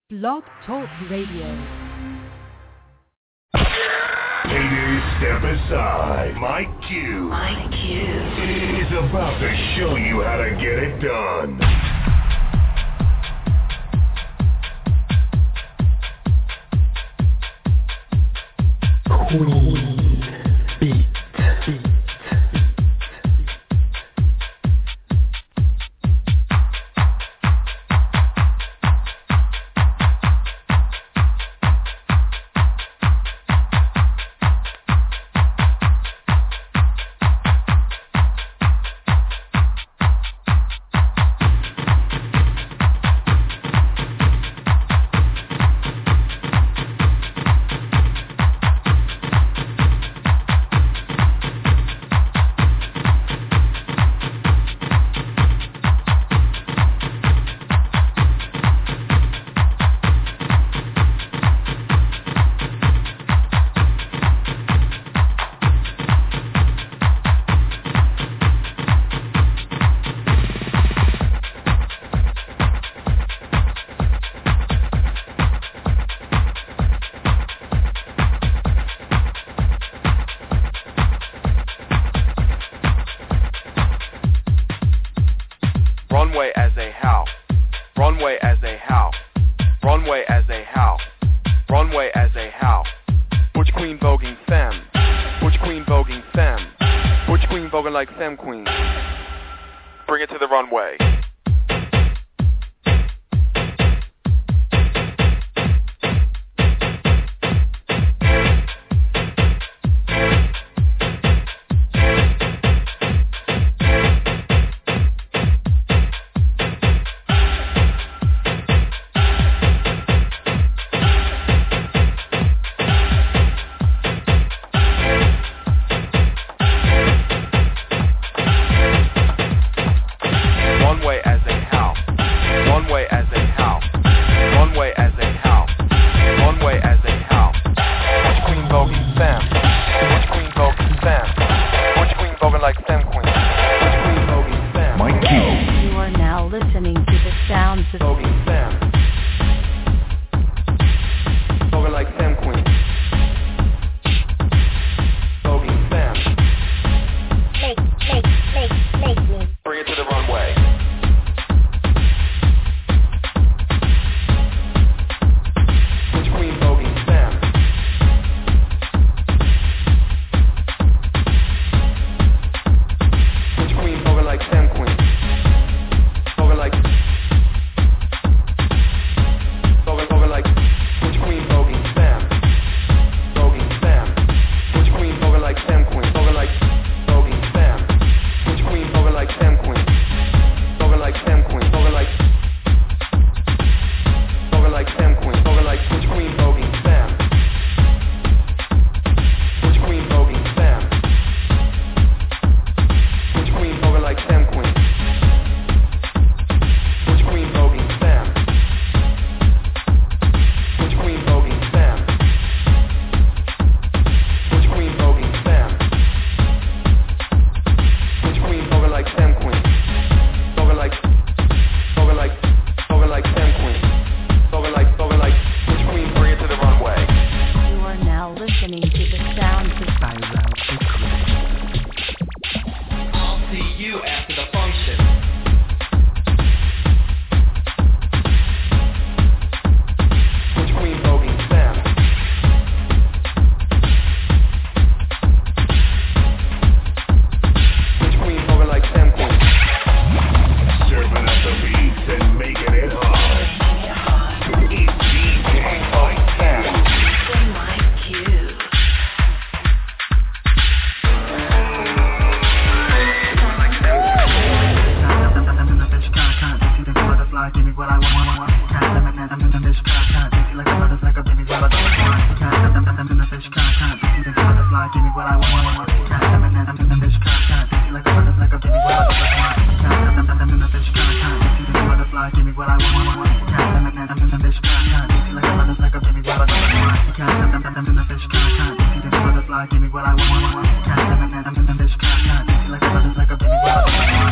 Blog Talk Radio. Haters, step aside. Mike Q is about to show you how to get it done. Queen Beat.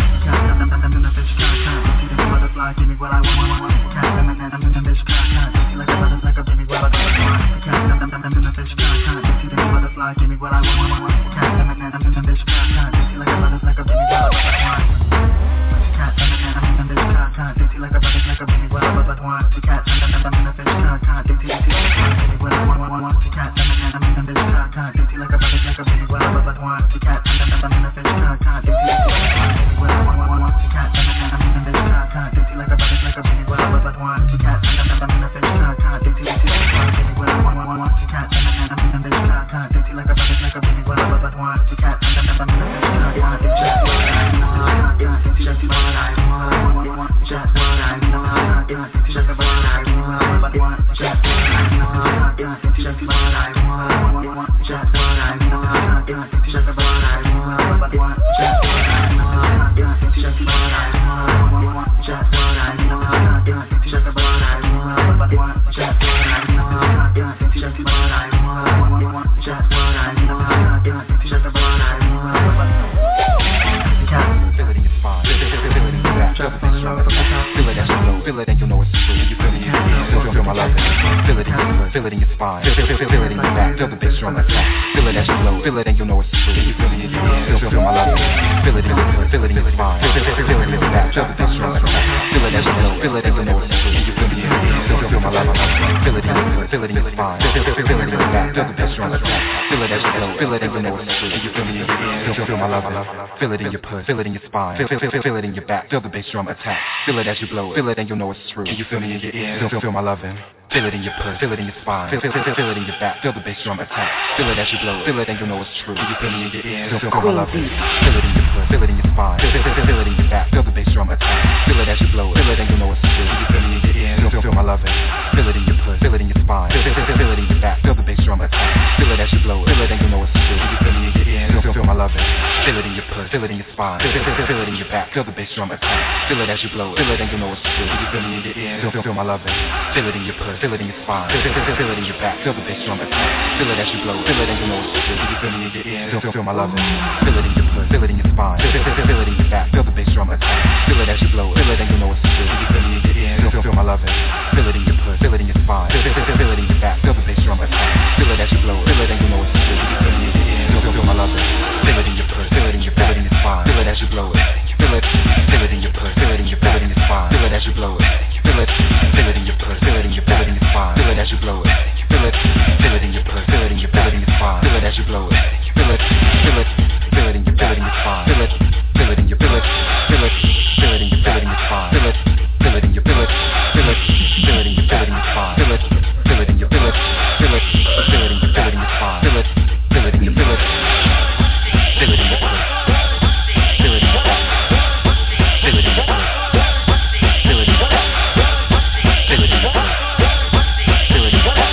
Give me what I want. Feel it and you know it's true. You feel it in your ears, feel my love. Feel it in your blood, feel it in your spine. Feel it in your back, feel the bass drum attack. Feel it as you blow, feel it and you know it's true. You feel it in your ears, feel my love. Feel it in your blood, feel it in your spine. Feel it in your back, feel the bass drum attack. Feel it as you blow, feel it and you know it's true. You feel it in your ears, feel my love. Feel it in your blood, feel it in your spine. Feel it in your back, feel the bass drum attack. Feel it as you blow, feel it and you know it's true. You feel it in your ears, feel my love. Feel it in your blood, feel it in your spine. Feel it in your back, feel the bass drum attack. Feel it as you blow, feel it and you know it's true. Can you feel me in your ears? Feel my loving. Feel it in your puss, feel it in your spine. Feel it in your back, feel the bass drum attack. Feel it as you blow, feel it and you know it's true. Can you feel me in your ears? Feel my loving. Feel it in your puss, feel it in your spine. Feel it in your back, feel the bass drum attack. Feel it as you blow, feel it and you know it's true. Can you feel me in your ears? Feel my loving. Feel it in your puss, feel it in your spine. Feel it in your back, feel the bass drum attack. Feel it as you blow, feel it and you know it's true. Can you feel me in your ears? Feel my loving. Feel it in your puss, feel it in your spine. Feel it in your back, feel the bass drum attack. Feel it as you blow, feel it and you know it's true. Can you feel me in your ears? Feel my loving. Feel it in your puss, feel it in your spine. Feel it in your back, feel the bass drum attack. Feel it as you blow, feel it and you know it's true. Can you feel me in your ears? Feel my loving. Feel it in your puss, feel it in your spine. Feel it in your back, feel the bass drum attack. Feel it as you blow, feel it and you know it's true. Can you feel me in your ears? Feel my loving. Feel it in your puss, feel it in your spine. Feel it in your back, feel the bass drum attack. Feel it as you blow, feel it and you know it's true. Can you feel me in your ears? Feel my loving. Feel it in your puss, feel it in your back, feel it in your spine. Feel it as you blow, feel it in your puss, feel it in your back, feel it in your spine. Feel it as you blow, feel it in your puss, feel it in your back, feel it in your spine. Feel it as you blow, feel it in your puss, feel it in your back, feel it in your spine. Feel it as you blow, feel it in your back, in your spine. Feel it in your in your back, in your spine. Feel it in your in your in your spine. Feel it in your in your back, in your spine. Feel it in your feel it in your puss. Feel it in your back. Feel it in your puss. Feel it in your back. Feel it in your puss. Feel it in your puss. Feel it in your back.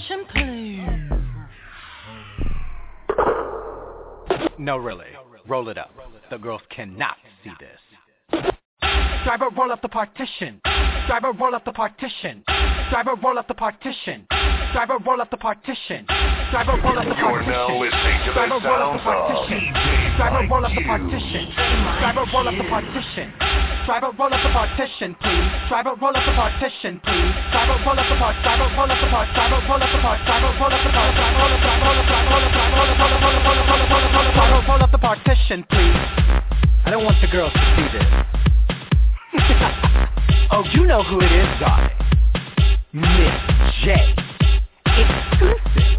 attention, please. No, really. Roll it up. The girls cannot see this. Driver, roll up the partition. Driver, roll up the partition. Driver, roll up the partition. Driver, roll up the partition. Driver, roll up the partition. You're now listening to the sounds of DJ Driver, roll up the Mike partition. Driver, roll up the partition. Driver, roll up the partition, please. Driver, roll up the partition, please. Driver, roll up the part. Driver, roll up the part. Driver, roll up the part. Driver, roll up the part. Driver, roll up the partition, please. I don't want the girls to see this. Oh, you know who it is, darling. Miss J. Exclusive.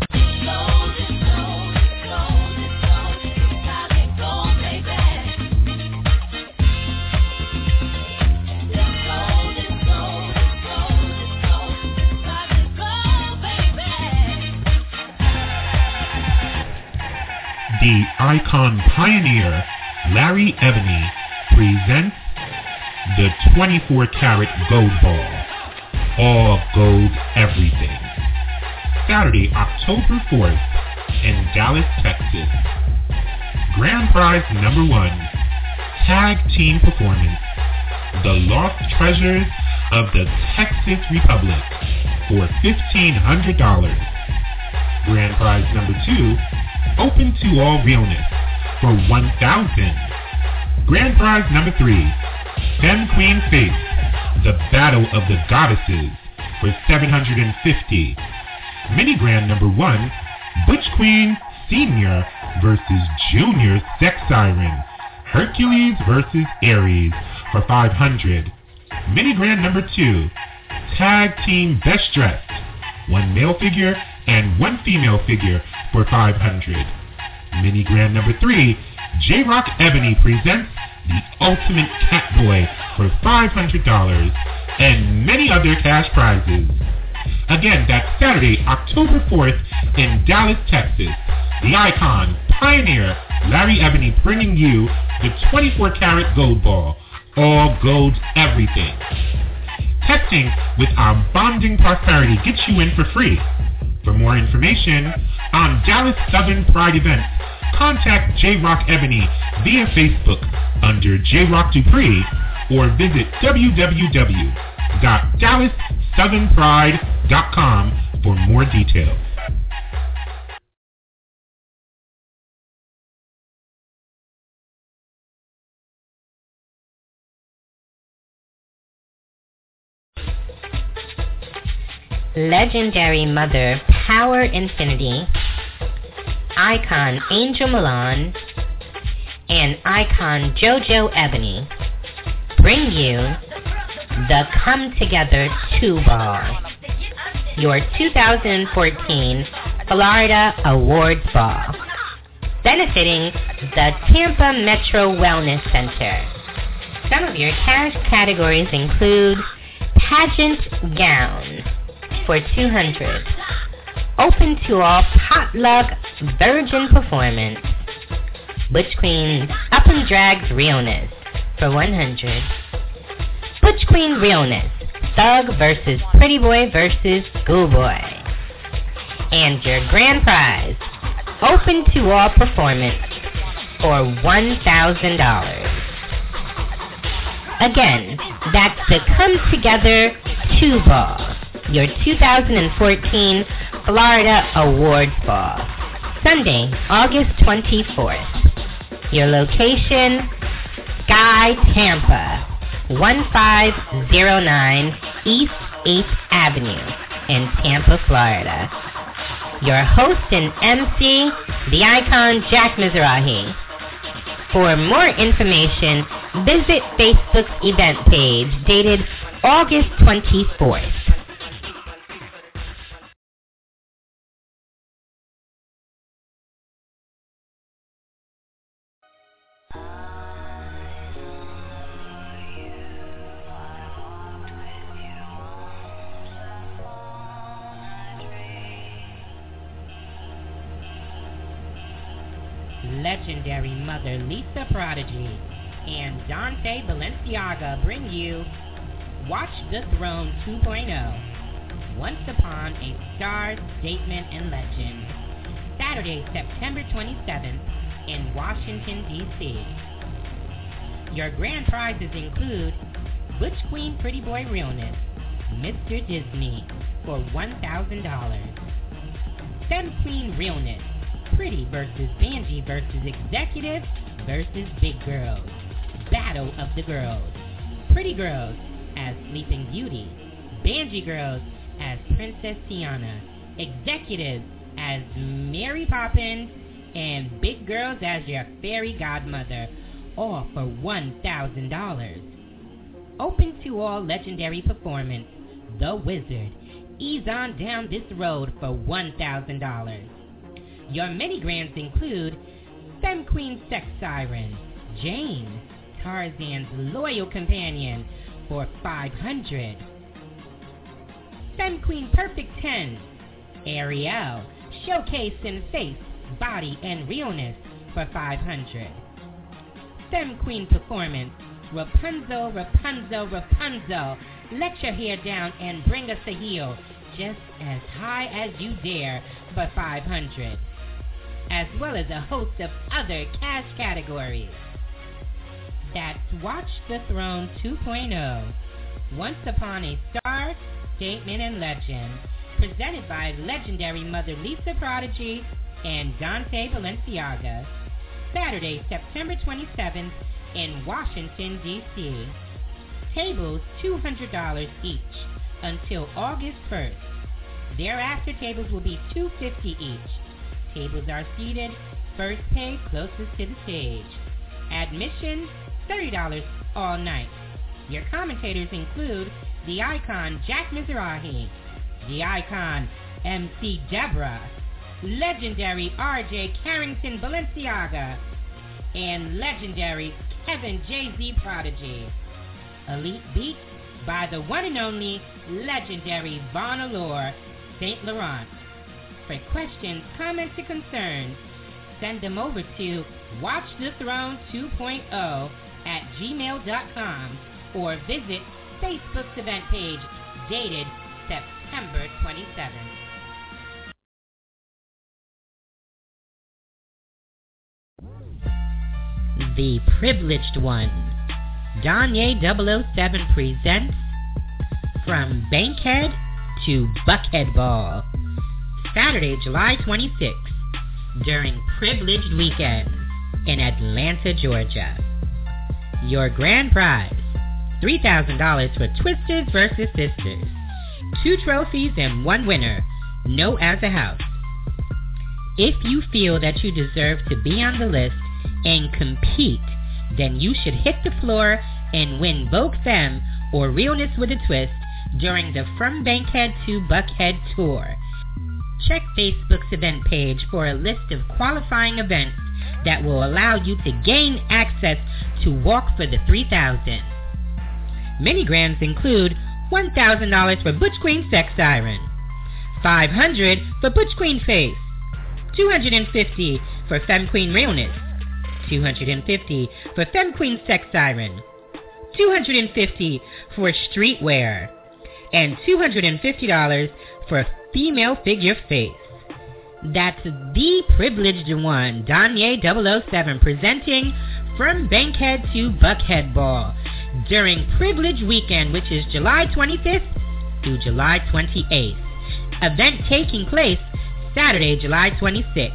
The Icon Pioneer, Larry Ebony, presents the 24-karat Gold Ball. All gold everything. Saturday, October 4th in Dallas, Texas. Grand prize number 1, tag team performance, The Lost Treasures of the Texas Republic for $1,500. Grand prize number 2, Open to All Realness for $1,000. Grand prize number 3, Femme Queen Face, The Battle of the Goddesses for $750. Mini grand number 1, Butch Queen Senior versus Junior Sex Siren, Hercules versus Ares for $500. Mini grand number 2, Tag Team Best Dressed, 1 male figure and 1 female figure for $500. Mini grand number 3, J-Rock Ebony presents The Ultimate Catboy for $500 and many other cash prizes. Again, that's Saturday, October 4th in Dallas, Texas. The Icon Pioneer, Larry Ebony, bringing you the 24-karat Gold Ball. All gold everything. Texting with our Bonding Prosperity gets you in for free. For more information on Dallas Southern Pride events, contact J-Rock Ebony via Facebook under J-Rock Dupree or visit www.DallasSouthernPride.com for more details. Legendary Mother Power Infinity, Icon Angel Milan, and Icon JoJo Ebony bring you the Come Together 2 Ball, your 2014 Florida Awards Ball, benefiting the Tampa Metro Wellness Center. Some of your cash categories include Pageant Gown for $200, Open to All Potluck Virgin Performance, Butch Queen Up and Drags Realness for $100, Butch Queen Realness, Thug versus Pretty Boy versus Schoolboy, and your grand prize, Open to All Performance for $1,000. Again, that's the Come Together 2 Ball, your 2014 Florida Awards Ball, Sunday, August 24th. Your location, Sky Tampa, 1509 East 8th Avenue in Tampa, Florida. Your host and MC, the Icon Jack Mizrahi. For more information, visit Facebook's event page dated August 24th. Legendary Mother Lisa Prodigy and Dante Balenciaga bring you Watch the Throne 2.0, Once Upon a Star Statement and Legend, Saturday, September 27th in Washington, D.C. Your grand prizes include Butch Queen Pretty Boy Realness, Mr. Disney, for $1,000. Femme Queen Realness, Pretty versus Banji versus Executive versus Big Girls, Battle of the Girls. Pretty Girls as Sleeping Beauty, Banji Girls as Princess Tiana, Executives as Mary Poppins, and Big Girls as your fairy godmother, all for $1,000. Open to all legendary performance, The Wizard, ease on down this road for $1,000. Your mini grands include Femme Queen Sex Siren, Jane, Tarzan's loyal companion, for $500. Femme Queen Perfect 10, Ariel, showcase in face, body, and realness, for $500. Femme Queen Performance, Rapunzel, Rapunzel, Rapunzel, let your hair down and bring us a heel, just as high as you dare, for $500. As well as a host of other cash categories. That's Watch the Throne 2.0, Once Upon a Star, Statement and Legend, presented by legendary Mother Lisa Prodigy and Dante Balenciaga, Saturday, September 27th in Washington, D.C. Tables $200 each until August 1st. Thereafter, tables will be $250 each. Tables are seated, first pay closest to the stage. Admission, $30 all night. Your commentators include the icon Jack Mizrahi, the icon MC Deborah, legendary RJ Carrington Balenciaga, and legendary Kevin Jay-Z Prodigy. Elite beats by the one and only legendary Von Allure Saint Laurent. For questions, comments, or concerns, send them over to watchthethrone2.0@gmail.com or visit Facebook's event page dated September 27th. The Privileged One, Danye 007 presents From Bankhead to Buckhead Ball, Saturday, July 26th, during Privileged Weekend in Atlanta, Georgia. Your grand prize, $3,000 for Twisters vs. Sisters. 2 trophies and 1 winner, no as a house. If you feel that you deserve to be on the list and compete, then you should hit the floor and win Vogue Femme or Realness with a Twist during the From Bankhead to Buckhead tour. Check Facebook's event page for a list of qualifying events that will allow you to gain access to walk for the 3,000. Mini grands include $1,000 for Butch Queen Sex Siren, $500 for Butch Queen Face, $250 for Femme Queen Realness, $250 for Femme Queen Sex Siren, $250 for Streetwear, and $250 for Female Figure Face. That's the Privileged One, Danye 007, presenting From Bankhead to Buckhead Ball during Privilege Weekend, which is July 25th through July 28th. Event taking place Saturday, July 26th.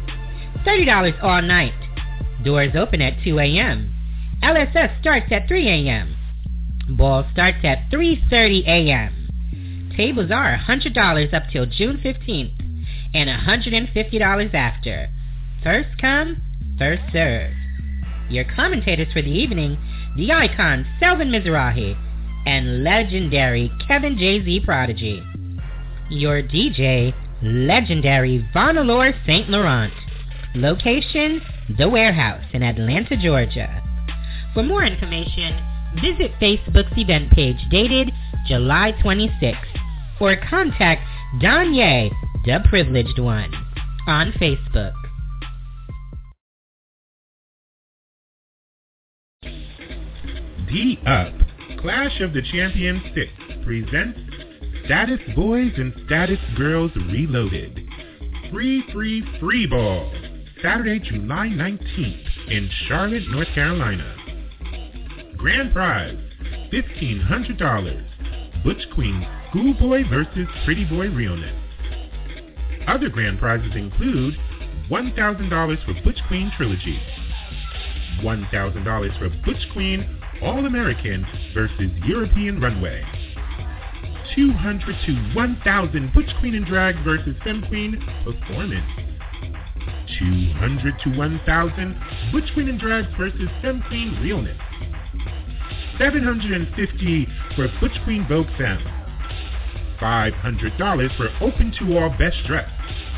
$30 all night. Doors open at 2 a.m. LSS starts at 3 a.m. Ball starts at 3:30 a.m. Tables are $100 up till June 15th and $150 after. First come, first serve. Your commentators for the evening, the icon Selvin Mizrahi and legendary Kevin Jay-Z Prodigy. Your DJ, legendary Von Allure Saint Laurent. Location, The Warehouse in Atlanta, Georgia. For more information, visit Facebook's event page dated July 26th or contact Danye, the Privileged One, on Facebook. D Up, Clash of the Champions 6 presents Status Boys and Status Girls Reloaded. Free ball. Saturday, July 19th in Charlotte, North Carolina. Grand prize, $1,500. Butch Queen Schoolboy versus Pretty Boy Realness. Other grand prizes include $1,000 for Butch Queen Trilogy, $1,000 for Butch Queen All-American versus European Runway, $200 to $1,000 Butch Queen and Drag versus Femme Queen Performance, $200 to $1,000 Butch Queen and Drag versus Femme Queen Realness, $750 for Butch Queen Vogue Femme, $500 for Open to All Best Dress,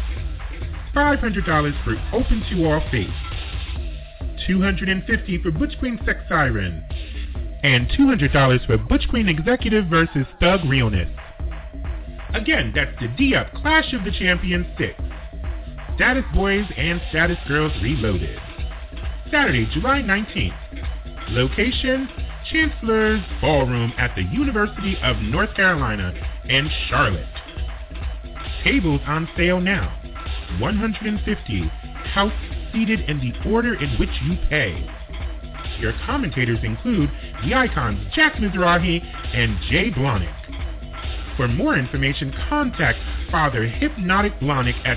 $500 for Open to All Face, $250 for Butch Queen Sex Siren, and $200 for Butch Queen Executive versus Thug Realness. Again, that's the D-Up Clash of the Champions 6. Status Boys and Status Girls Reloaded. Saturday, July 19th. Location, Chancellor's Ballroom at the University of North Carolina in Charlotte. Tables on sale now. 150. House seated in the order in which you pay. Your commentators include the icons Jack Mizrahi and Jay Blahnik. For more information, contact Father Hypnotic Blahnik at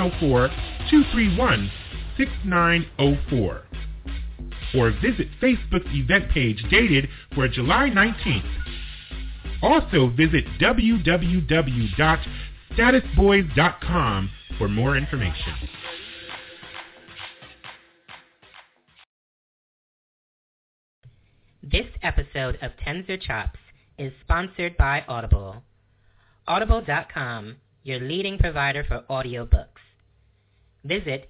704-231-6904. Or visit Facebook's event page dated for July 19th. Also visit www.statusboys.com for more information. This episode of Tens or Chops is sponsored by Audible. Audible.com, your leading provider for audiobooks. Visit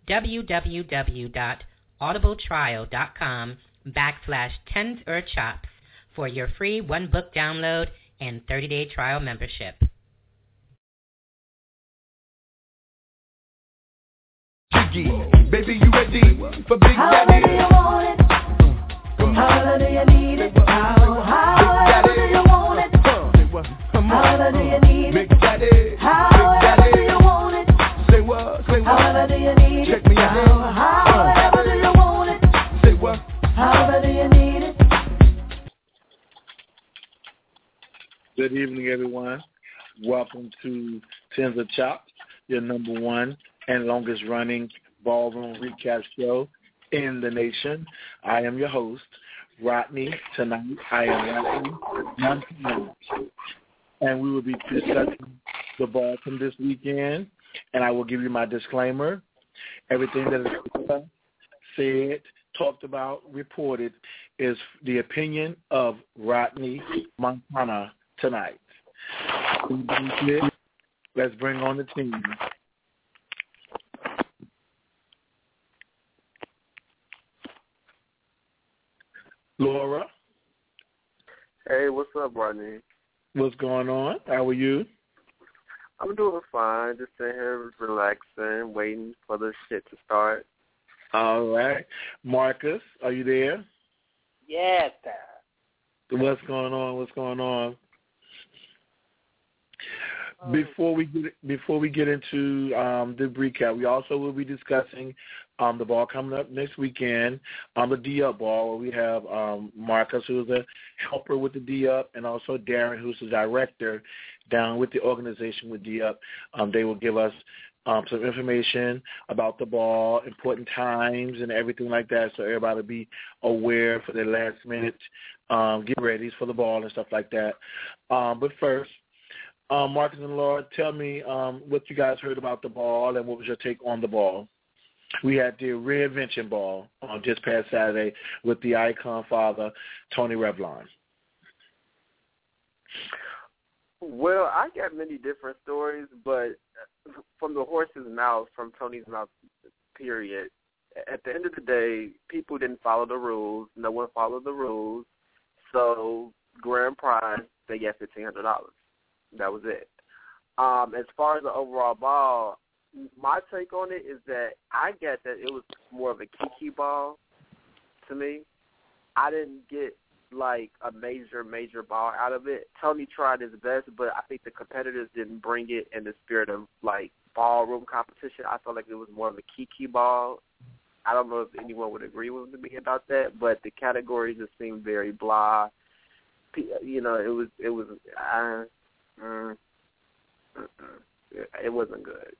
www.audibletrial.com/tensorchops for your free one-book download and 30-day trial membership. Baby, you ready for Big Daddy? How do you want it? How do you need it? How do you want it? How do you need it? Big Daddy, how do you want it? Say what? Say what? How do you need it? Check me out. How do you want it? Say what? How do you need it? Good evening, everyone. Welcome to Tens of Chops, your number one and longest running ballroom recap show in the nation. I am your host, Rodney. Tonight, I am Rodney, and we will be discussing the ball from this weekend, and I will give you my disclaimer. Everything that is said, talked about, reported is the opinion of Rodney Montana tonight. Let's bring on the team. Laura. Hey, what's up, Rodney? What's going on? How are you? I'm doing fine. Just sitting here relaxing, waiting for the shit to start. All right. Marcus, are you there? Yes, sir. What's going on? What's going on? Before we get into the recap, we also will be discussing the ball coming up next weekend, the D-Up ball, where we have Marcus, who's a helper with the D-Up, and also Darren, who's the director down with the organization with D-Up. They will give us some information about the ball, important times, and everything like that, so everybody will be aware for their last minute get ready for the ball and stuff like that. But first, Marcus and Laura, tell me what you guys heard about the ball and what was your take on the ball. We had the reinvention ball just past Saturday with the icon father, Tony Revlon. Well, I got many different stories, but from the horse's mouth, from Tony's mouth, period, at the end of the day, people didn't follow the rules. No one followed the rules. So, grand prize, they got $1,500. That was it. As far as the overall ball, my take on it is that I get that it was more of a kiki ball to me. I didn't get like a major ball out of it. Tony tried his best, but I think the competitors didn't bring it in the spirit of like ballroom competition. I felt like it was more of a kiki ball. I don't know if anyone would agree with me about that, but the categories just seemed very blah. You know, it wasn't good.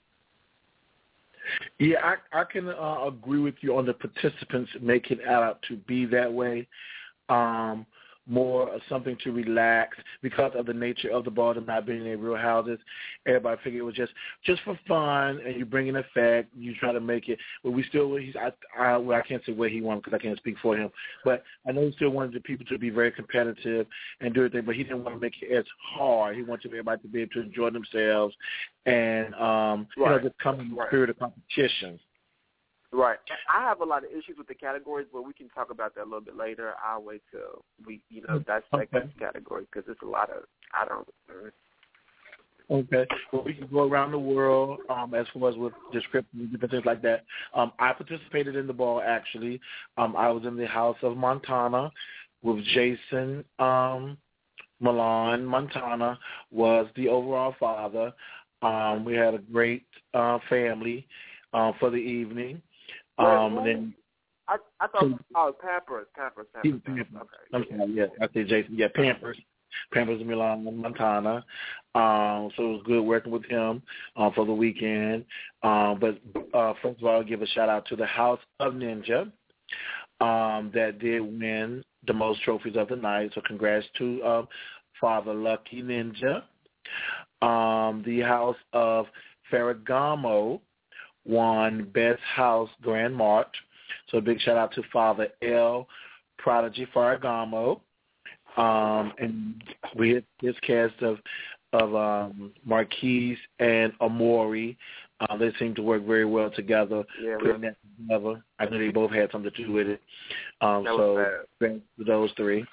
Yeah, I can agree with you on the participants making it out to be that way. More of something to relax because of the nature of the ball, them not being in real houses. Everybody figured it was just for fun, and you bring in effect. You try to make it, but we still. I can't say what he wanted because I can't speak for him. But I know he still wanted the people to be very competitive and do everything, but he didn't want to make it as hard. He wanted everybody to be able to enjoy themselves and you know, just come in the spirit of competition. Right. I have a lot of issues with the categories, but we can talk about that a little bit later. I'll wait till we, dissect this category because it's a lot of, I don't. Okay. Well, we can go around the world as far as with descriptions and different things like that. I participated in the ball, actually. I was in the House of Montana with Jason Milan. Montana was the overall father. We had a great family for the evening. And then I thought Pampers. Okay. I'm sorry, yeah, I said Jason. Yeah, Pampers in Milan, Montana. So it was good working with him for the weekend. But first of all, I'll give a shout out to the House of Ninja that did win the most trophies of the night. So congrats to Father Lucky Ninja. The House of Ferragamo won Best House Grand March. So a big shout out to Father L. Prodigy Ferragamo. And we hit this cast of Marquise and Amori. They seem to work very well together, putting that together. I know they both had something to do with it. So thanks to those three.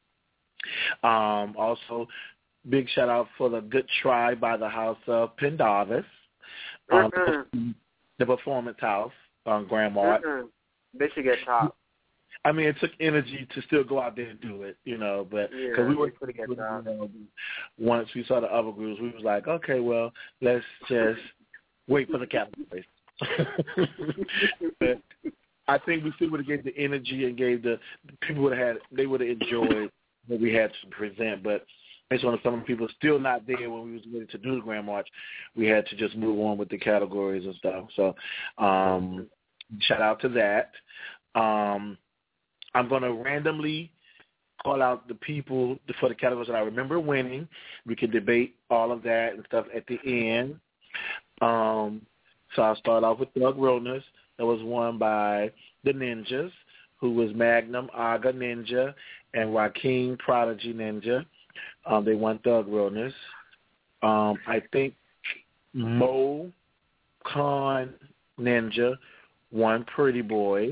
Also, big shout out for the Good Try by the House of Pendarvis. The Performance House on Grand March. They should get top. I mean, it took energy to still go out there and do it, but because we were once we saw the other groups, we was like, okay, well, let's just wait for the categories. But I think we still would have gave the energy and gave the people they would have enjoyed what we had to present, but based on some of the people still not there when we was ready to do the Grand March, we had to just move on with the categories and stuff. So shout out to that. I'm going to randomly call out the people for the categories that I remember winning. We can debate all of that and stuff at the end. So I'll start off with Thug Realness. That was won by the Ninjas, who was Magnum Aga Ninja and Joaquin Prodigy Ninja. They won Thug Realness. I think Mo Khan Ninja won Pretty Boy.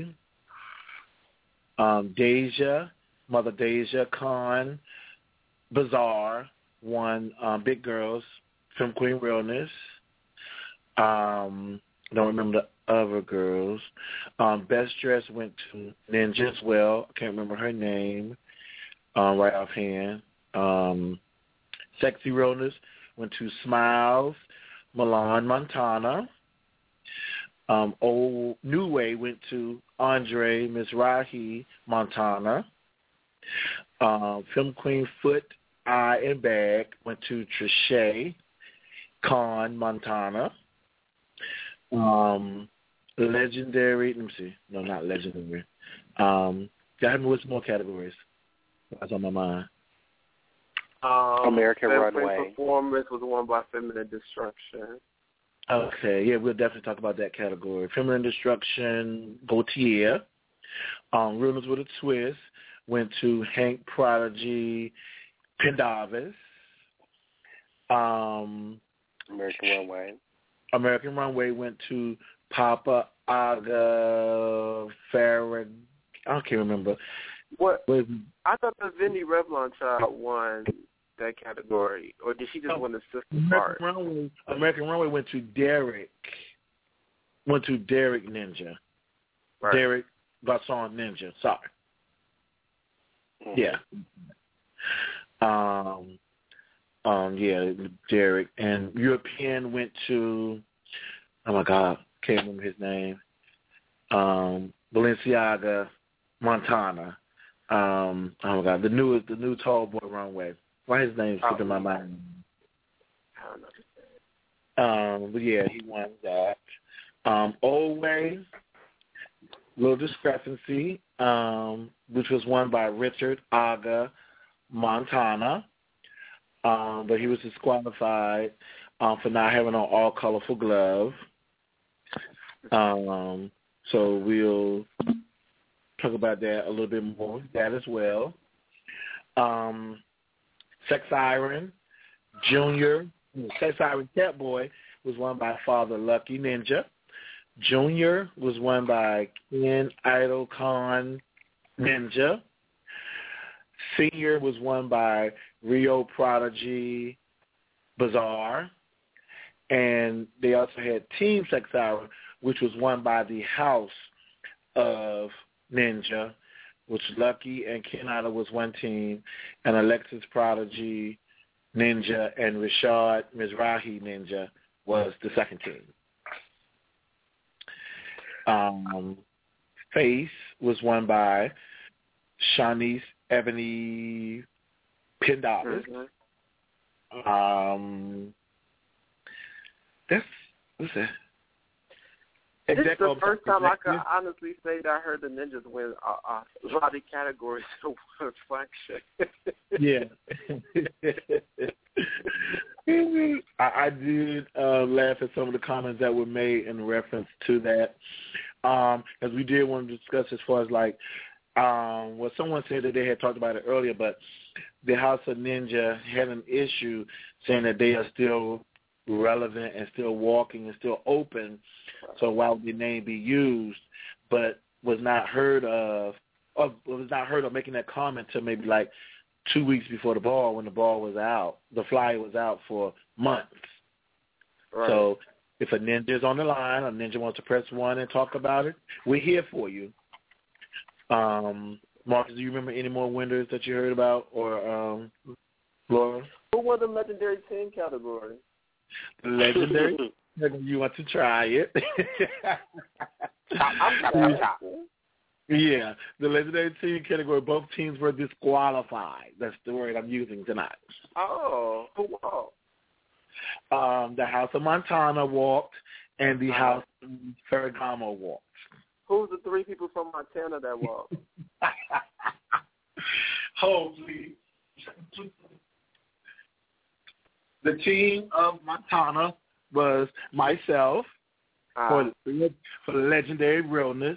Deja, Mother Deja Khan Bazaar won Big Girls Film Queen Realness. Don't remember the other girls. Best Dress went to Ninja as well. I can't remember her name right offhand. Sexy Realness went to Smiles, Milan, Montana. Old New Way went to Andre Mizrahi, Montana. Film Queen Foot, Eye, and Bag went to Trichet Khan, Montana. Legendary, let me see. No, not legendary. Got me with some more categories. That's on my mind. American Runway. Performance was won by Feminine Destruction. Okay, yeah, we'll definitely talk about that category. Feminine Destruction, Gautier. Realness with a Twist went to Hank Prodigy, Pendarvis. American Runway went to Papa Aga Farrag. I can't remember. What? I thought the Vinnie Revlon child won that category, or did she just win the sister part? American Runway went to Derek. Ninja. Right. Derek Garçon Ninja. Sorry. Yeah. Derek. And European went to, oh my God, can't remember his name. Balenciaga, Montana. Oh my God, the new tall boy runway. Why his name slipping my mind? I don't know. But yeah, he won that. Old Way, little discrepancy, which was won by Richard Aga Montana, but he was disqualified for not having an all colorful glove. So we'll talk about that a little bit more, that as well. Sex Siren Junior, Sex Siren Catboy was won by Father Lucky Ninja. Junior was won by Ken Idol Khan Ninja. Senior was won by Rio Prodigy Bazaar. And they also had Team Sex Siren, which was won by the House of Ninja, which Lucky and Ken Idol was one team, and Alexis Prodigy Ninja and Rashad Mizrahi Ninja was the second team. Face was won by Shanice Ebony Pendavis. What's that? This is the first time I can honestly say that I heard the Ninjas win a lot of categories in one function. Yeah. I did laugh at some of the comments that were made in reference to that. As we did want to discuss as far as like, well, someone said that they had talked about it earlier, but the House of Ninja had an issue saying that they are still relevant and still walking and still open, so why would the name be used, but was not heard of making that comment until maybe like 2 weeks before the ball, when the ball was out, the flyer was out for months. Right. So if a ninja is on the line, a ninja wants to press 1 and talk about it, we're here for you. Marcus, do you remember any more winners that you heard about, or Laura? Who won the legendary team category? The legendary. You want to try it? Yeah, the legendary team category. Both teams were disqualified. That's the word I'm using tonight. Oh, who walked? The House of Montana walked, and the House of Ferragamo walked. Who's the 3 people from Montana that walked? Holy. The team of Montana was myself for the legendary realness,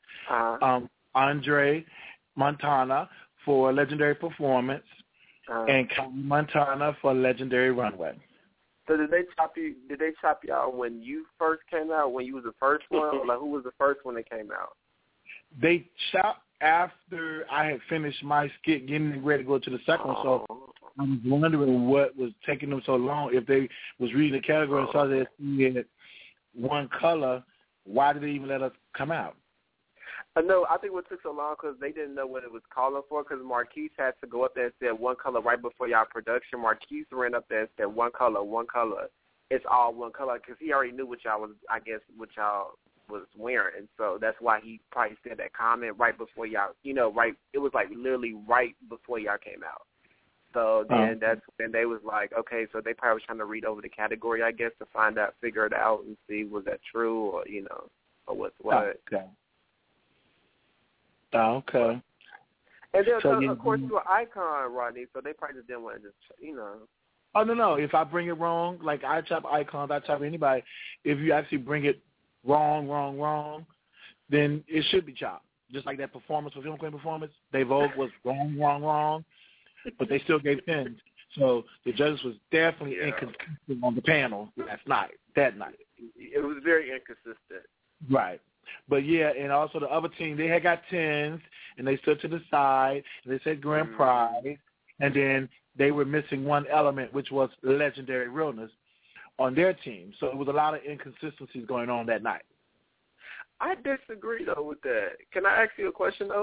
Andre Montana for legendary performance, and Kelly Montana for legendary runway. So did they chop you out when you first came out, when you was the first one? Like, who was the first one that came out? They chopped after I had finished my skit, getting ready to go to the second one. So I was wondering what was taking them so long. If they was reading the category and saw that we had one color, why did they even let us come out? No, I think what took so long because they didn't know what it was calling for, because Marquise had to go up there and said one color right before y'all production. Marquise ran up there and said one color. It's all one color, because he already knew what y'all was, I guess, what y'all was wearing. And so that's why he probably said that comment right before y'all, right. It was like literally right before y'all came out. So then that's when they was like, okay, so they probably was trying to read over the category, I guess, to find out, figure it out and see was that true or, or what's what. Okay. Okay. And then, so, of course, you're an icon, Rodney, so they probably just didn't want to just, Oh, no. If I bring it wrong, like I chop icons, I chop anybody. If you actually bring it wrong, then it should be chopped. Just like that performance, Film Queen performance, they vote was wrong, but they still gave pins. So the judges was definitely inconsistent on the panel that night. It was very inconsistent. Right. But, yeah, and also the other team, they had got 10s, and they stood to the side, and they said grand prize, and then they were missing one element, which was legendary realness on their team. So it was a lot of inconsistencies going on that night. I disagree, though, with that. Can I ask you a question, though?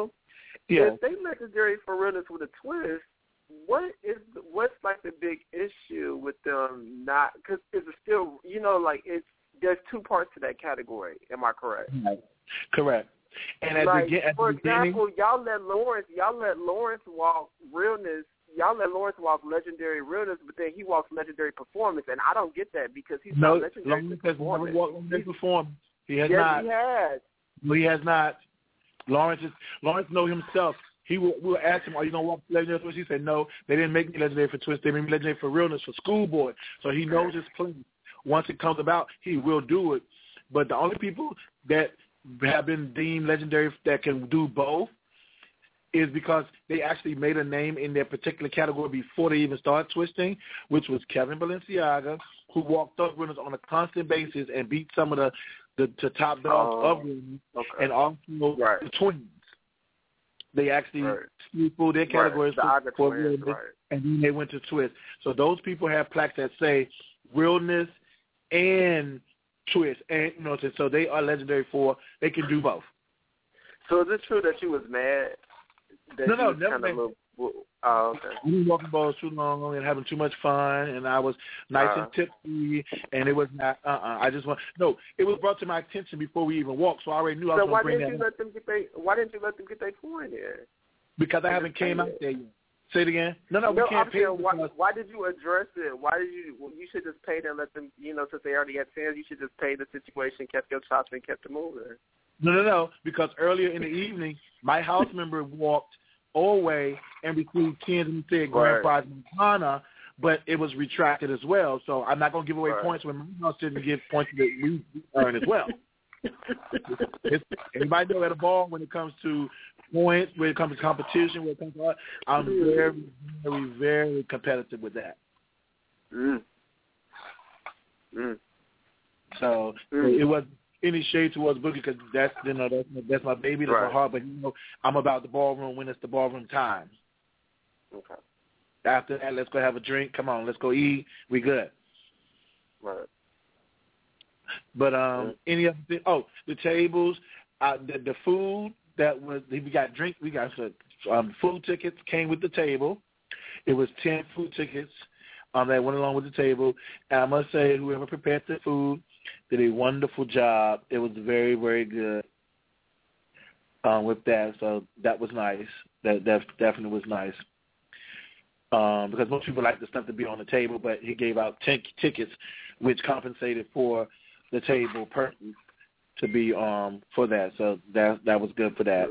Yeah. If they legendary for realness with a twist, what's like the big issue with them not? Because it's still, like there's two parts to that category. Am I correct? Right. Correct. And for example, y'all let Lawrence walk realness. Y'all let Lawrence walk legendary realness, but then he walks legendary performance, and I don't get that because he's not legendary performance. He has not. Yes, he has. No, he has not. Lawrence know himself. We'll ask him, are you going to walk legendary for Twist? He said, no, they didn't make me legendary for Twist. They made me legendary for realness for Schoolboy. So he knows his place. Once it comes about, he will do it. But the only people that have been deemed legendary that can do both is because they actually made a name in their particular category before they even started twisting, which was Kevin Balenciaga, who walked up winners on a constant basis and beat some of the top dogs of winners, and also the twins. They actually pulled their categories for realness, and then they went to twist. So those people have plaques that say realness and twist, and so they are legendary for. They can do both. So is it true that you was mad? No, never mad. Okay. We were walking balls too long and having too much fun, and I was nice and tipsy, and it was not. It was brought to my attention before we even walked, so I already knew I was going to bring that. Why didn't you let them get their point in? Because I haven't came out there yet. Say it again. No, we can't pay them. Why did you address it? Why did you? Well, you should just pay them. Let them. Since they already had fans, you should just pay the situation, kept your chops, and kept it moving. No. Because earlier in the evening, my house member walked away and received tens and said grand prize Montana, but it was retracted as well. So I'm not going to give away points when my house didn't give points that we earn as well. Everybody know at a ball when it comes to points, when it comes to competition, when it comes to art, I'm very, very, very competitive with that. So it was any shade towards Boogie because that's my baby, that's my heart. But I'm about the ballroom when it's the ballroom time. Okay. After that, let's go have a drink. Come on, let's go eat. We good. Right. But any other thing? Oh, the tables, the food that was. We got drink. We got food tickets came with the table. It was 10 food tickets that went along with the table. And I must say, whoever prepared the food did a wonderful job. It was very, very good with that. So that was nice. That definitely was nice. Because most people like the stuff to be on the table, but he gave out 10 tickets, which compensated for the table to be for that. So that was good for that.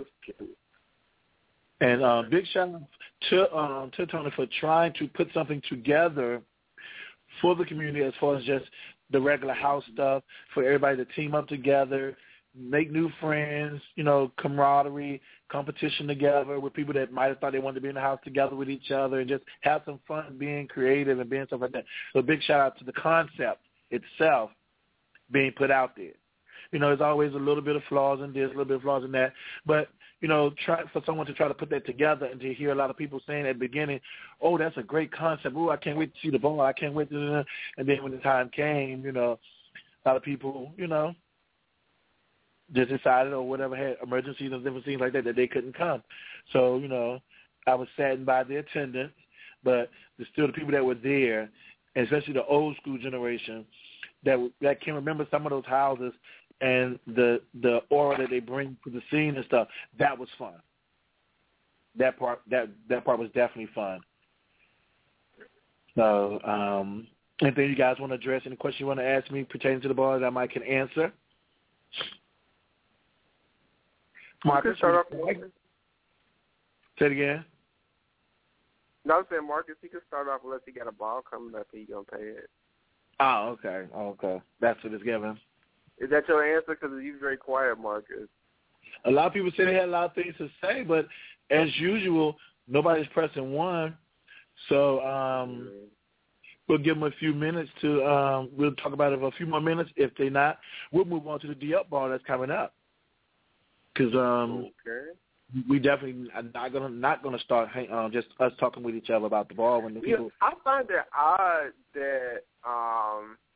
And big shout out to Tony for trying to put something together for the community as far as just the regular house stuff, for everybody to team up together, make new friends, camaraderie, competition together with people that might have thought they wanted to be in the house together with each other and just have some fun being creative and being stuff like that. So big shout out to the concept itself being put out there. There's always a little bit of flaws in this, a little bit of flaws in that, but try for someone to try to put that together and to hear a lot of people saying at the beginning, oh, that's a great concept. Oh, I can't wait to see the ball. I can't wait to, and then when the time came, a lot of people, just decided or whatever had emergencies and different things like that they couldn't come. So, I was saddened by the attendance, but still the people that were there, and especially the old school generation that can remember some of those houses and the aura that they bring to the scene and stuff, that was fun. That part was definitely fun. So, anything you guys want to address? Any question you want to ask me pertaining to the ball that I might can answer? Marcus, start off. Say it again. No, I'm saying Marcus, he can start off unless he got a ball coming up, he gonna pay it. Oh, okay. That's what it's given. Is that your answer? Because you're very quiet, Marcus. A lot of people say they had a lot of things to say, but as usual, nobody's pressing one. So we'll give them a few minutes to we'll talk about it for a few more minutes. If they're not, we'll move on to the D-Up ball that's coming up. Because we definitely are not gonna start just us talking with each other about the ball when the people. I find it odd that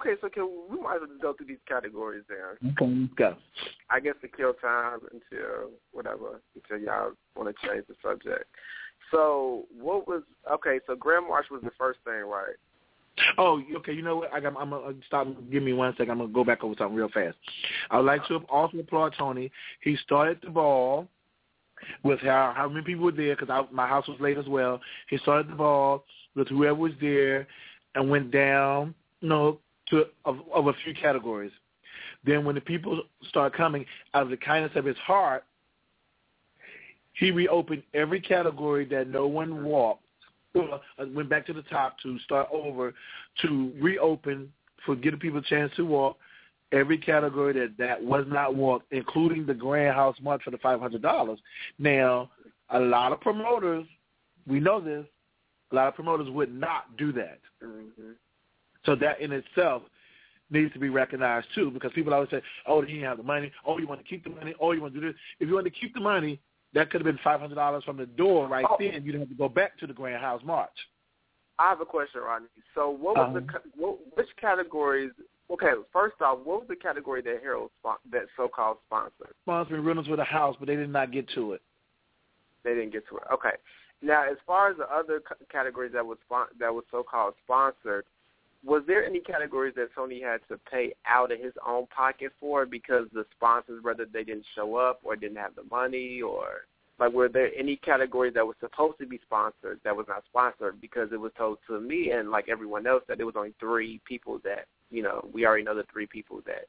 Okay, so we might as well just go through these categories then. Okay, let's go. I guess to kill time until y'all want to change the subject. So so Grand March was the first thing, right? Oh, okay. You know what? I'm gonna stop. Give me 1 second. I'm gonna go back over something real fast. I would like to also applaud Tony. He started the ball with how many people were there, because my house was late as well. He started the ball with whoever was there and went down, to of a few categories. Then when the people started coming, out of the kindness of his heart, he reopened every category that no one walked. Went back to the top to start over, to reopen, give the people a chance to walk every category that was not walked, including the Grand House March for the $500. Now, a lot of promoters, we know this, a lot of promoters would not do that. Mm-hmm. So that in itself needs to be recognized too, because people always say, "Oh, he didn't have the money. Oh, you want to keep the money. Oh, you want to do this." If you want to keep the money, that could have been $500 from the door right then. You'd have to go back to the Grand House March. I have a question, Rodney. So what was which categories? Okay, first off, what was the category that Harold that so-called sponsored? Sponsoring rentals with a house, but they did not get to it. They didn't get to it. Okay. Now, as far as the other categories that was so-called sponsored, was there any categories that Tony had to pay out of his own pocket for because the sponsors, whether they didn't show up or didn't have the money, or were there any categories that was supposed to be sponsored that was not sponsored because it was told to me and like everyone else that it was only 3 people that, we already know the 3 people that,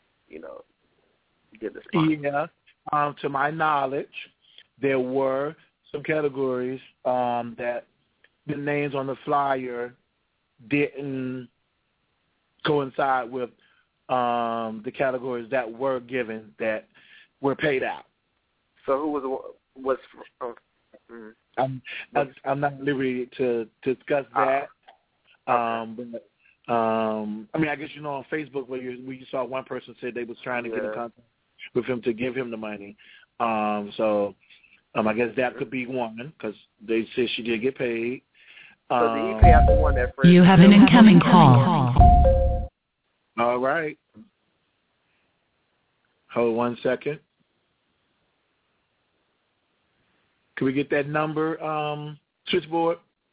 did the sponsor. Yeah. To my knowledge, there were some categories that the names on the flyer didn't coincide with the categories that were given, that were paid out. So who was I'm not at liberty to discuss that. But I guess on Facebook where you saw one person said they was trying to get in contact with him to give him the money. So I guess that could be one, because they said she did get paid. So did he pay out the one that friend? You have an incoming call. All right. Hold 1 second. Can we get that number, switchboard?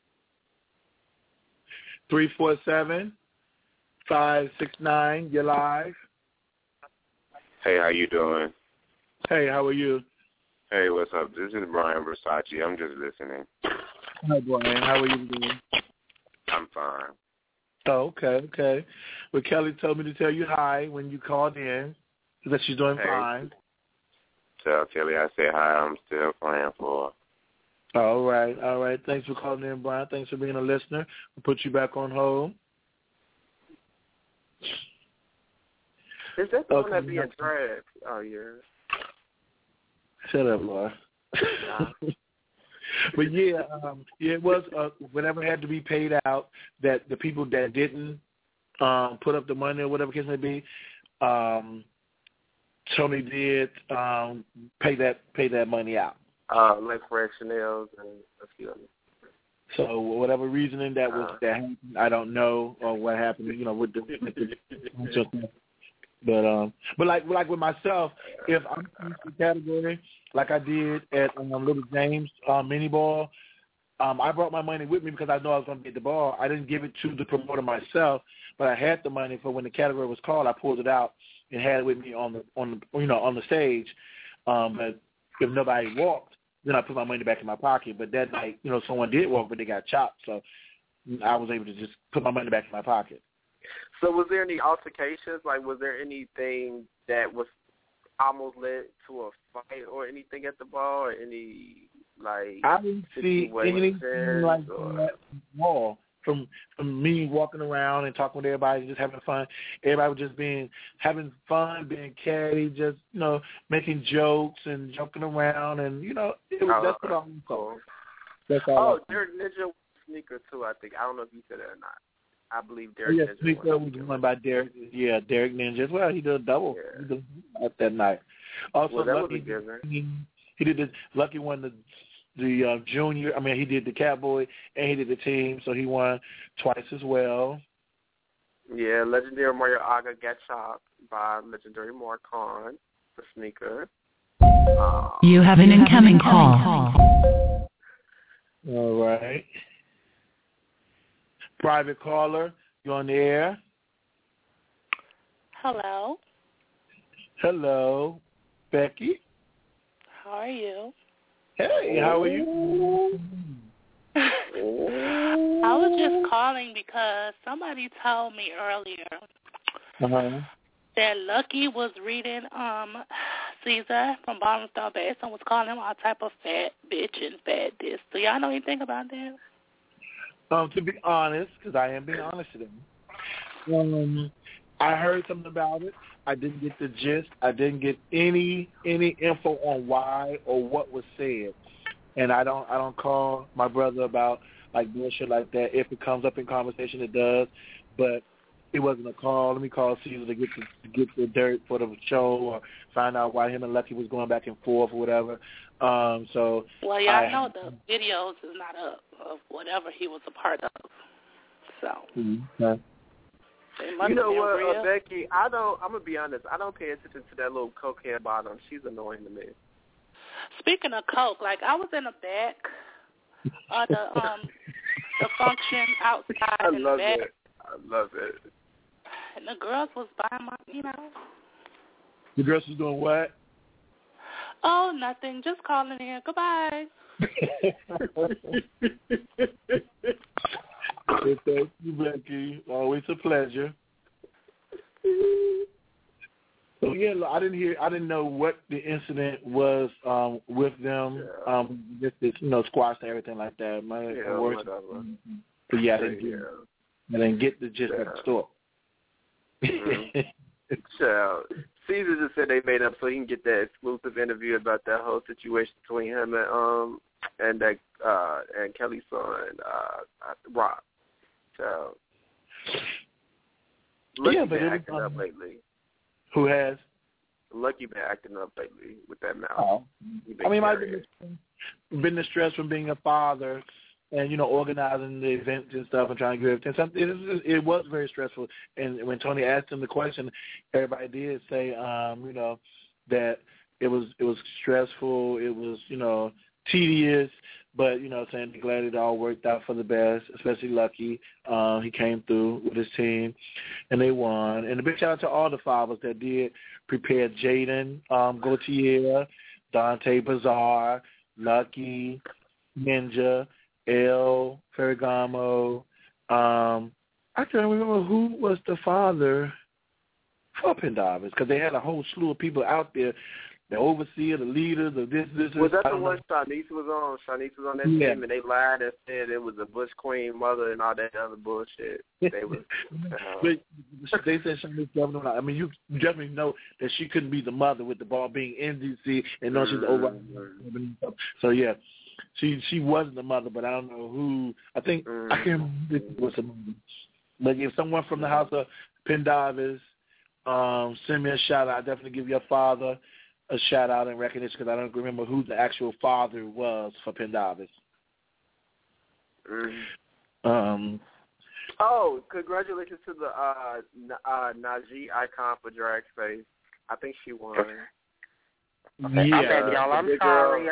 347-569. You're live. Hey, how you doing? Hey, how are you? Hey, what's up? This is Brian Versace. I'm just listening. Hi, Brian. How are you doing? I'm fine. Oh, okay. Well, Kelly told me to tell you hi when you called in, that she's doing fine. Tell Kelly I say hi. I'm still playing for her. All right. Thanks for calling in, Brian. Thanks for being a listener. We'll put you back on hold. Is that the one that being dragged? Oh, yeah. Shut up, Laura. But it was whenever it had to be paid out, that the people that didn't put up the money or whatever case may be, Tony did pay that money out. Like for Chanel's and a few others. So whatever reasoning that happened, I don't know, or what happened, with the but like with myself, if I'm in the category like I did at Little James mini ball, I brought my money with me because I know I was going to get the ball. I didn't give it to the promoter myself, but I had the money for when the category was called. I pulled it out and had it with me on the stage. But if nobody walked, then I put my money back in my pocket. But that night, someone did walk, but they got chopped, so I was able to just put my money back in my pocket. So was there any altercations? Was there anything that was almost led to a fight or anything at the ball, or any I didn't see anything like that at all. From me walking around and talking with everybody, just having fun. Everybody was just having fun, being catty, just making jokes and joking around, and it was that's what I was. That's all. Derek Ninja sneaker too. I think I don't know if you said that or not. I believe Derek Ninja. Sneaker was won by Derek. Yeah, Derek Ninja as well. He did a double that night. Also, Lucky, he did the Lucky won the junior. He did the Catboy and he did the team, so he won twice as well. Yeah, Legendary Mario Aga got chopped by Legendary Marcon, the sneaker. You have an incoming call. All right. Private caller, you on the air? Hello. Hello, Becky. How are you? Hey, how are you? I was just calling because somebody told me earlier that Lucky was reading Caesar from Barnstar Bass and was calling him all type of fat bitch and fat this. Do y'all know anything about that? To be honest, because I am being honest with them, I heard something about it. I didn't get the gist. I didn't get any info on why or what was said. And I don't call my brother about like bullshit like that. If it comes up in conversation, it does. But it wasn't a call. Let me call Caesar to get the dirt for the show or find out why him and Lucky was going back and forth or whatever. So well, y'all know the videos is not up of whatever he was a part of. So. Mm-hmm. You know what, Becky? I'm gonna be honest. I don't pay attention to that little cokehead bottom. She's annoying to me. Speaking of coke, like I was in the back of the function outside in the back. I love it. And the girls was buying my, The girls was doing what? Oh, nothing. Just calling in. Goodbye. Thank you, Becky. Always a pleasure. So yeah, I didn't know what the incident was with them. Just squash and everything like that. But yeah, I didn't get the gist of the story. So Caesar just said they made up so he can get that exclusive interview about that whole situation between him and Kelly's son, Rob. So Lucky's been acting up lately. Who has? Lucky been acting up lately with that mouth. Oh. I mean, I've been the stress from being a father and, organizing the events and stuff and trying to give everything. It was very stressful. And when Tony asked him the question, everybody did say, that it was stressful. It was, tedious. But, saying they're glad it all worked out for the best, especially Lucky. He came through with his team, and they won. And a big shout out to all the fathers that did prepare Jaden Gautier, Dante Bazar, Lucky, Ninja, El Ferragamo. I can't remember who was the father for Pendarvis, because they had a whole slew of people out there. The overseer, the leader, the this. Was that the one Shanice was on? Shanice was on that team, and they lied and said it was a Bush Queen mother and all that other bullshit. They was. They said Shanice governor. I mean, you definitely know that she couldn't be the mother with the ball being in D.C. and know she's over. So yeah, she wasn't the mother, but I don't know who. I think I can't remember if it was the mother. But if someone from the house of Pendarvis send me a shout out, I definitely give your father a shout out and recognition, because I don't remember who the actual father was for Pendarvis. Oh, congratulations to the Najee icon for Drag Space. I think she won. Okay. Yeah. Y'all, I'm sorry.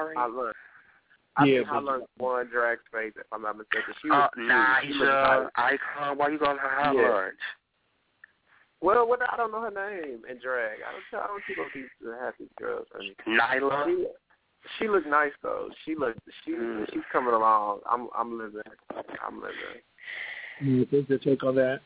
I think Holland won Drag Space, if I'm not mistaken. She was Nisha icon. Why you calling her Hot Lunch? Well, I don't know her name in drag. I don't keep up these happy girls. Nyla. She looks nice though. She's coming along. I'm living. What's your take on that?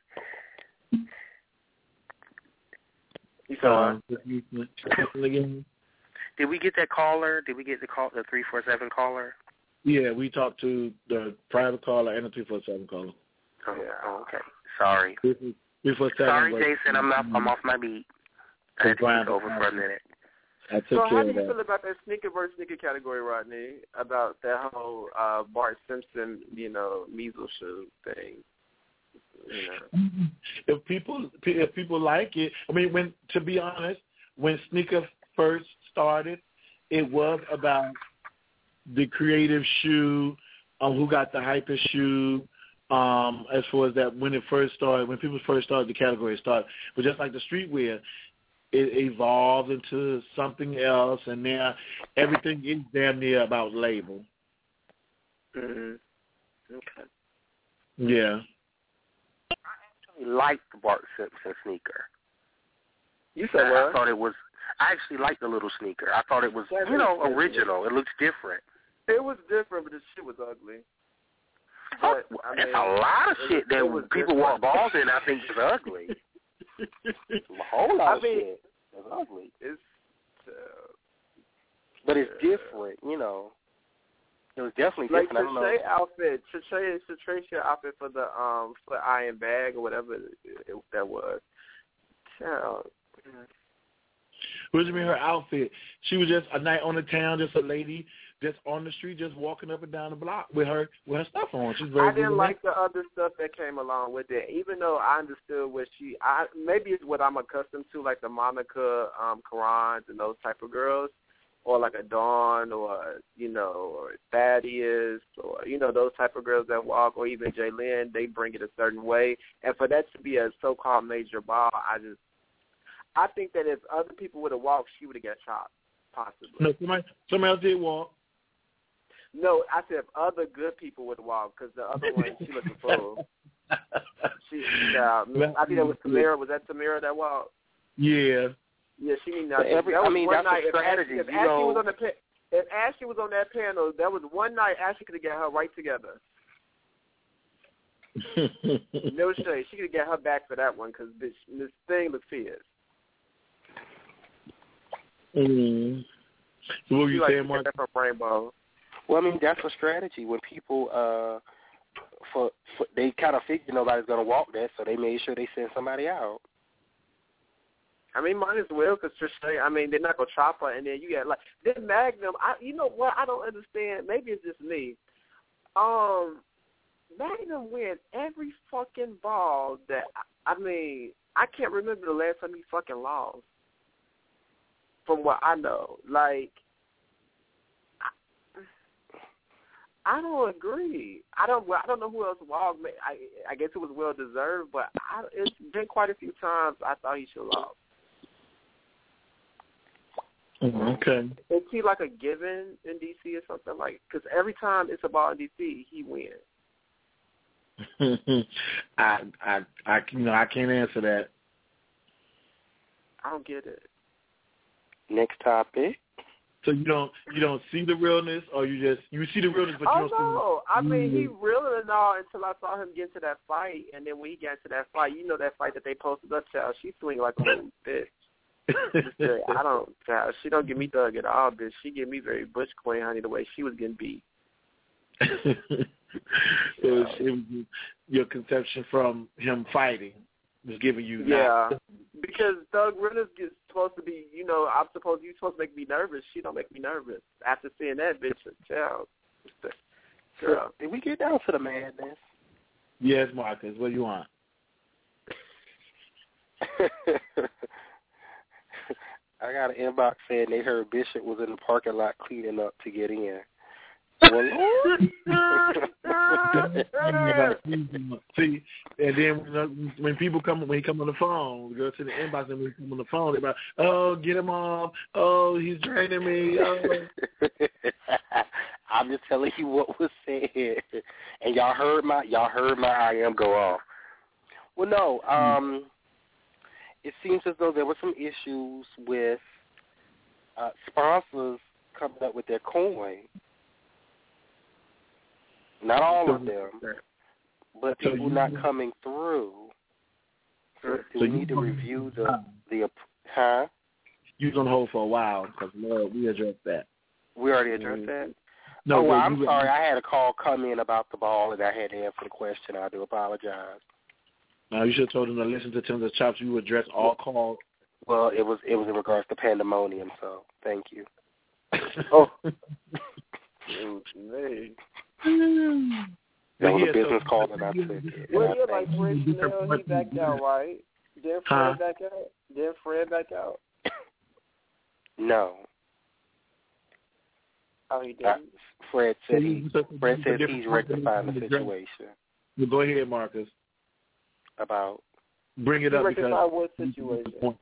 You saw again? Did we get that caller? Did we get the 347 caller? Yeah, we talked to the private caller and the 347 caller. Oh, okay. Sorry. 347. Sorry, Jason. I'm off my beat. I had to take over for a minute. So how do you feel about that sneaker versus sneaker category, Rodney? About that whole Bart Simpson, measles shoe thing? If people like it, I mean, to be honest, when sneaker first started, it was about the creative shoe, who got the hyper shoe, as far as that when people first started, the category started. But just like the streetwear, it evolved into something else, and now everything is damn near about label. Mm-hmm. Okay. Yeah. I actually liked the Bart Simpson sneaker. You said what? I actually liked the little sneaker. I thought it was, original. It looks different. It was different, but the shit was ugly. But, it's a lot of shit that people walk balls in I think is ugly. A whole lot of shit is ugly. But it's different, It was definitely different. I don't know. Trish's outfit for the Foot Iron bag or whatever that was. Child. What do you mean her outfit? She was just a night on the town, just a lady, just on the street, just walking up and down the block with her stuff on. She's very. I didn't like the other stuff that came along with it, even though I understood what maybe it's what I'm accustomed to, like the Monica Karans and those type of girls, or like a Dawn, or or Thaddeus, or those type of girls that walk, or even Jaylynn. They bring it a certain way, and for that to be a so-called major ball, I think that if other people would have walked, she would have got chopped, possibly. No, somebody else did walk. No, I said if other good people would have walked, because the other one, she looked a fool. I think that was Tamara. Was that Tamara that walked? Yeah. Yeah, she need nothing. That's a strategy. If Ashley was on that panel, that was one night Ashley could have got her right together. No shade. She could have got her back for that one, because this thing looks fierce. Mm. So what were you saying, Mark? Rainbow. Well, that's a strategy. When people, they kind of figure nobody's going to walk that, so they made sure they send somebody out. Might as well, because they're not going to chop her, and then you got, then Magnum, you know what, I don't understand, maybe it's just me. Magnum wins every fucking ball that, I can't remember the last time he fucking lost. From what I know, I don't agree. I don't know who else walked. I guess it was well deserved, but it's been quite a few times I thought he should have lost. Okay. Is he like a given in DC or something because every time it's a ball in DC, he wins. I can't answer that. I don't get it. Next topic. So you don't see the realness, or you see the realness, but you don't see. He real and all until I saw him get into that fight, and then when he got into that fight, that fight that they posted up, child, she swing like a little bitch. She don't get me thug at all, bitch. She get me very Bush Queen, honey, the way she was getting beat. It was your conception from him fighting was giving you that. Because Thug Rillers is supposed to be, you're supposed to make me nervous. She don't make me nervous. After seeing that bitch, child. Girl. Did we get down to the madness? Yes, Marcus. What do you want? I got an inbox saying they heard Bishop was in the parking lot cleaning up to get in. See, and then when he come on the phone, we go to the inbox, and when we come on the phone, they're about, oh, get him off, oh, he's draining me. Oh. I'm just telling you what was said, and y'all heard my I am go off. Well, no, it seems as though there were some issues with sponsors coming up with their coin. Not all of them, but people not coming through. So we need to review the huh? You was on hold for a while because we addressed that. We already addressed that? No, well, I'm sorry. I had a call come in about the ball, and I had to answer the question. I do apologize. No, you should have told them to listen to Tim's Chops. You address all calls. Well, it was in regards to pandemonium, so thank you. Oh. That was a business call that I took. Well, yeah, like Fred Chanel, he backed out, right? Didn't Fred back out? Didn't Fred back out? No. Oh, he didn't? Fred says he's rectifying the situation. Well, go ahead, Marcus. About bring it up because what situation?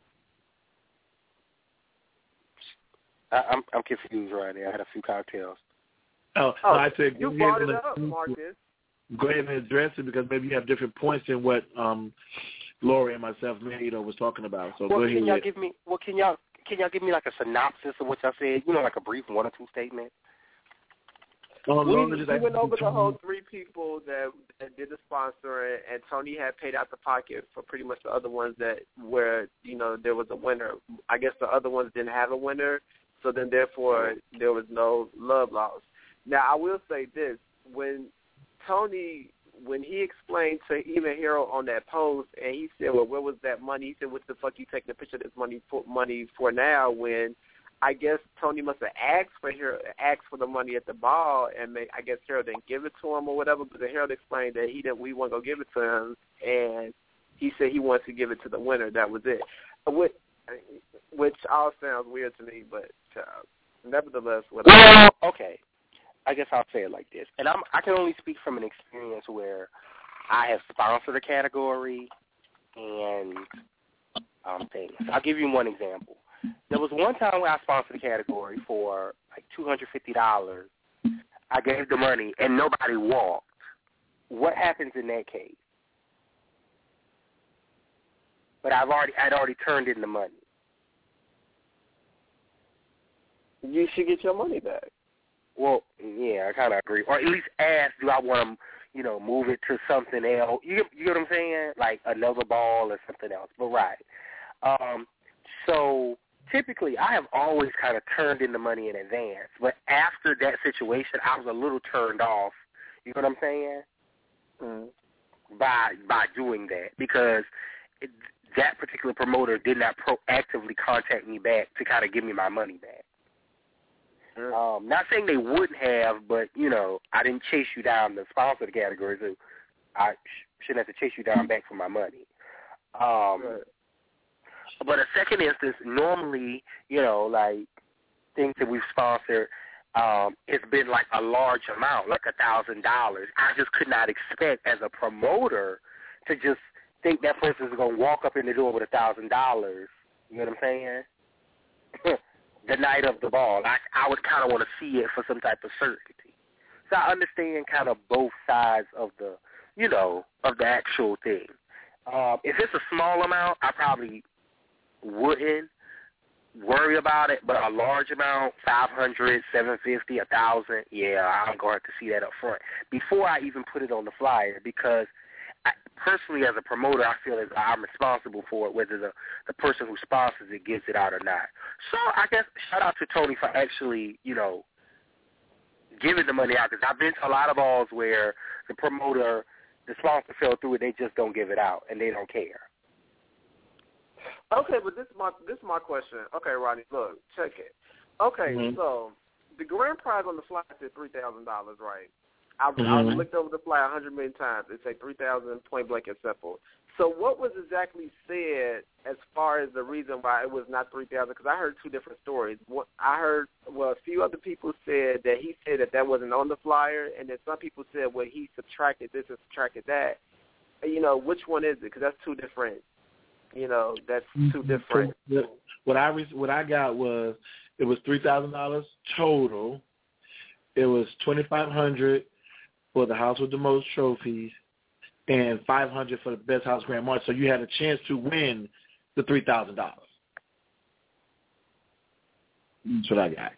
I'm confused right now. I had a few cocktails. No, I said you brought it up, Marcus. Go ahead and address it because maybe you have different points in what Lori and myself, Manito, was talking about. So go ahead. Can y'all give me like a synopsis of what y'all said? You know, like a brief 1 or 2 statement. We went over the whole 3 people that did the sponsoring, and Tony had paid out the pocket for pretty much the other ones where there was a winner. I guess the other ones didn't have a winner, so then therefore there was no love lost. Now I will say this: when he explained to even Harold on that post, and he said, "Well, where was that money?" He said, "What the fuck you taking a picture of this money for now?" When I guess Tony must have asked for the money at the ball, and I guess Harold didn't give it to him or whatever. But then Harold explained that we weren't gonna give it to him, and he said he wanted to give it to the winner. That was it. Which all sounds weird to me, but nevertheless, well, okay. I guess I'll say it like this, and I can only speak from an experience where I have sponsored a category, and things. I'll give you one example. There was one time where I sponsored a category for like $250. I gave the money and nobody walked. What happens in that case? But I'd already turned in the money. You should get your money back. Well, yeah, I kind of agree. Or at least ask, do I want to, move it to something else? You get what I'm saying? Like another ball or something else. But right. So typically, I have always kind of turned in the money in advance. But after that situation, I was a little turned off. You know what I'm saying? By doing that, because that particular promoter did not proactively contact me back to kind of give me my money back. Not saying they wouldn't have, but I didn't chase you down to sponsor the category, so I shouldn't have to chase you down back for my money. But a second instance, normally, like things that we've sponsored, it's been like a large amount, like $1,000. I just could not expect as a promoter to just think that person's going to walk up in the door with $1,000. You know what I'm saying? The night of the ball. I would kind of want to see it for some type of certainty. So I understand kind of both sides of the, of the actual thing. If it's a small amount, I probably wouldn't worry about it, but a large amount, $500, $750, $1,000, yeah, I'm going to have to see that up front before I even put it on the flyer, because personally as a promoter, I feel as I'm responsible for it, whether the person who sponsors it gives it out or not. So I guess shout out to Tony for actually, giving the money out, because I've been to a lot of balls where the promoter, the sponsor fell through it, they just don't give it out, and they don't care. Okay, but this is my question. Okay, Rodney, look, check it. Okay, so the grand prize on the flyer said $3,000, right? I've looked over the flyer 100 million times. It said $3,000 point blank and simple. So what was exactly said as far as the reason why it was not $3,000? Because I heard 2 different stories. A few other people said that he said that wasn't on the flyer, and then some people said, well, he subtracted this and subtracted that. Which one is it? Because that's 2 different. That's 2 different. What I got was it was $3,000 total. It was $2,500 for the house with the most trophies, and $500 for the best house grand march. So you had a chance to win the $3,000. That's what I got.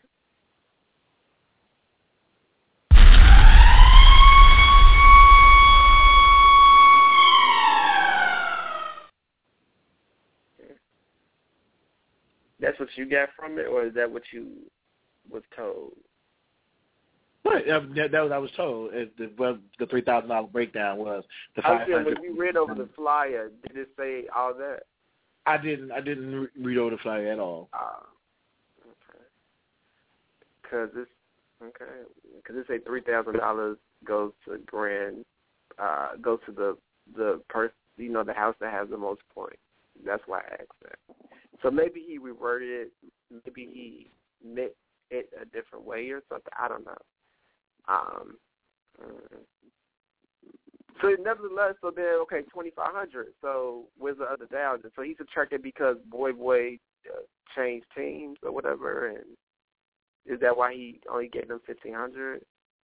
That's what you got from it, or is that what you was told? Right, that was I was told. The $3,000 breakdown was the $500. When you read over the flyer, did it say all that? I didn't read over the flyer at all. Okay. Because it say $3,000 goes to goes to the person, the house that has the most points. That's why I asked that. So maybe he reworded it. Maybe he meant it a different way or something. I don't know. So nevertheless, so then okay, 2,500. So where's the other 1,000? So he's subtracted because Boy changed teams or whatever, and is that why he only gave them 1,500?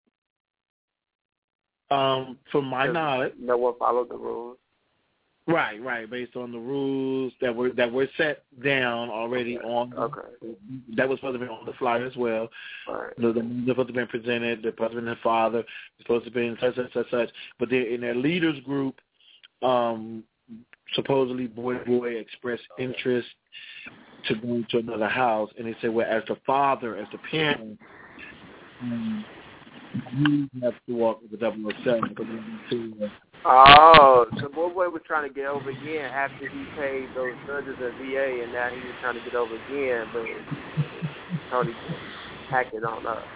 From my knowledge, no one followed the rules. Right. Based on the rules that were set down already on. Okay. That was supposed to be on the flyer as well. Right. The supposed to be presented. The husband and father was supposed to be in such. But they're in their leaders group. Supposedly, Boy expressed interest to go to another house, and they said, well, as the father, as the parent, you have to walk with the 007. Oh, so Boy was trying to get over again after he paid those judges at VA, and now he was trying to get over again, but Tony hacked it on up.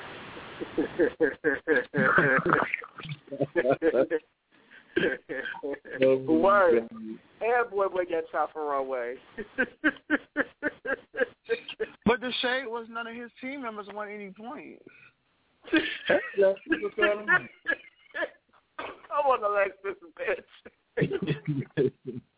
Word. And Boy got shot from runway. But the shade was none of his team members won any points. I want to Lexus, bitch.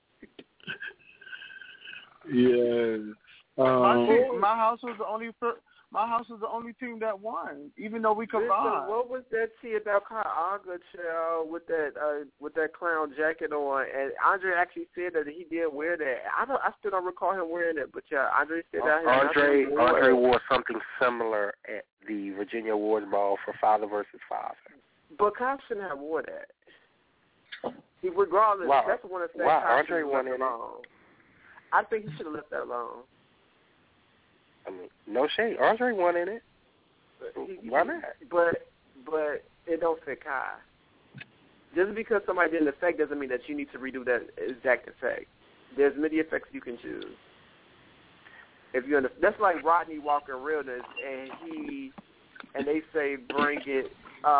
Yeah. My house was the only team that won, even though we combined. What was that tea about Kyle child with that clown jacket on? And Andre actually said that he did wear that. I still don't recall him wearing it, but yeah, Andre said that. Andre wore something similar at the Virginia Awards Ball for Father versus Father. But Kyle shouldn't have wore that. Regardless, that's one of the things. Why Andre won it? I think he should have left that alone. I mean, no shade. Andre won in it. Why not? But it don't fit Kai. Just because somebody did an effect doesn't mean that you need to redo that exact effect. There's many effects you can choose. If you're that's like Rodney Walker Realness, and they say bring it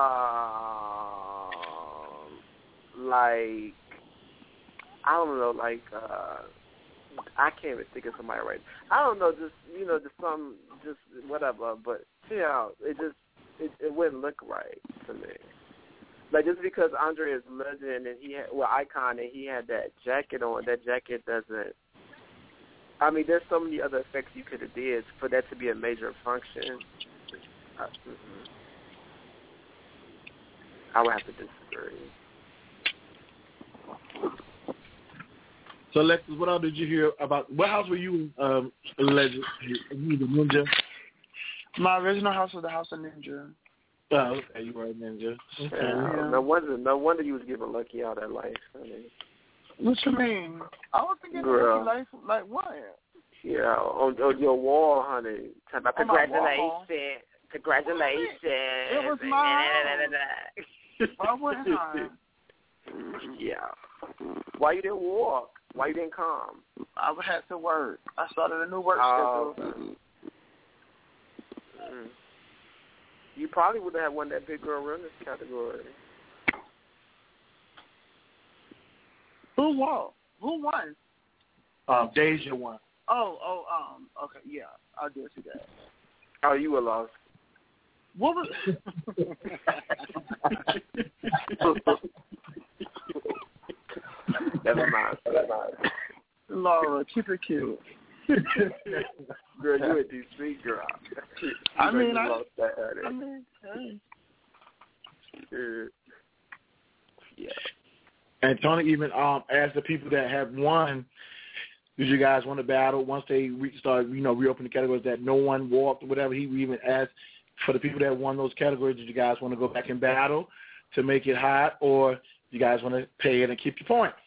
like I don't know, like I can't even think of somebody right. I don't know, just whatever. But it wouldn't look right to me. Like just because Andre is legend and icon and he had that jacket on, that jacket doesn't. I mean, there's so many other effects you could have did for that to be a major function. I would have to disagree. So, Alexis, what else did you hear about? What house were you legend? You the Ninja? My original house was the House of Ninja. Oh, okay, you were a ninja. Okay. Yeah. No wonder you was giving Lucky all that life, honey. What you mean? I wasn't getting Lucky life. Like what? Yeah, on your wall, honey. Talking about congratulations. Congratulations. It was mine. Why wouldn't I? Yeah. Why you didn't walk? Why you didn't come? I had to work. I started a new work schedule. You probably would have won that big girl runners category. Who won? Who won? Deja won. Okay, yeah, I did see that. Oh, you were lost. What was? Never mind. Laura, keep it cute. Girl, you a DC girl. Yeah. And Tony even asked the people that have won, did you guys want to battle once they start, reopen the categories that no one walked or whatever? He even asked for the people that won those categories, did you guys want to go back and battle to make it hot, or do you guys want to pay it and keep your point?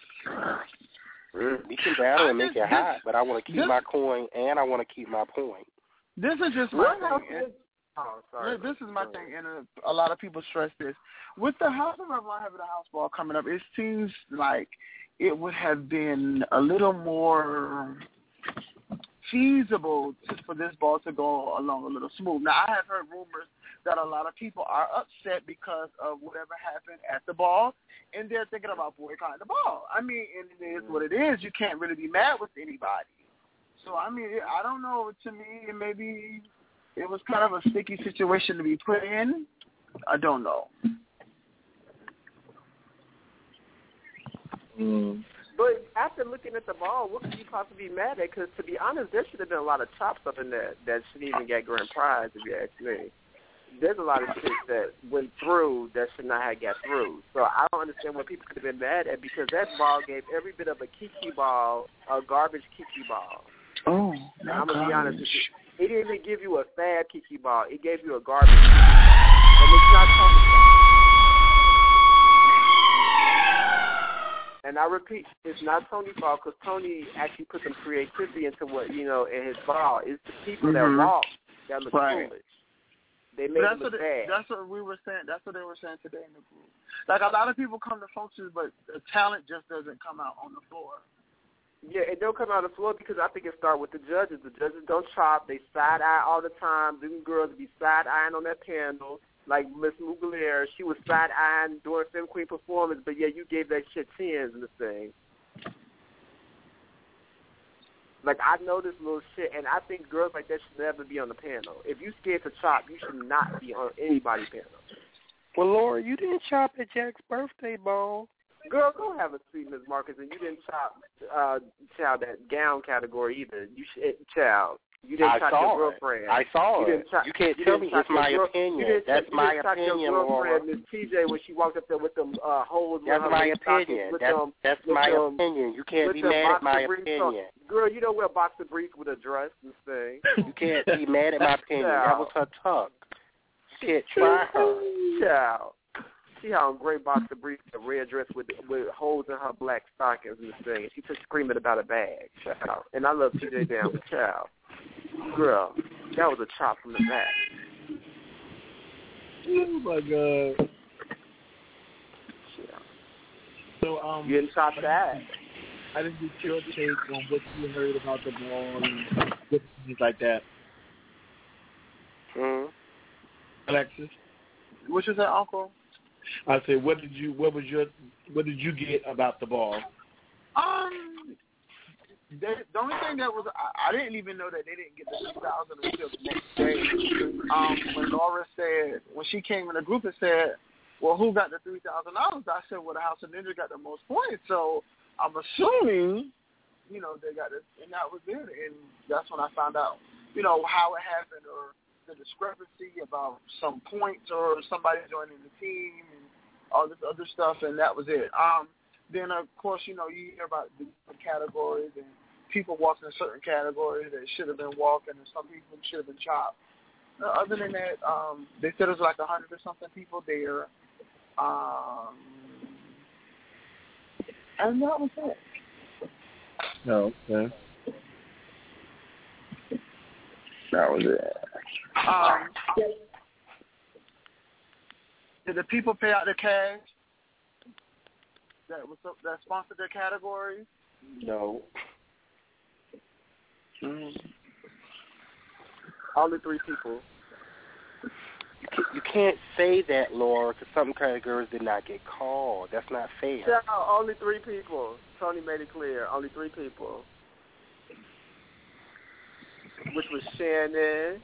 We can battle and make it hot, but I want to keep my coin and I want to keep my point. This is just my thing. This is my thing, and a lot of people stress this. With the House of Revelon having a house ball coming up, it seems like it would have been a little more feasible for this ball to go along a little smooth. Now, I have heard rumors that a lot of people are upset because of whatever happened at the ball, and they're thinking about boycotting the ball. I mean, and it is what it is. You can't really be mad with anybody. So, I mean, I don't know. To me, maybe it was kind of a sticky situation to be put in. I don't know. But after looking at the ball, what could you possibly be mad at? Because to be honest, there should have been a lot of chops up in there that shouldn't even get grand prize, if you ask me. There's a lot of shit that went through that should not have got through. So I don't understand what people could have been mad at, because that ball gave every bit of a kiki ball, a garbage kiki ball. Oh, I'm going to be honest with you. It didn't even give you a fab kiki ball. It gave you a garbage ball. And it's not Tony. And I repeat, it's not Tony's fault, because Tony actually put some creativity into what, in his ball. It's the people that walk that look foolish. They made it look bad. That's what we were saying. That's what they were saying today in the group. Like, a lot of people come to functions, but the talent just doesn't come out on the floor. Yeah, it don't come out on the floor because I think it starts with the judges. The judges don't chop. They side-eye all the time. Them girls be side-eyeing on that panel. Like Miss Mugler, she was side-eyeing during Femme Queen performance, but yeah, you gave that shit 10s in the thing. Like, I know this little shit, and I think girls like that should never be on the panel. If you scared to chop, you should not be on anybody's panel. Well, Laura, you didn't chop at Jack's birthday ball. Girl, go have a seat, Ms. Marcus, and you didn't chop, child, that gown category either. You child. You didn't chop your girlfriend. I saw it. You can't tell me it's my opinion. That's my opinion, Laura. Miss TJ, when she walked up there with them holes. That's my opinion. That's my opinion. You can't be mad at my opinion. Girl, you don't wear boxer briefs with a dress and thing. You can't be mad at my opinion. That was her tuck. Shit, try her. Child. See how in gray boxer briefs, a red dress with holes in her black stockings and thing. She took screaming about a bag, child. And I love TJ down with child. Girl, that was a chop from the back. Oh my God. Yeah. So you didn't chop that. I didn't get your take on what you heard about the ball and things like that. Alexis, what you say, Uncle? I said, what did you get about the ball? The only thing that was, I didn't even know that they didn't get the 2,000 until the next day. When Laura said, when she came in the group and said, well, who got the $3,000? I said, well, the House of Ninja got the most points. So I'm assuming, they got it, and that was it. And that's when I found out, how it happened, or the discrepancy about some points or somebody joining the team and all this other stuff, and that was it. Then, of course, you hear about the different categories and people walking in certain categories that should have been walking, and some people should have been chopped. Other than that, they said it was like 100 or something people there. And that was it. No, okay. That was it. Did the people pay out the cash that sponsored their categories? No. Only 3 people. You can't say that, Laura, because some categories did not get called. That's not fair. No, only 3 people. Tony made it clear. Only 3 people. Which was Shannon,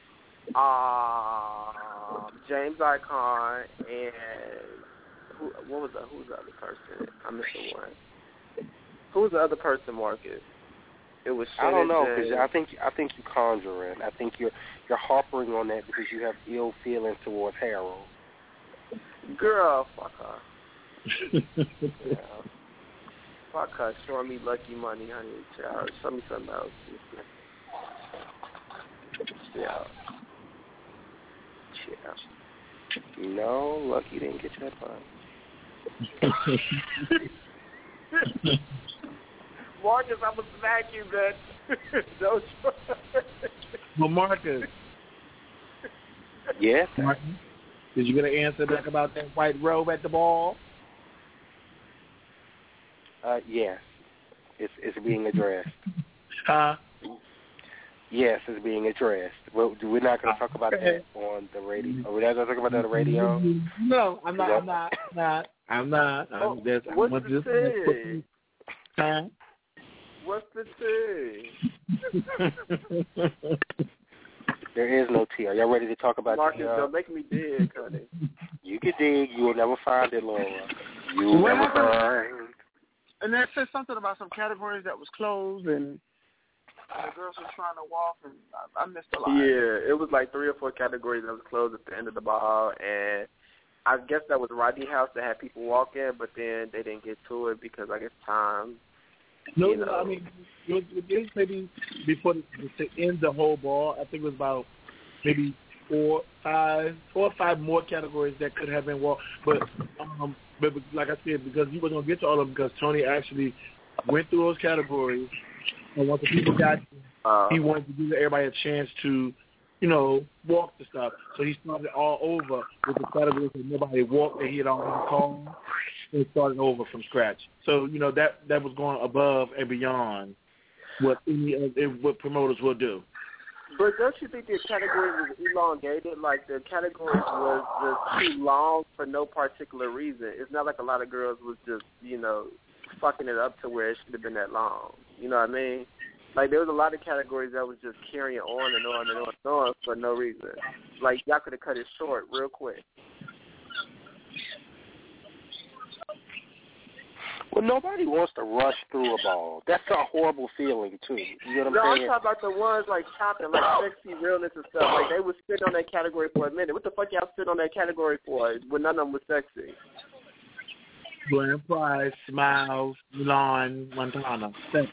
James Icon, and who was the other person? I missed the one. Who was the other person, Marcus? It was Shannon. I don't know, because I think you're conjuring. I think you're harping on that because you have ill feelings towards Harold. Girl, fuck her. Yeah. Fuck her, showing me lucky money, honey. Child. Show me something else. Yeah. No, Lucky didn't get that fun. Marcus, I'm a vacuum, man. Don't try. Well, Marcus. Yes? Marcus, did you get an answer back about that white robe at the ball? Yes. It's being addressed. Huh? Yes, it's being addressed. Well, we're not going to talk about that on the radio. Are we not going to talk about that on the radio? No, I'm not. I'm just. What's the tea? Huh? What's the tea? There is no tea. Are y'all ready to talk about Marcus, don't make me dig, honey. You can dig. You will never find it, Laura. You will never find. And that said something about some categories that was closed, and the girls were trying to walk, and I missed a lot. Yeah, it was like 3 or 4 categories that was closed at the end of the ball, and I guess that was Rodney House that had people walk in, but then they didn't get to it because I guess time. No, I mean, it was maybe before to end the whole ball. I think it was about maybe 4 or 5 more categories that could have been walked. But like I said, because he wasn't gonna get to all of them, because Tony actually went through those categories, and once the people got, he wanted to give everybody a chance to, walk the stuff. So he started all over with the categories that nobody walked that he had already called, and started over from scratch. So that was going above and beyond what what promoters will do. But don't you think the category was elongated? Like the categories was just too long for no particular reason. It's not like a lot of girls was just fucking it up to where it should have been that long. You know what I mean? Like, there was a lot of categories that was just carrying on and on and on and on for no reason. Like, y'all could have cut it short real quick. Well, nobody wants to rush through a ball. That's a horrible feeling, too. You know what I'm saying? I'm talking about the ones like chopping, like sexy realness and stuff. Like, they would sit on that category for a minute. What the fuck y'all sit on that category for when none of them was sexy? Grand Prize, Smiles, Milan, Montana. Sexy.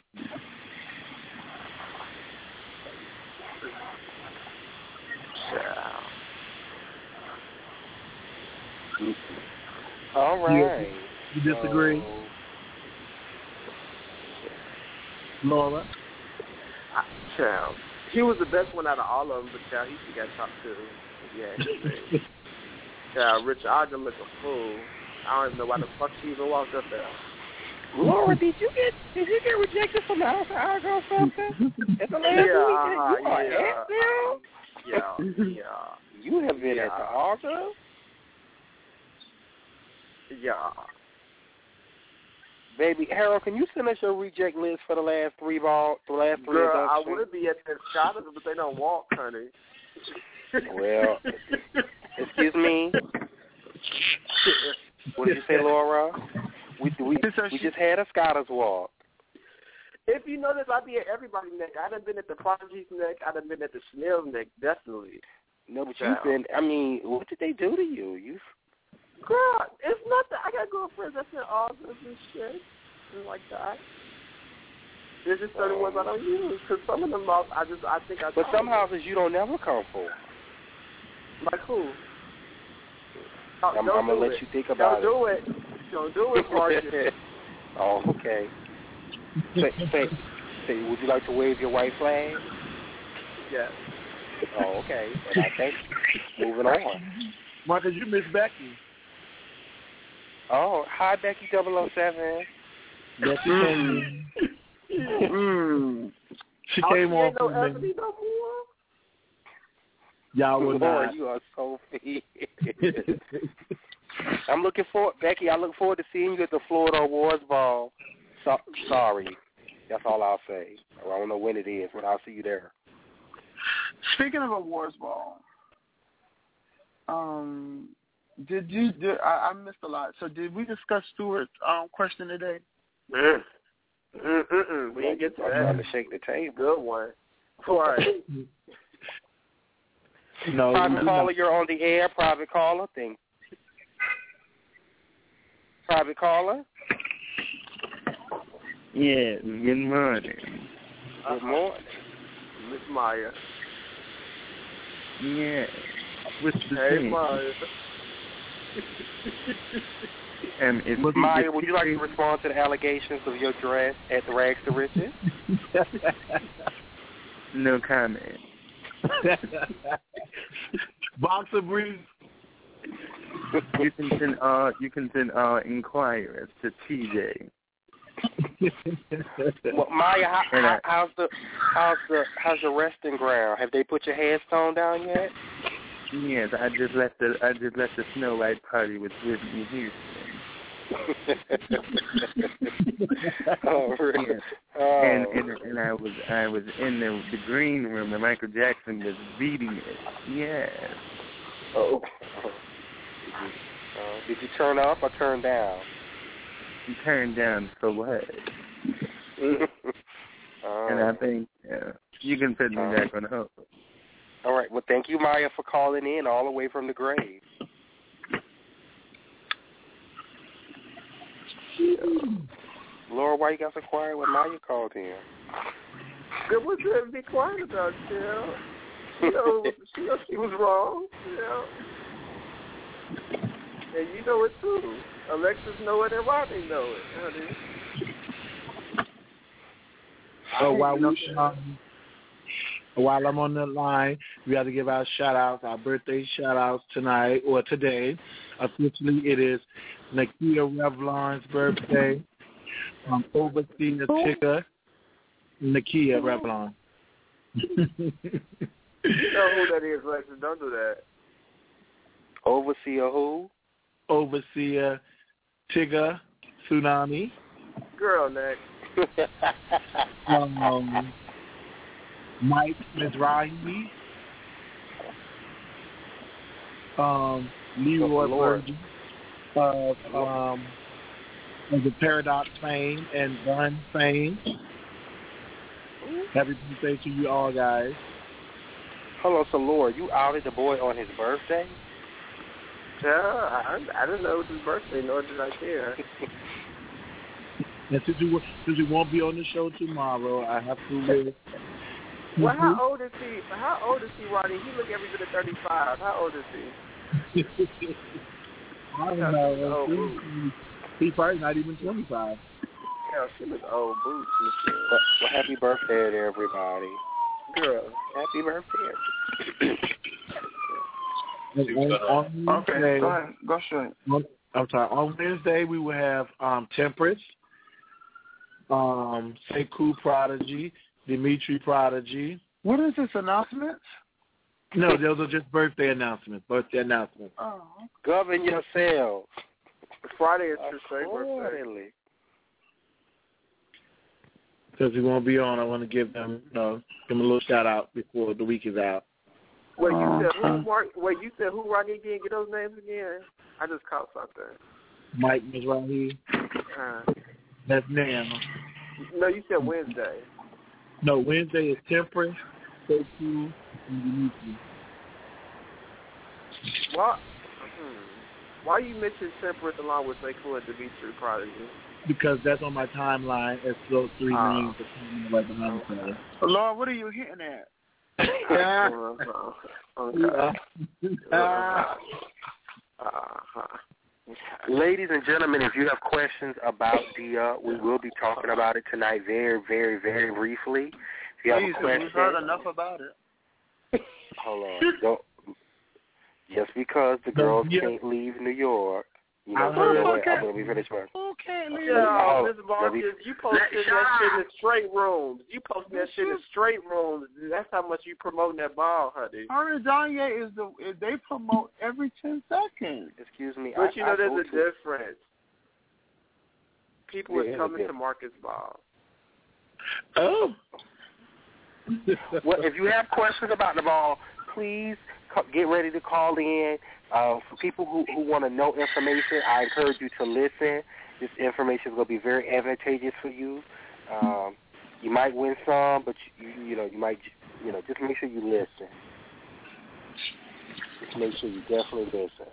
All right. You disagree? Laura? Child. He was the best one out of all of them, but child, he got chopped too. Yeah. Child, Rich Ogden looked a fool. I don't even know why the fuck she even walked up there. Laura, did you get rejected from the House of Argo or something? At the last Yeah. You have been at the Argo? Yeah. Baby, Harold, can you send us your reject list for the last 3 balls? Girl, I would be at the shot of it, but they don't walk, honey. Well, excuse me. What did you say, Laura? We just had a Scottish walk. If you notice, I be at everybody's neck. I done been at the Prodigy's neck. I done been at the Chanel's neck, definitely. No, but you've been. I mean, what did they do to you? Girl, it's nothing. I got girlfriends that's in August and shit, and like that. There's just certain ones I don't use because some of them I think I. But some houses you don't never come for. Like who? I'm gonna let you think about it. Don't do it, Marcus. Oh, okay. Say, would you like to wave your white flag? Yes. Oh, okay. And I think moving on. Marcus, you miss Becky. Oh, hi, Becky 007. Yes, she came. She came on. No Ebony no more. Y'all were not. You are so feed. I'm looking forward, Becky. I look forward to seeing you at the Florida Awards Ball. Sorry, that's all I'll say. I don't know when it is, but I'll see you there. Speaking of Awards Ball, I missed a lot. So did we discuss Stewart's question today? We didn't get to that. I'm trying to shake the table. Good one. All right. No, private caller, you're on the air. Private caller, thing. Private caller. Yeah. Good morning. Good morning, Miss Maya. Yeah. What's the Hey, thing? Maya. Maya, would you like to respond to the allegations of your dress at the Rags to Riches? No comment. Boxer briefs. You can send inquiries to TJ. Well, Maya, how's your resting ground? Have they put your headstone down yet? Yes, I just left the Snow White party with Whitney Houston. Oh, really? Yes. Oh. And I was in the green room and Michael Jackson was beating it. Yes. Oh. Did you turn up or turn down? You turned down, so what? And I think you can put me back on the hook. All right. Well, thank you, Maya, for calling in all the way from the grave. Laura, why you got so quiet when Maya called in? Good was good to be quiet about, you know. She knows she was wrong, you know. And you know it too. Alexis know it and Rodney know it, honey. So while I'm on the line, we have to give our shout-outs, our birthday shout-outs tonight or today. Officially, it is Nakia Revlon's birthday. Overseer Tigger, Nakia Revlon. You know who that is, Alexis. Don't do that. Overseer who? Overseer Tigger Tsunami. Girl, next. Mike Mizrahi. Leroy Burgess of the Paradox fame and Gun fame. Happy birthday to you all, guys. Hold on, so Laura, you outed the boy on his birthday? Yeah, I didn't know it was his birthday, nor did I care. And since you won't be on the show tomorrow, I have to. Well, how old is he? Rodney? He look every bit of 35. How old is he? I don't know. He's probably not even 25. Yeah, she looks old boots. Well, happy birthday to everybody. Girl, happy birthday. Okay, go ahead. Go straight. I'm sorry. On Wednesday, we will have Temperance, Sekou Prodigy, Dimitri Prodigy. What is this, announcement? No, those are just birthday announcements. Oh. Govern yourself. Friday is his birthday. Because he won't be on, I want to give them a little shout out before the week is out. Wait, you said who, Mark? Wait, you said who, Rodney? Again? Get those names again. I just caught something. Mike Mizrahi. That's now. No, you said Wednesday. No, Wednesday is Temperance, Sekou, and Dimitri. Why you mention Temperance along with Sekou and Dimitri Prodigy? Because that's on my timeline as those three names that come right behind each other. Lord, what are you hitting at? Ladies and gentlemen, if you have questions about Dia, we will be talking about it tonight very, very, very briefly. If you have a question, we've heard enough about it. Hold on. Just because the girls can't leave New York, you know, I'm going to be finished first. Okay, Mr. Marcus, you posting that shit in straight rooms. You posting that shit in straight rooms. That's how much you promoting that ball, honey. Harry Danye they promote every 10 seconds. Excuse me. But you know there's a difference. People are coming to Marcus Ball. Oh. Well, if you have questions about the ball, please get ready to call in. For people who want to know information, I encourage you to listen. This information is going to be very advantageous for you. You might win some, but you might just make sure you listen. Just make sure you definitely listen.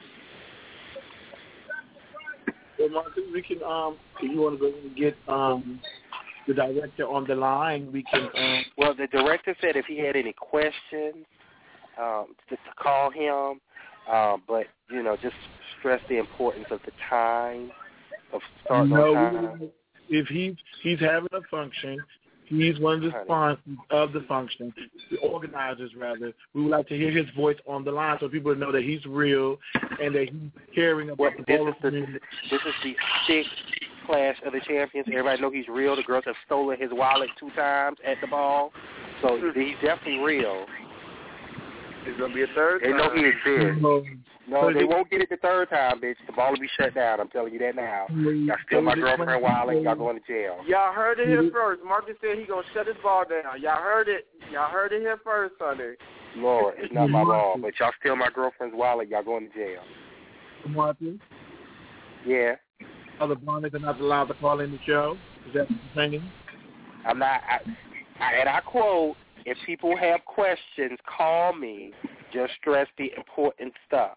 Well, Marcus, we can if you want to go and get the director on the line, we can. Well, the director said if he had any questions, just to call him. But just stress the importance of the time of starting on time. If he's having a function, he's one of the sponsors of the function, the organizers rather. We would like to hear his voice on the line so people know that he's real and that he's caring about the ball community. This is the 6th Clash of the Champions. Everybody know he's real. The girls have stolen his wallet 2 times at the ball, so he's definitely real. It's going to be a third time. They know he exists. No, they won't get it the third time, bitch. The ball will be shut down. I'm telling you that now. Y'all steal my girlfriend wallet, y'all going to jail. Y'all heard it here first. Marcus said he going to shut his ball down. Y'all heard it. Y'all heard it here first, Sunday. Lord, it's not my ball, but y'all steal my girlfriend's wallet, y'all going to jail. Marcus? Yeah. other blondes are not allowed to call in the show? Is that what you're saying? I'm not. And I quote: "If people have questions, call me. Just stress the important stuff."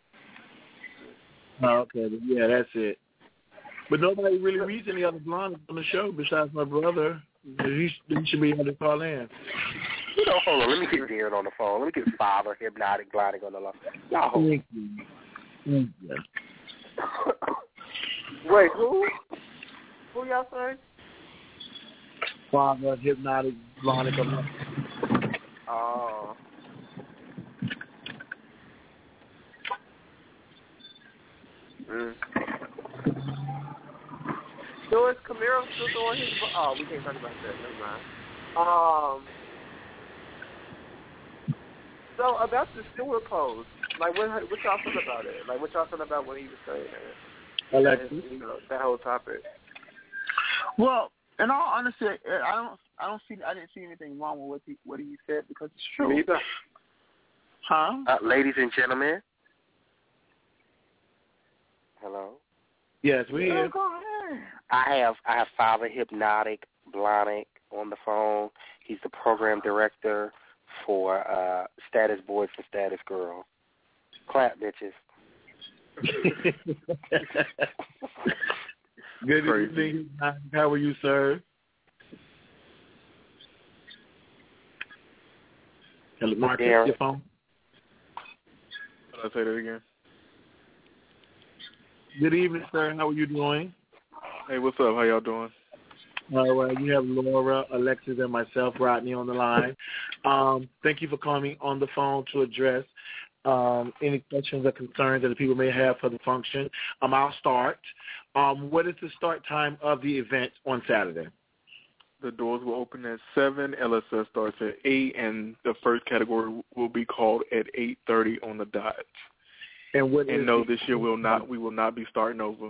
Oh, okay, yeah, that's it. But nobody really reads any other blondes on the show besides my brother. He should be able to call in. You know, hold on. Let me get Darren on the phone. Let me get Father Hypnotic Blinding on the line. Y'all hold on. Thank you. Wait, who? Who y'all say? Father Hypnotic Blinding on the line. Oh. So is Camaro still doing his? Oh, we can't talk about that. Never mind. So about the Stewart pose, like what y'all feel about it? Like what y'all feel about what he was saying? Alexis, that whole topic. Well, in all honesty, I didn't see anything wrong with what he said because it's true. Me either. Huh? Ladies and gentlemen. Hello. Yes, we here. Go ahead. I have Father Hypnotic Blinding on the phone. He's the program director for Status Boys and Status Girls. Clap, bitches. Good evening. How are you, sir? Hello, Marcus, your phone? I'll say that again. Good evening, sir. How are you doing? Hey, what's up? How y'all doing? All right, you have Laura, Alexis, and myself, Rodney, on the line. Thank you for calling on the phone to address any questions or concerns that the people may have for the function. I'll start. What is the start time of the event on Saturday? The doors will open at 7. LSS starts at 8, and the first category will be called at 8:30 on the dot. And no, this year we will not be starting over.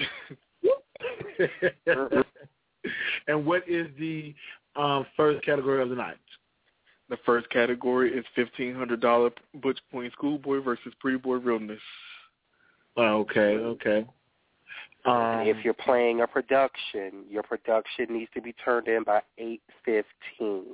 And what is the first category of the night? The first category is $1,500 Butch Queen Schoolboy versus Pretty Boy Realness. Okay. If you're playing a production, your production needs to be turned in by 8:15.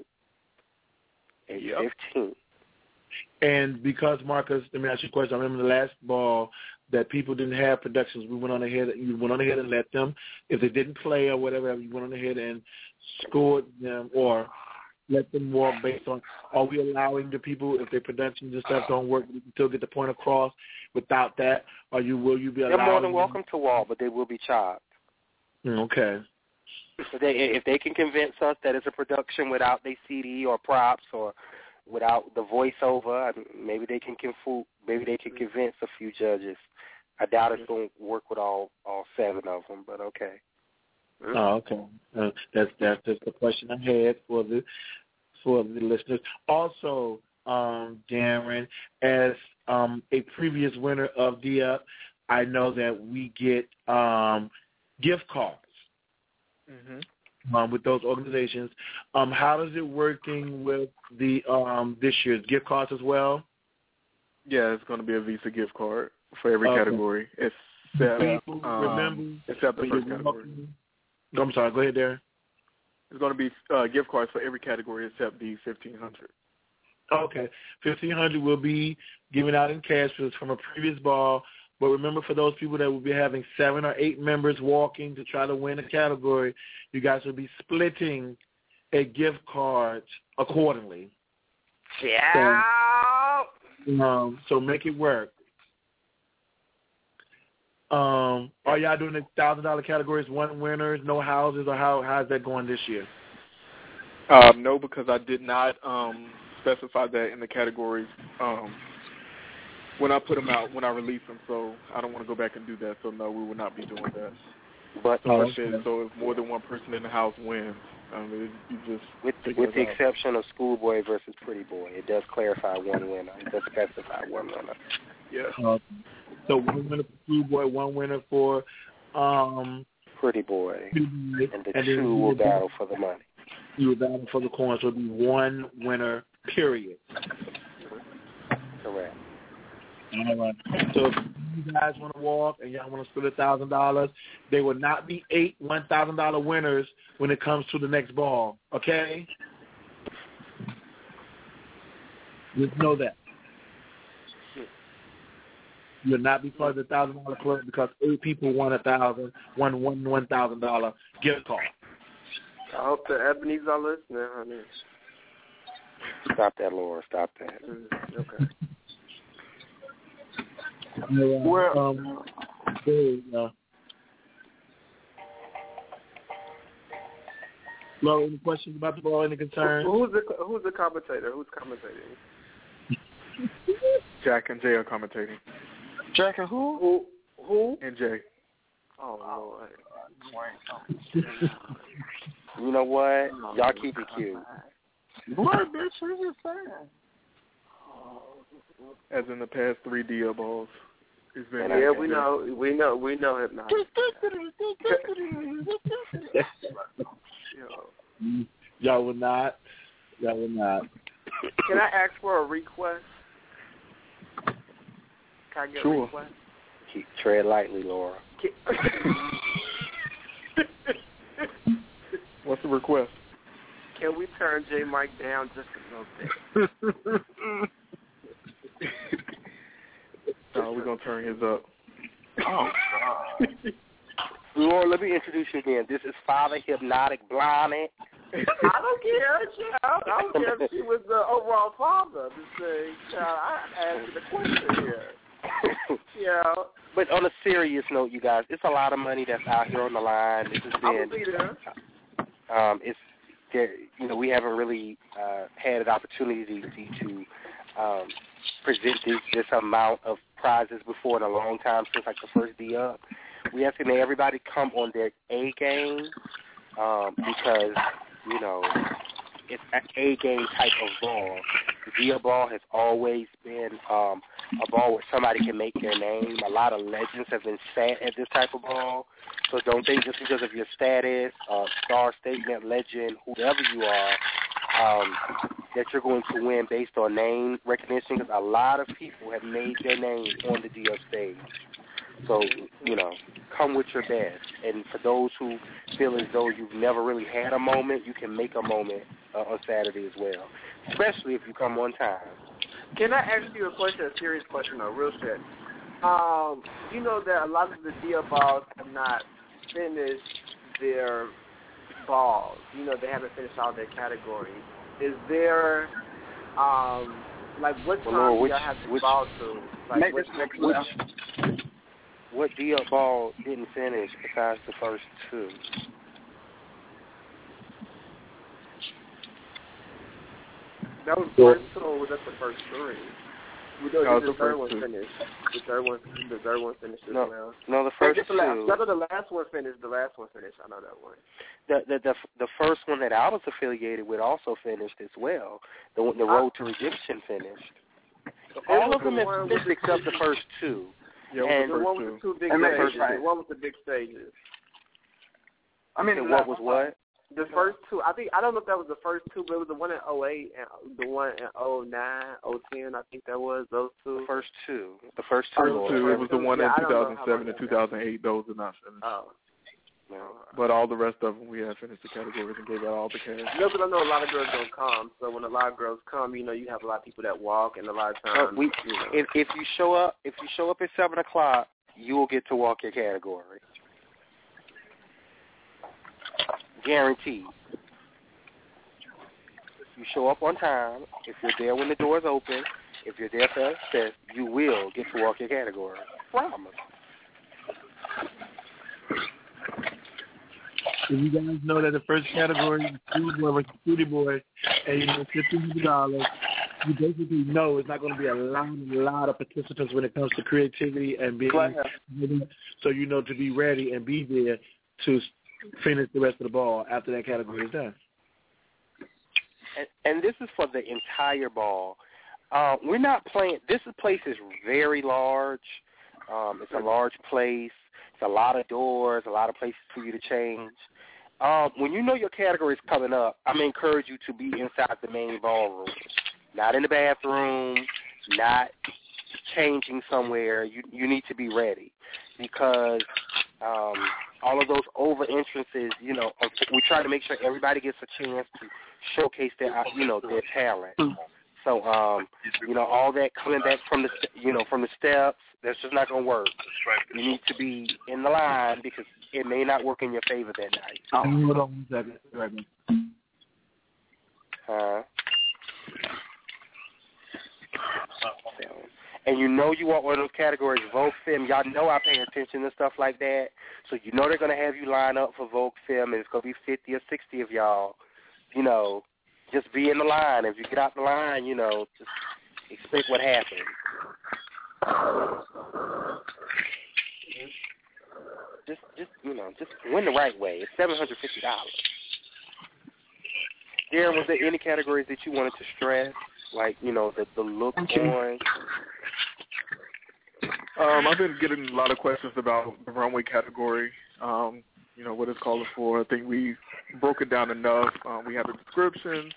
8:15. And because, Marcus, let me ask you a question. I remember the last ball that people didn't have productions. You went on ahead and let them, if they didn't play or whatever, you went on ahead and scored them or let them walk based on, are we allowing the people, if their productions and stuff don't work, we can still get the point across without that? Or will you be allowing They're more than welcome to walk, but they will be chopped. Okay. If they can convince us that it's a production without their CD or props or without the voiceover, maybe they can convince a few judges. I doubt it's going to work with all 7 of them, but okay. Oh, okay. That's just the question I had for the listeners. Also, Darren, as a previous winner of the I know that we get gift cards. Mm-hmm. With those organizations. How is it working with the this year's gift cards as well? Yeah, it's going to be a Visa gift card for every category, except the first category. I'm sorry, go ahead, Darren. It's going to be gift cards for every category except the $1,500. Okay, $1,500 will be given out in cash from a previous ball. But remember, for those people that will be having 7 or 8 members walking to try to win a category, you guys will be splitting a gift card accordingly. Yeah. So make it work. Are y'all doing the $1,000 categories, one winners, no houses, or how's that going this year? No, because I did not specify that in the categories when I put them out, when I release them. So I don't want to go back and do that. So no, we will not be doing that. But so if more than one person in the house wins, you just with the exception of Schoolboy versus Pretty Boy, it does clarify one winner. It does specify one winner. Yeah. So one winner for Schoolboy, one winner for Pretty Boy, and the two will battle for the money. You will battle for the coins. So it'll be one winner, period. Correct. All right. So if you you guys want to walk and y'all want to split $1,000, they will not be 8 $1,000 winners when it comes to the next ball. Okay? Just know that. You'll not be part of the $1,000 club because 8 people won $1,000 gift card. I hope the Ebonies are listening, honey. Stop that, Laura. Stop that. Okay. Laura, any questions about the ball? Any concerns? Who's the commentator? Who's commentating? Jack and Jay are commentating. Jack and who? Who? And Jay. Oh, Lord. You know what? Y'all keep it cute. What, bitch? What you saying? As in the past 3 DL balls. It's been yeah, we know Hypnotic. Y'all will not. Can I ask for a request? Can I get a request? Tread lightly, Laura. What's the request? Can we turn J Mike down just a little bit? No, we're going to turn his up. Oh, God. Laura, let me introduce you again. This is Father Hypnotic Blondie. I don't care. I don't care if she was the overall father. Just say, child, I asked the question here. Yeah. But on a serious note, you guys, it's a lot of money that's out here on the line. This has been, I will be there. It's there. You know, we haven't really had an opportunity to present this amount of prizes before in a long time since like the first D up. We asking that everybody come on their A game because you know it's an A game type of ball. The D up ball has always been a ball where somebody can make their name. A lot of legends have been sat at this type of ball. So don't think just because of your status, star statement, legend, whoever you are, that you're going to win based on name recognition, because a lot of people have made their name on the D up stage. So, you know, come with your best. And for those who feel as though you've never really had a moment, you can make a moment on Saturday as well, especially if you come on time. Can I ask you a question, a serious question, or real shit? You know that a lot of the D up balls have not finished their balls. You know, they haven't finished all their categories. Is there, like, what time do y'all have to ball to? Like, what D up ball didn't finish besides the first 2? That was the first 2, or was that the first 3? We know no, the third one finished. The third one finished as well. No, the first 2. I know the last one finished. I know that one. The first one that I was affiliated with also finished as well. The Road to Redemption finished. All of them have finished except the first 2. Yeah, and the one with the 2 big stages. The one with the big stages. I mean, what was what? The first 2, I don't know if that was the first 2, but it was the one in 08 and the one in 09, 010, I think that was, those 2. The first 2. The first 2, it was the one in 2007 and 2008, those are not finished. Oh. No. But all the rest of them, we have finished the categories and gave out all the cash. No, but I know a lot of girls don't come, so when a lot of girls come, you know, you have a lot of people that walk, and a lot of times, you know. If you show up at 7:00, you will get to walk your category. Guaranteed. If you show up on time, if you're there when the doors open, if you're there for access, you will get to walk your category. Promise. So you guys know that the first category is Food Boy versus Cutie Boy, and you know $1,500. You basically know it's not going to be a lot of participants when it comes to creativity and being. So you know to be ready and be there to finish the rest of the ball after that category is done. And this is for the entire ball. We're not playing. This place is very large. It's a large place. It's a lot of doors, a lot of places for you to change. When you know your category is coming up, I'm going to encourage you to be inside the main ballroom. Not in the bathroom, not changing somewhere, you need to be ready, because all of those over entrances, we try to make sure everybody gets a chance to showcase their their talent. So all that coming back from the from the steps, that's just not gonna work. You need to be in the line because it may not work in your favor that night. Hold on 1 second. And you are one of those categories, Vogue Femme. Y'all know I pay attention to stuff like that. So they're going to have you line up for Vogue Femme, and it's going to be 50 or 60 of y'all. Just be in the line. If you get out the line, just expect what happens. Just win the right way. It's $750. Darren, was there any categories that you wanted to stress? Like, the look on? I've been getting a lot of questions about the runway category, what it's calling for. I think we've broken down enough. We have a description.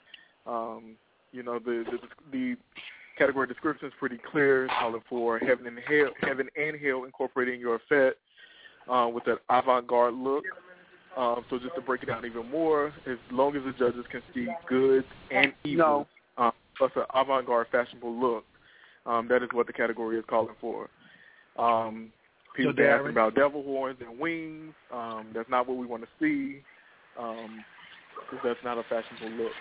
The category description is pretty clear. It's calling for heaven and hell incorporating your effect with that avant-garde look. So just to break it down even more, as long as the judges can see good and evil, plus an avant-garde fashionable look, that is what the category is calling for. People been asking about devil horns and wings. That's not what we want to see, because that's not a fashionable look.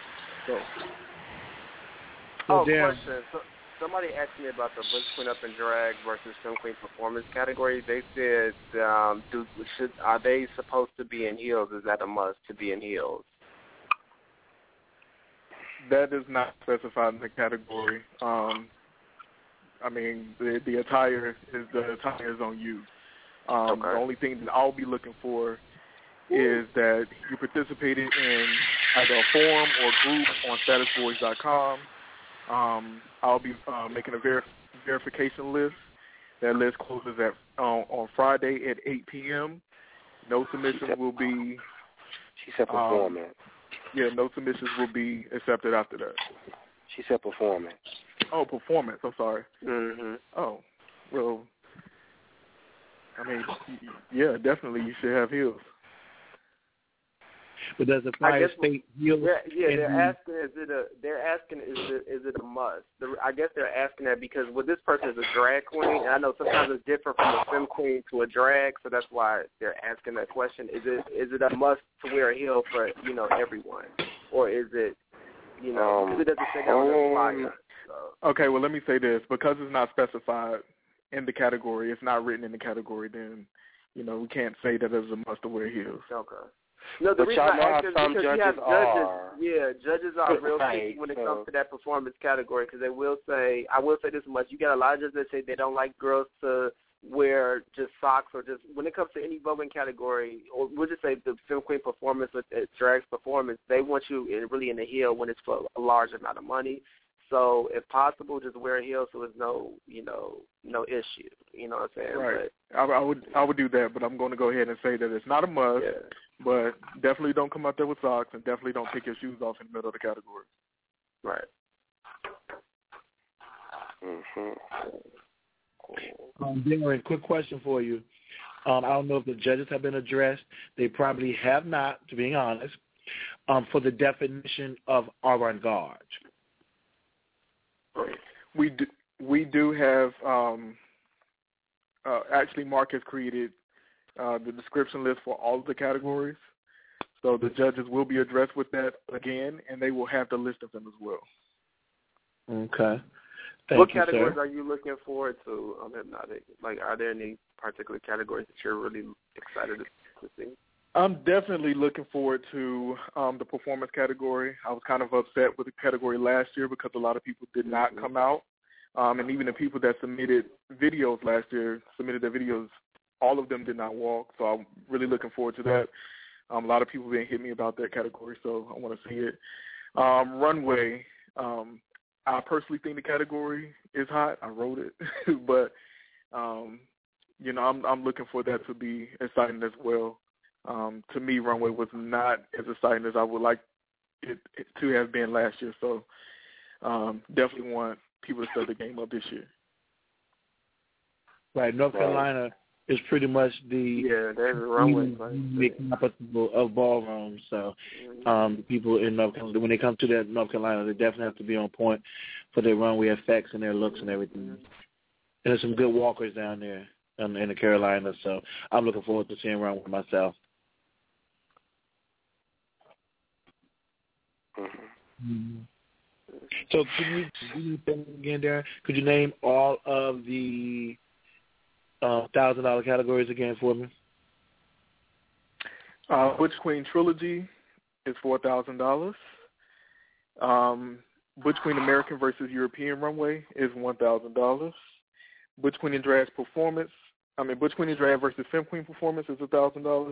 Question. So somebody asked me about the Butch Queen Up in Drag versus Film Queen Performance category. They said, are they supposed to be in heels? Is that a must to be in heels? That is not specified in the category. The attire is on you. The only thing that I'll be looking for is that you participated in either a forum or group on statusboys.com. I'll be making a verification list. That list closes on Friday at 8 p.m. No submissions will be. She said performance. No submissions will be accepted after that. She said performance. Oh, performance. I'm sorry. Mm-hmm. Oh, well, definitely you should have heels. But does the fire state heels? They're asking, is it a must? I guess they're asking that because this person is a drag queen, and I know sometimes it's different from a femme queen to a drag, so that's why they're asking that question. Is it a must to wear a heel for everyone, or is it because it doesn't say that on the flyer? So. Okay, well let me say this: because it's not specified in the category, it's not written in the category, then we can't say that it's a must to wear heels. Okay. No, the reason I ask is because you have judges. Yeah, judges are real picky when it comes to that performance category because they will say, I will say this much, you got a lot of judges that say they don't like girls to wear just socks or just, when it comes to any voguing category, or we'll just say the film queen performance with drag's performance, they want you really in the heel when it's for a large amount of money. So, if possible, just wear a heel so there's no issue. You know what I'm saying? Right. But, I would do that, but I'm going to go ahead and say that it's not a must. Yeah. But definitely don't come out there with socks, and definitely don't take your shoes off in the middle of the category. Right. Darren, quick question for you. I don't know if the judges have been addressed. They probably have not, to be honest, for the definition of avant-garde. We do have actually Mark has created the description list for all of the categories. So the judges will be addressed with that again, and they will have the list of them as well. Okay. What categories are you looking forward to on Hypnotic? Like, are there any particular categories that you're really excited to see? I'm definitely looking forward to the performance category. I was kind of upset with the category last year because a lot of people did not come out. And even the people that submitted videos last year, submitted their videos, all of them did not walk. So I'm really looking forward to that. A lot of people didn't hit me about that category, so I want to see it. Runway, I personally think the category is hot. I wrote it. But, I'm looking for that to be exciting as well. To me, Runway was not as exciting as I would like it to have been last year. So definitely want people to step the game up this year. Right. North Carolina is pretty much the there's a runway capital of ballrooms. So people in North Carolina, when they come to that North Carolina, they definitely have to be on point for their runway effects and their looks and everything. And there's some good walkers down there in the Carolinas. So I'm looking forward to seeing runway myself. So could you again, Darren? Could you name all of the $1,000 categories again for me? Butch Queen Trilogy is $4,000. Butch Queen American versus European Runway is $1,000. Butch Queen and Drag Performance, Butch Queen and Drag versus Femme Queen Performance is $1,000.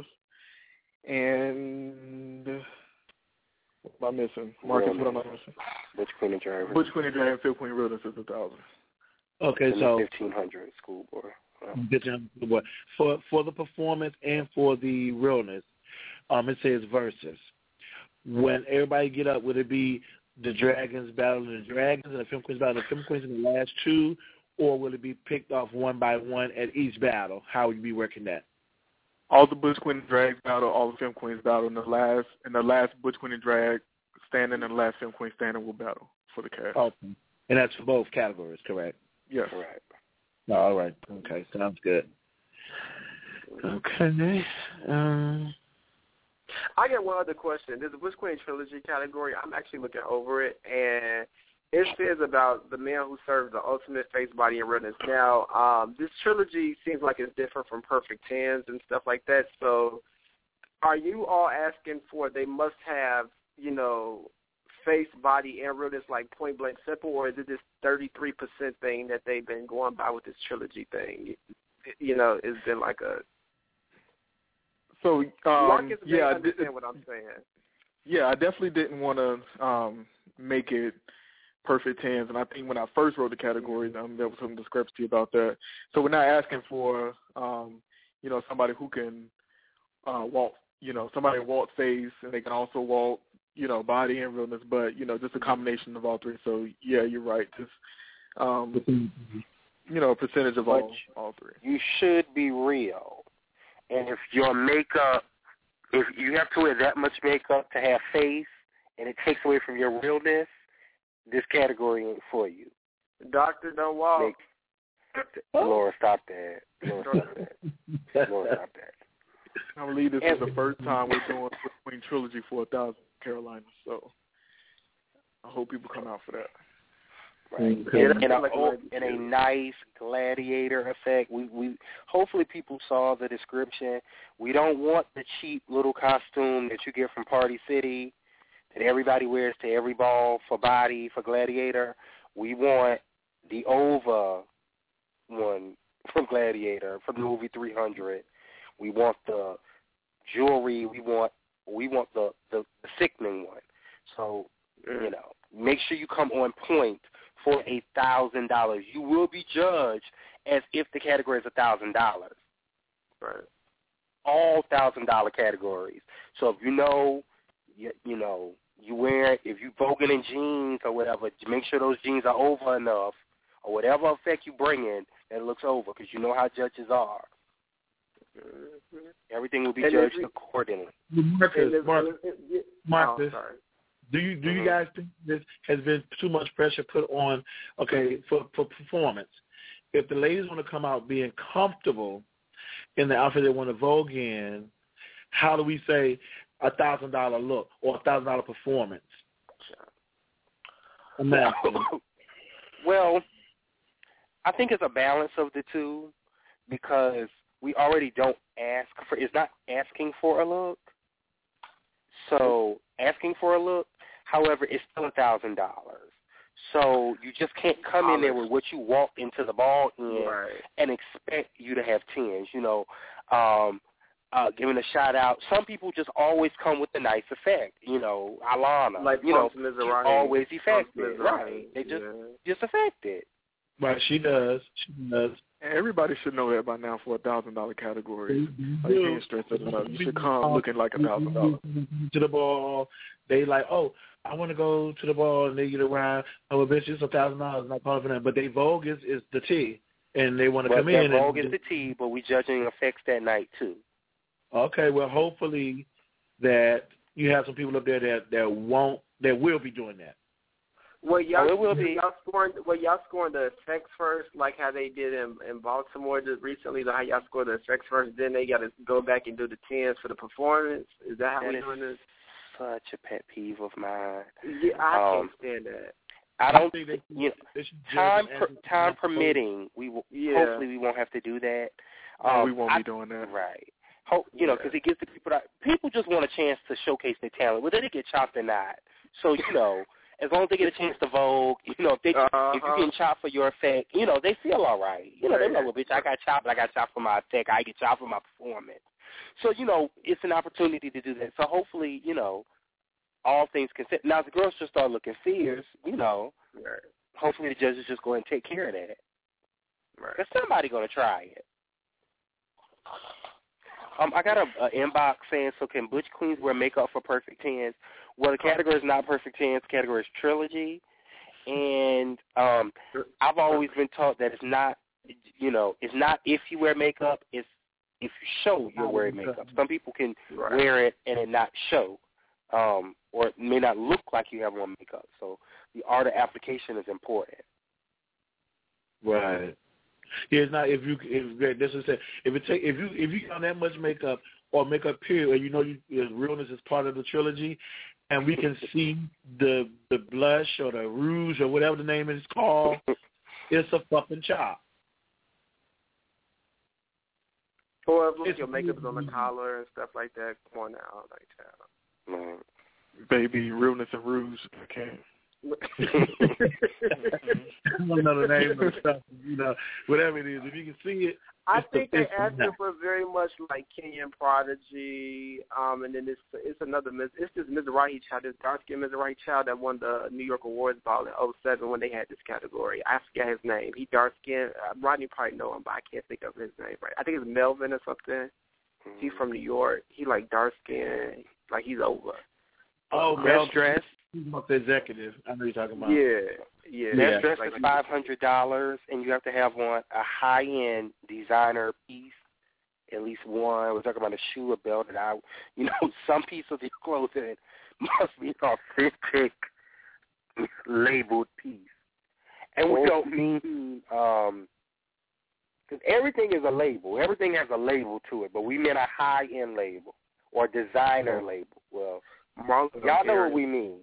And what am I missing? Marcus, what am I missing? Butch Queen and Drag. Butch Queen and Drag and Femme Queen Realness is $1,000. Okay, and so 1,500 Schoolboy. For the performance and for the realness, it says versus. When everybody get up, would it be the Dragons battling the Dragons and the Femme Queens battling the Femme Queens in the last two, or will it be picked off one by one at each battle? How would you be working that? All the Butch Queen and Drag battle, all the Femme Queens battle, and the last Butch Queen and Drag standing and the last Femme Queen standing will battle for the cast. Okay. And that's for both categories, correct? Yes. Correct. All right. Okay. Sounds good. Okay. I got one other question. There's a Butch Queen Trilogy category. I'm actually looking over it, and it says about the man who served the ultimate face, body, and realness. Now, this trilogy seems like it's different from Perfect Tens and stuff like that. So are you all asking for they must have, face, body, and realness like point blank simple, or is it this 33% thing that they've been going by with this trilogy thing? It's been like a... So, Marcus may understand what I'm saying. Yeah, I definitely didn't want to make it Perfect Tens, and I think when I first wrote the category, there was some discrepancy about that. So we're not asking for, somebody who can walk, somebody walk face, and they can also walk, body and realness, but, just a combination of all three. So, yeah, you're right. Just, a percentage of all three. You should be real. And if your makeup, if you have to wear that much makeup to have face, and it takes away from your realness, this category ain't for you. Doctor, don't walk. Laura, stop that. Laura, stop that. I believe this is the first time we're doing the Queen Trilogy for 1,000 Carolina, so I hope people come out for that. Right. And a nice gladiator effect. We hopefully people saw the description. We don't want the cheap little costume that you get from Party City that everybody wears to every ball for body, for gladiator. We want the OVA one from Gladiator, from the movie 300. We want the jewelry. We want the sickening one. So, make sure you come on point for $1,000. You will be judged as if the category is $1,000. Right. All $1,000 categories. So if you wear, if you voguing in jeans or whatever, make sure those jeans are over enough, or whatever effect you bring in that looks over, because you know how judges are. Everything will be judged accordingly. Marcus, do you guys think this has been too much pressure put on? Okay, for performance, if the ladies want to come out being comfortable in the outfit they want to vogue in, how do we say $1,000 look or $1,000 performance? Well, I think it's a balance of the two, because we already don't ask for, it's not asking for a look. So asking for a look, however, it's still $1,000. So you just can't come in there with what you walk into the ball in and expect you to have tens. Giving a shout out. Some people just always come with a nice effect. Alana, like always effective. Right? They just affected. Right, she does. Everybody should know that by now for $1,000 category. Like, you can't stress it enough. You should come looking like $1,000. To the ball, they like, I want to go to the ball, and they get around. Oh, bitch, it's $1,000. Not calling for that, but they vogue is the T. and they want to come in. Vogue is the T, but we judging effects that night too. Okay, well, hopefully that you have some people up there that will be doing that. Well, y'all scoring the effects first, like how they did in Baltimore just recently. How y'all score the effects first, then they got to go back and do the 10s for the performance. Is that how we're doing this? Such a pet peeve of mine. Yeah, I can't stand that. I don't think time permitting, hopefully we won't have to do that. We won't be doing that, right? Because it gives the people just want a chance to showcase their talent, whether they get chopped or not. So as long as they get a chance to Vogue, if you're getting chopped for your effect, they feel all right. They're like, well, bitch, I got chopped, but I got chopped for my effect. I get chopped for my performance. So it's an opportunity to do that. So hopefully, all things considered. Now, if the girls just start looking fierce, hopefully the judges just go ahead and take care of that. Because somebody's going to try it. I got a inbox saying, so can Butch Queens wear makeup for Perfect 10s? Well, the category is not Perfect 10s. The category is Trilogy. And I've always been taught that it's not, it's not if you wear makeup, it's if you show you're wearing makeup. Some people can wear it and it not show, or it may not look like you have on makeup. So the art of application is important. Right. Yeah, it's not if you got that much makeup or makeup period, and realness is part of the trilogy, and we can see the blush or the rouge or whatever the name is called, it's a fucking chop. Or if your makeup is on the collar and stuff like that, come on now, like that. Baby, realness and rouge, I can't. I don't know the name of the stuff, whatever it is. If you can see it, I think they asked her for very much like Kenyan Prodigy, and then it's another it's this Mizrahi child, this dark-skinned Mizrahi child that won the New York Awards Ball in 2007 when they had this category. I forget his name. He dark-skinned. Rodney probably know him, but I can't think of his name right. I think it's Melvin or something. He's from New York. He like dark-skinned, like he's over. Oh, Best Dress. He's the executive. I know you're talking about. Yeah. Best Dress is $500, and you have to have a high-end designer piece, at least one. We're talking about a shoe, a belt, and some piece of your clothing must be an authentic, labeled piece. And we don't mean, because everything is a label. Everything has a label to it, but we mean a high-end label or designer label. Well, y'all know what we mean.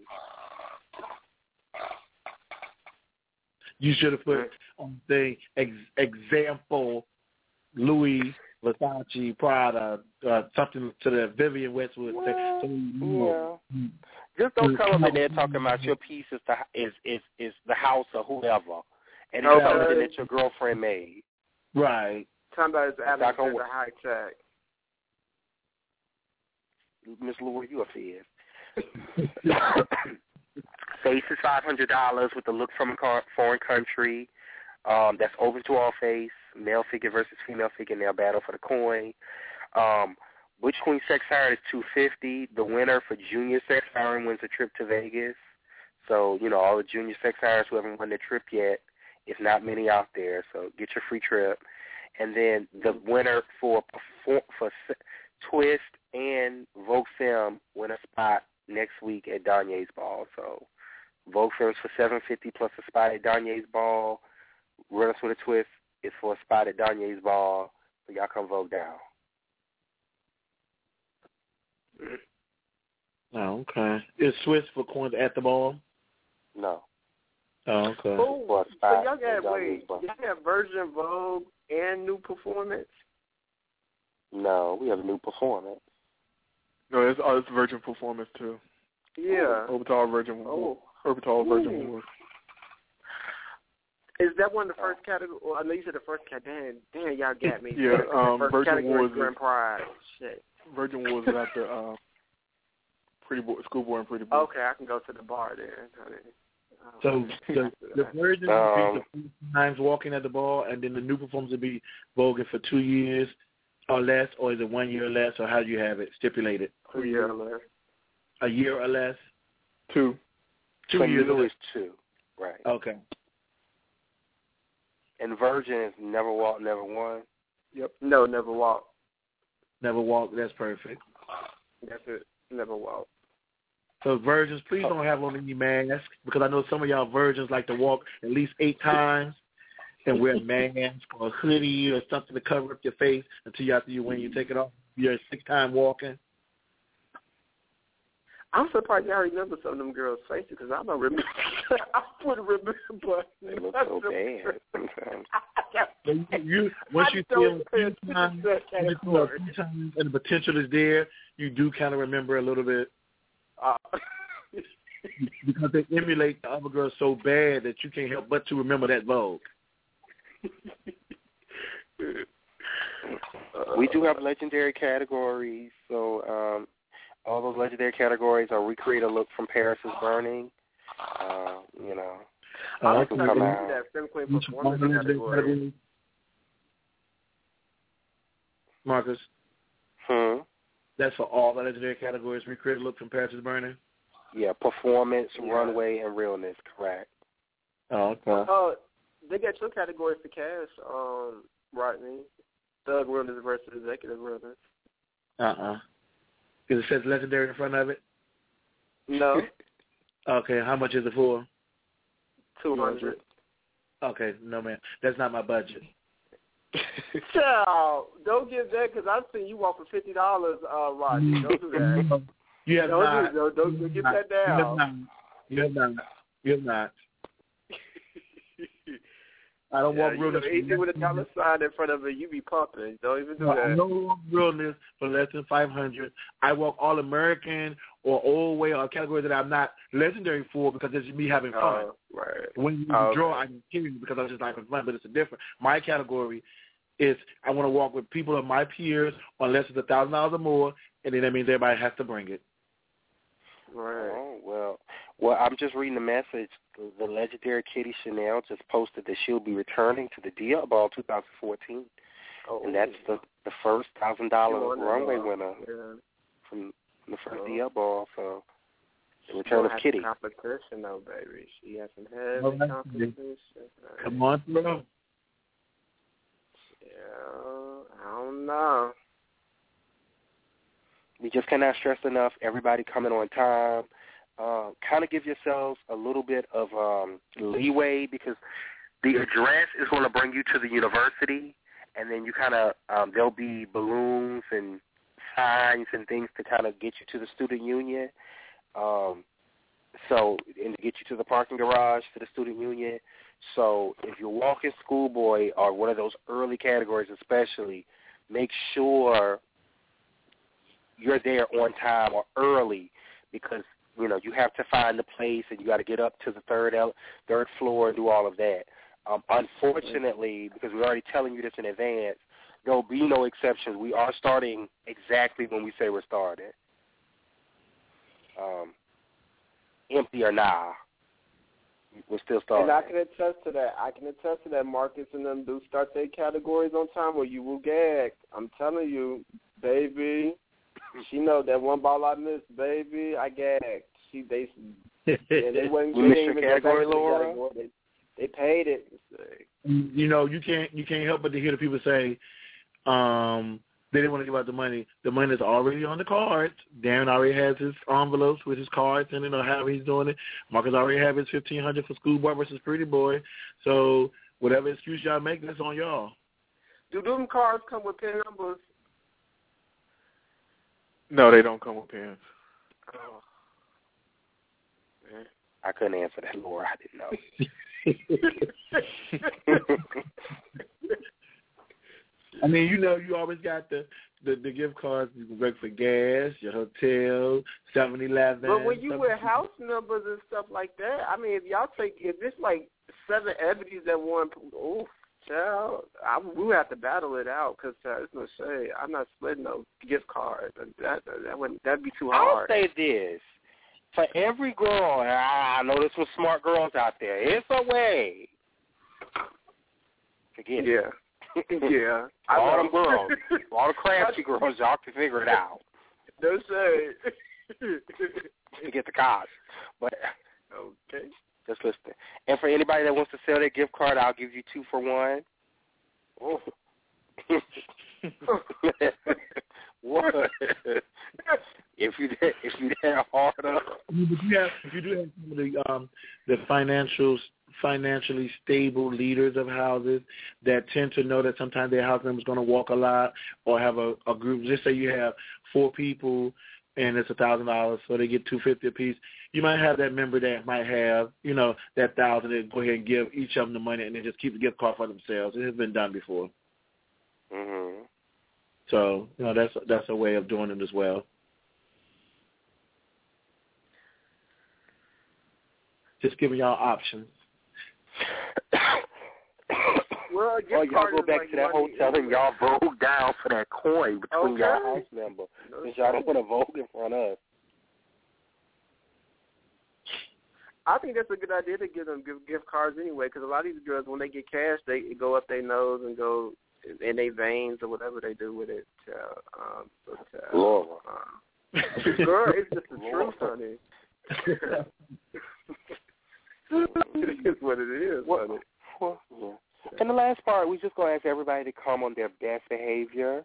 You should have put on the example Louis, Versace, Prada, something to the Vivienne Westwood. Just don't come up in there talking about your piece is the house or whoever, and it's something that your girlfriend made. Right. Talking about it's Alexander high tech. Miss Louis, you a fierce. Face is $500 with the look from a foreign country. That's open to all face. Male figure versus female figure. They'll battle for the coin. Butch Queen Sex Siren is $250. The winner for Junior Sex Siren wins a trip to Vegas. So all the Junior Sex Sirens who haven't won their trip yet, if not many out there, so get your free trip. And then the winner for Twist and Vogue Femme win a spot next week at Danye's Ball. So Vogue Femmes for $750 plus a spot at Danye's Ball. Runners with a Twist is for a spot at Danye's Ball. So y'all come vote down. Oh, okay. Is Swiss for coins at the ball? No. Oh, okay. So y'all got Virgin Vogue and New Performance? No, we have a New Performance. No, it's Virgin Performance too. Yeah. Orbital Virgin. Orbital Virgin Wars. Is that one of the first category? Well, I know you said the first category. Damn, y'all got me. Yeah. First Virgin Wars Grand Prize. Shit. Virgin Wars is after Pretty Boy, Schoolboy and Pretty Boy. Okay, I can go to the bar there. So the Virgin will be the 3 times walking at the ball, and then the New Performance will be voguing for 2 years or less, or is it 1 year or less, or how do you have it stipulated? 2 years or less. A year or less? 2. 2 years or less. 2, right. Okay. And Virgin is Never Walk, Never Won. Yep. No, Never Walk. Never Walk. That's perfect. That's it. Never Walk. So virgins, please don't have on any masks, because I know some of y'all virgins like to walk at least 8 times and wear a mask or a hoodie or something to cover up your face until when you take it off, you're 6-time walking. I'm surprised y'all remember some of them girls' faces, because I don't remember. I wouldn't remember. They look so bad sometimes. Once you see them a few times and the potential is there, you do kind of remember a little bit. Because they emulate the other girls so bad that you can't help but to remember that vogue. We do have legendary categories, so all those legendary categories are Recreate a Look from Paris is Burning. You know, I can come out. Marcus. That's for all the legendary categories. Recreate a Look from Paris is Burning. Yeah, performance, runway, and realness. Correct. Oh, okay. They got your category for cash, Rodney. Thug realness versus executive realness. Because it says legendary in front of it? No. Okay, how much is it for? $200. Okay, no, man. That's not my budget. Child, don't give that, because I've seen you walk for $50, Rodney. Don't do that. You have not. Don't get that down. You have not. I don't want realness. Anything with a dollar sign in front of it, you be pumping. Don't even do that. I don't want realness for less than $500. I walk all American or old way or categories that I'm not legendary for, because it's me having fun. Right. When you draw, I can kill you because I'm just having fun, but it's a different. My category is I want to walk with people of my peers on less than $1,000 or more, and then that means everybody has to bring it. Right. Oh, well, I'm just reading the message. The legendary Kitty Chanel just posted that she'll be returning to the Dia Ball 2014, and that's the first $1,000 runway winner from the first Dia Ball. So the return of Kitty. Competition, though, baby. She has some heavy competition. Come on through. Yeah, I don't know. We just cannot stress enough, everybody coming on time. Kind of give yourselves a little bit of leeway, because the address is going to bring you to the university, and then you kind of, there'll be balloons and signs and things to kind of get you to the student union. And to get you to the parking garage to the student union. So if you're walking schoolboy or one of those early categories especially, make sure you're there on time or early, because, you know, you have to find the place and you got to get up to the third floor and do all of that. Unfortunately, because we're already telling you this in advance, there will be no exceptions. We are starting exactly when we say we're starting. Empty or nah, we're still starting. And I can attest to that. Marcus and them do start their categories on time, or you will gag. I'm telling you, baby. She know that one ball I missed, baby. I gagged. They wasn't getting category, Laura. They paid it. You know, you can't help but to hear the people say, they didn't want to give out the money. The money is already on the cards. Darren already has his envelopes with his cards in it, or how he's doing it. Marcus already have his $1,500 for Schoolboy versus Pretty Boy. So whatever excuse y'all make, that's on y'all. Do them cards come with PIN numbers? No, they don't come with pins. Oh. I couldn't answer that, Laura. I didn't know. I mean, you know, you always got the gift cards. You can work for gas, your hotel, 7-Eleven. But when you wear house numbers and stuff like that, I mean, if it's like 7 Ebony's that one, oof. Child, we have to battle it out, because it's no shade. I'm not splitting no gift card. That'd be too hard. I'll say this: for every girl, and I know there's some smart girls out there, it's a way. Forget it. Yeah. All them girls, all the crafty girls, y'all can figure it out. No shade. To get the cards, but okay. Just listen. And for anybody that wants to sell their gift card, I'll give you 2 for 1. Oh. What? if you that hard up. You do have some of the financially stable leaders of houses that tend to know that sometimes their house member is going to walk a lot, or have a group. Just say you have 4 people and it's $1,000, so they get $250 a piece. You might have that member that might have, that $1,000. They go ahead and give each of them the money, and then just keep the gift card for themselves. It has been done before. Mhm. So that's a way of doing it as well. Just giving y'all options. Well, y'all go back to that hotel and y'all vote down for that coin between y'all house members, because y'all don't want to vote in front of us. I think that's a good idea to give them gift cards anyway, because a lot of these girls, when they get cash, they go up their nose and go in their veins or whatever they do with it. Laura. Girl, it's just the truth, honey. It is what it is, honey. Well, yeah. And the last part, we just gonna ask everybody to come on their best behavior.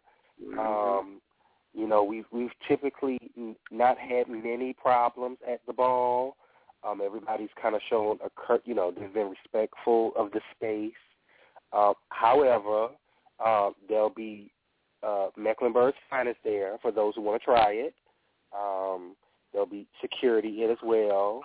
We've typically not had many problems at the ball. Everybody's kind of shown they've been respectful of the space. However, there'll be Mecklenburg's finest there for those who want to try it. There'll be security in as well.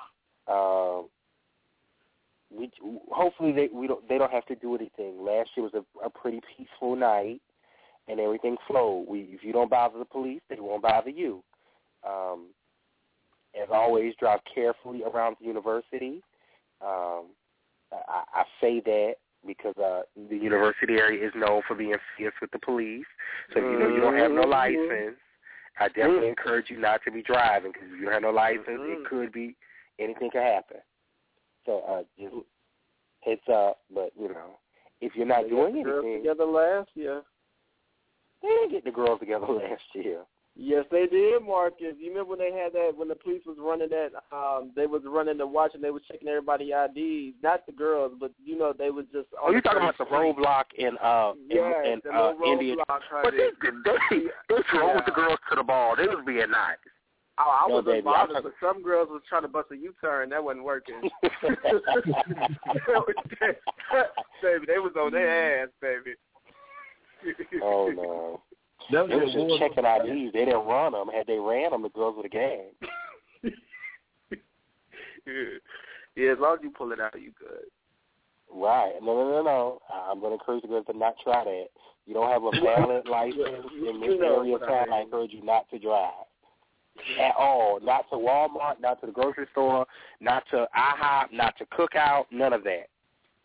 Hopefully they don't have to do anything. Last year was a pretty peaceful night, and everything flowed. If you don't bother the police, they won't bother you. As always, drive carefully around the university. I say that because the university area is known for being fierce with the police. So if you don't have no license, I definitely encourage you not to be driving, because if you don't have no license, it could be, anything could happen. So just heads up, but if you're not doing anything, together last year. They didn't get the girls together last year. Yes, they did, Marcus. You remember when they had that, when the police was running that, they was running the watch and they was checking everybody's IDs, not the girls, but they was just. Oh, you're talking about the roadblock in Indian. But they drove the girls to the ball. They was being nice. Oh, I wasn't bothered, but some girls was trying to bust a U-turn. That wasn't working. Baby, they was on their ass, baby. Oh, no. They was just checking IDs. They didn't run them. Had they ran them, the girls would have gained. Yeah, as long as you pull it out, you good. Right. No. I'm going to encourage the girls to not try that. You don't have a valid license in this area of town. I encourage you not to drive. At all. Not to Walmart, not to the grocery store, not to IHOP, not to Cookout, none of that.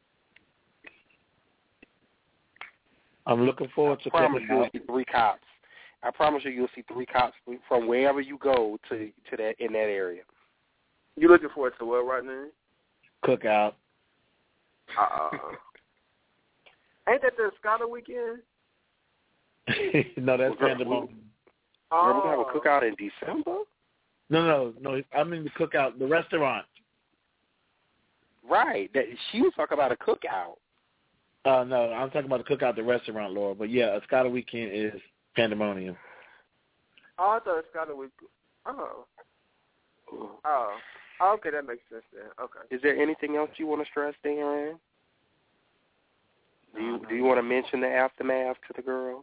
I'm looking forward to checking it out. You'll see 3 cops. I promise you'll see 3 cops from wherever you go to that in that area. You looking forward to what right now? Cookout. Ain't that the Escada weekend? No, that's Pandemonium. We're going to have a cookout in December? No. I mean the cookout, the restaurant. Right. She was talking about a cookout. No, I'm talking about the cookout, the restaurant, Laura. But yeah, Escada weekend is Pandemonium. Oh, I thought Escada weekend. Oh, okay, that makes sense then. Okay. Is there anything else you want to stress, Darren? Do you want to mention the aftermath to the girls?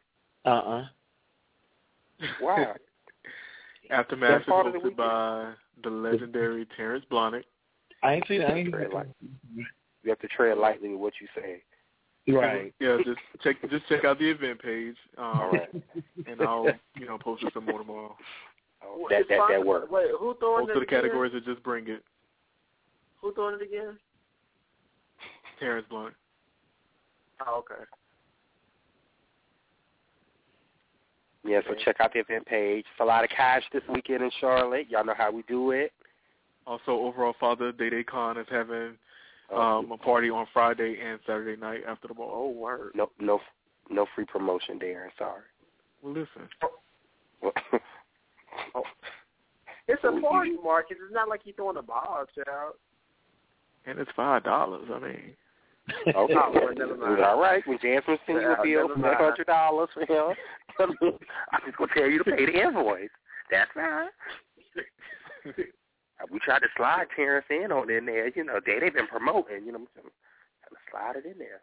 Wow. Aftermath is hosted by the legendary Terrence Blahnik. I ain't seen it. You have to tread lightly with what you say. Right. Yeah, just check out the event page. All right. And I'll post it some more tomorrow. That works. Wait, who throwing Most it of the again? categories are just bring it. Who throwing it again? Terrence Blahnik. Oh, okay. Yeah, so check out the event page. It's a lot of cash this weekend in Charlotte. Y'all know how we do it. Also, Overall Father Day Khan is having a party on Friday and Saturday night after the ball. Oh, word. No free promotion there. Sorry. Well, listen. It's a party, Marcus. It's not like he's throwing a ball, child. And it's $5. I mean. Okay, all right. When Jasmine sends you a bill for $100 for him, I'm just gonna tell you to pay the invoice. That's fine. We tried to slide Terrence in on in there. You know, they've been promoting. You know, I'm trying to slide it in there.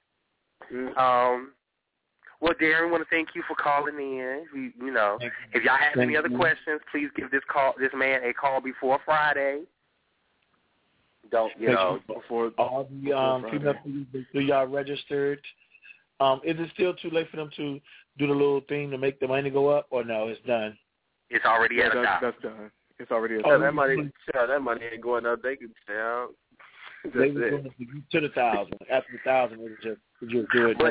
Well, Darren, I want to thank you for calling in. You know, if y'all have any other questions, please give this man a call before Friday. Don't before all the female do y'all registered? Is it still too late for them to do the little thing to make the money go up, or no? It's done. It's already at that's done. It's already at that money ain't going up. They can sell. They were going to the 1,000. After the 1,000, it was just do it. But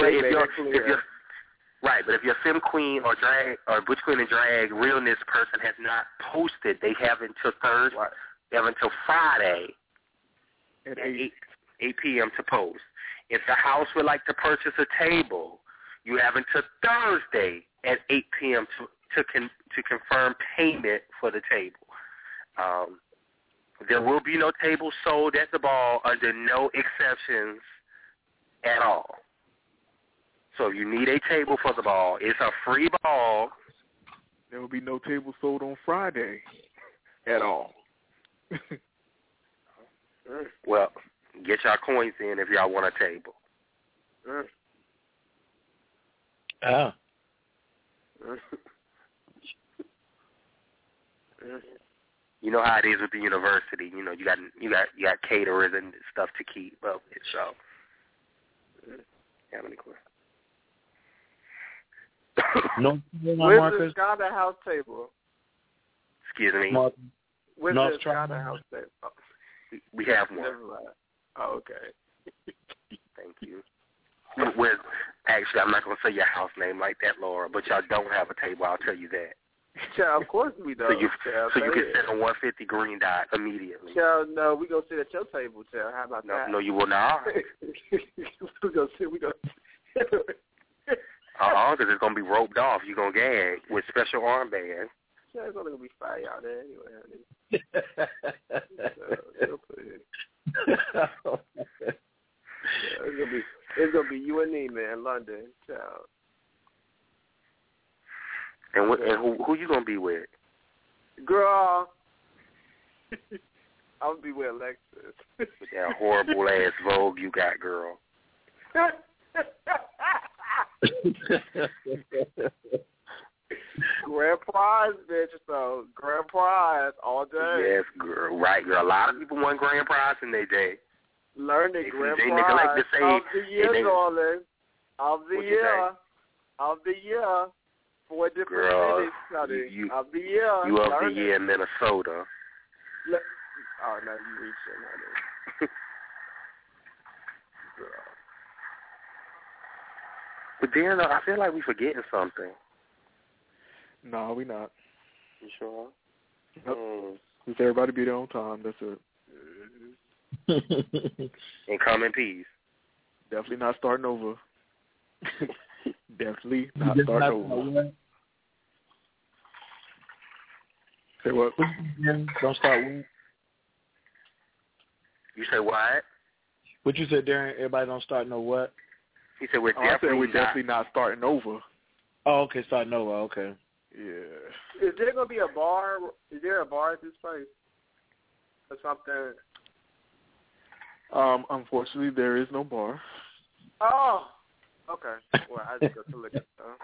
if your Femme Queen or drag or Butch Queen and Drag realness person has not posted, they have until Thursday. Right. They have until Friday at 8 p.m. to post. If the house would like to purchase a table, you have until Thursday at 8 p.m. to confirm payment for the table. There will be no table sold at the ball under no exceptions at all. So if you need a table for the ball, it's a free ball. There will be no table sold on Friday at all. Well, get y'all coins in if y'all want a table. You know how it is with the university. You know, you got caterers and stuff to keep up with. So, have any questions? No, where's the Ghana house table? Excuse me. Where's the Ghana house table? Oh. We have one. Oh, okay. Thank you. Actually, I'm not going to say your house name like that, Laura, but y'all don't have a table. I'll tell you that. Yeah, of course we don't. So you can sit on 150 Green Dot immediately. Child, no, we gonna sit at your table, child. How about that? No, you will not. we gonna sit. Because it's gonna be roped off. You're gonna gag with special armbands. Yeah, it's only gonna be fire out there anyway, honey. It's gonna be you and me, man, London, child. And who you gonna be with? Girl, I'm gonna be with Alexis. With that horrible ass Vogue you got, girl. Grand prize, bitch. So grand prize all day. Yes, girl. Right, girl. A lot of people won grand prize in their day. Learn the grand prize of the year, darling. Of the year. 4 different minutes, honey. Of the year. You of the year in Minnesota. Oh, no, you reaching, honey. But then I feel like we're forgetting something. No, we not. You sure? Nope. Just everybody be there on time. That's it. And come in peace. Definitely not starting over. Definitely not starting over. Say what? Don't start with. You say what? What you said, Darren? Everybody don't start no what? He said we're definitely not starting over. Oh, okay, starting over. Okay. Yeah. Is there gonna be a bar? Is there a bar at this place or something? Unfortunately, there is no bar. Oh. Okay. Well, I just got to look at stuff.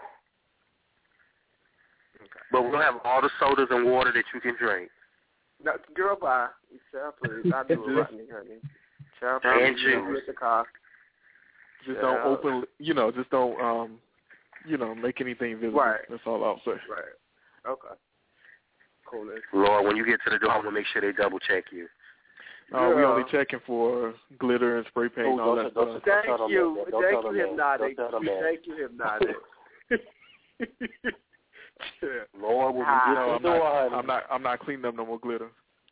Okay. But we'll have all the sodas and water that you can drink. No, girl, bye. Child, please. I do it right, honey. Child, and juice. Just don't open. Just don't. Make anything visible. Right. That's all I'll say. Right. Okay. Cool. Lord, when you get to the door, I'm gonna make sure they double check you. We only checking for glitter and spray paint and all that stuff. Thank you, Hypnotic. Thank you, Hypnotic. Lord, when you get to the door, I'm not cleaning up no more glitter.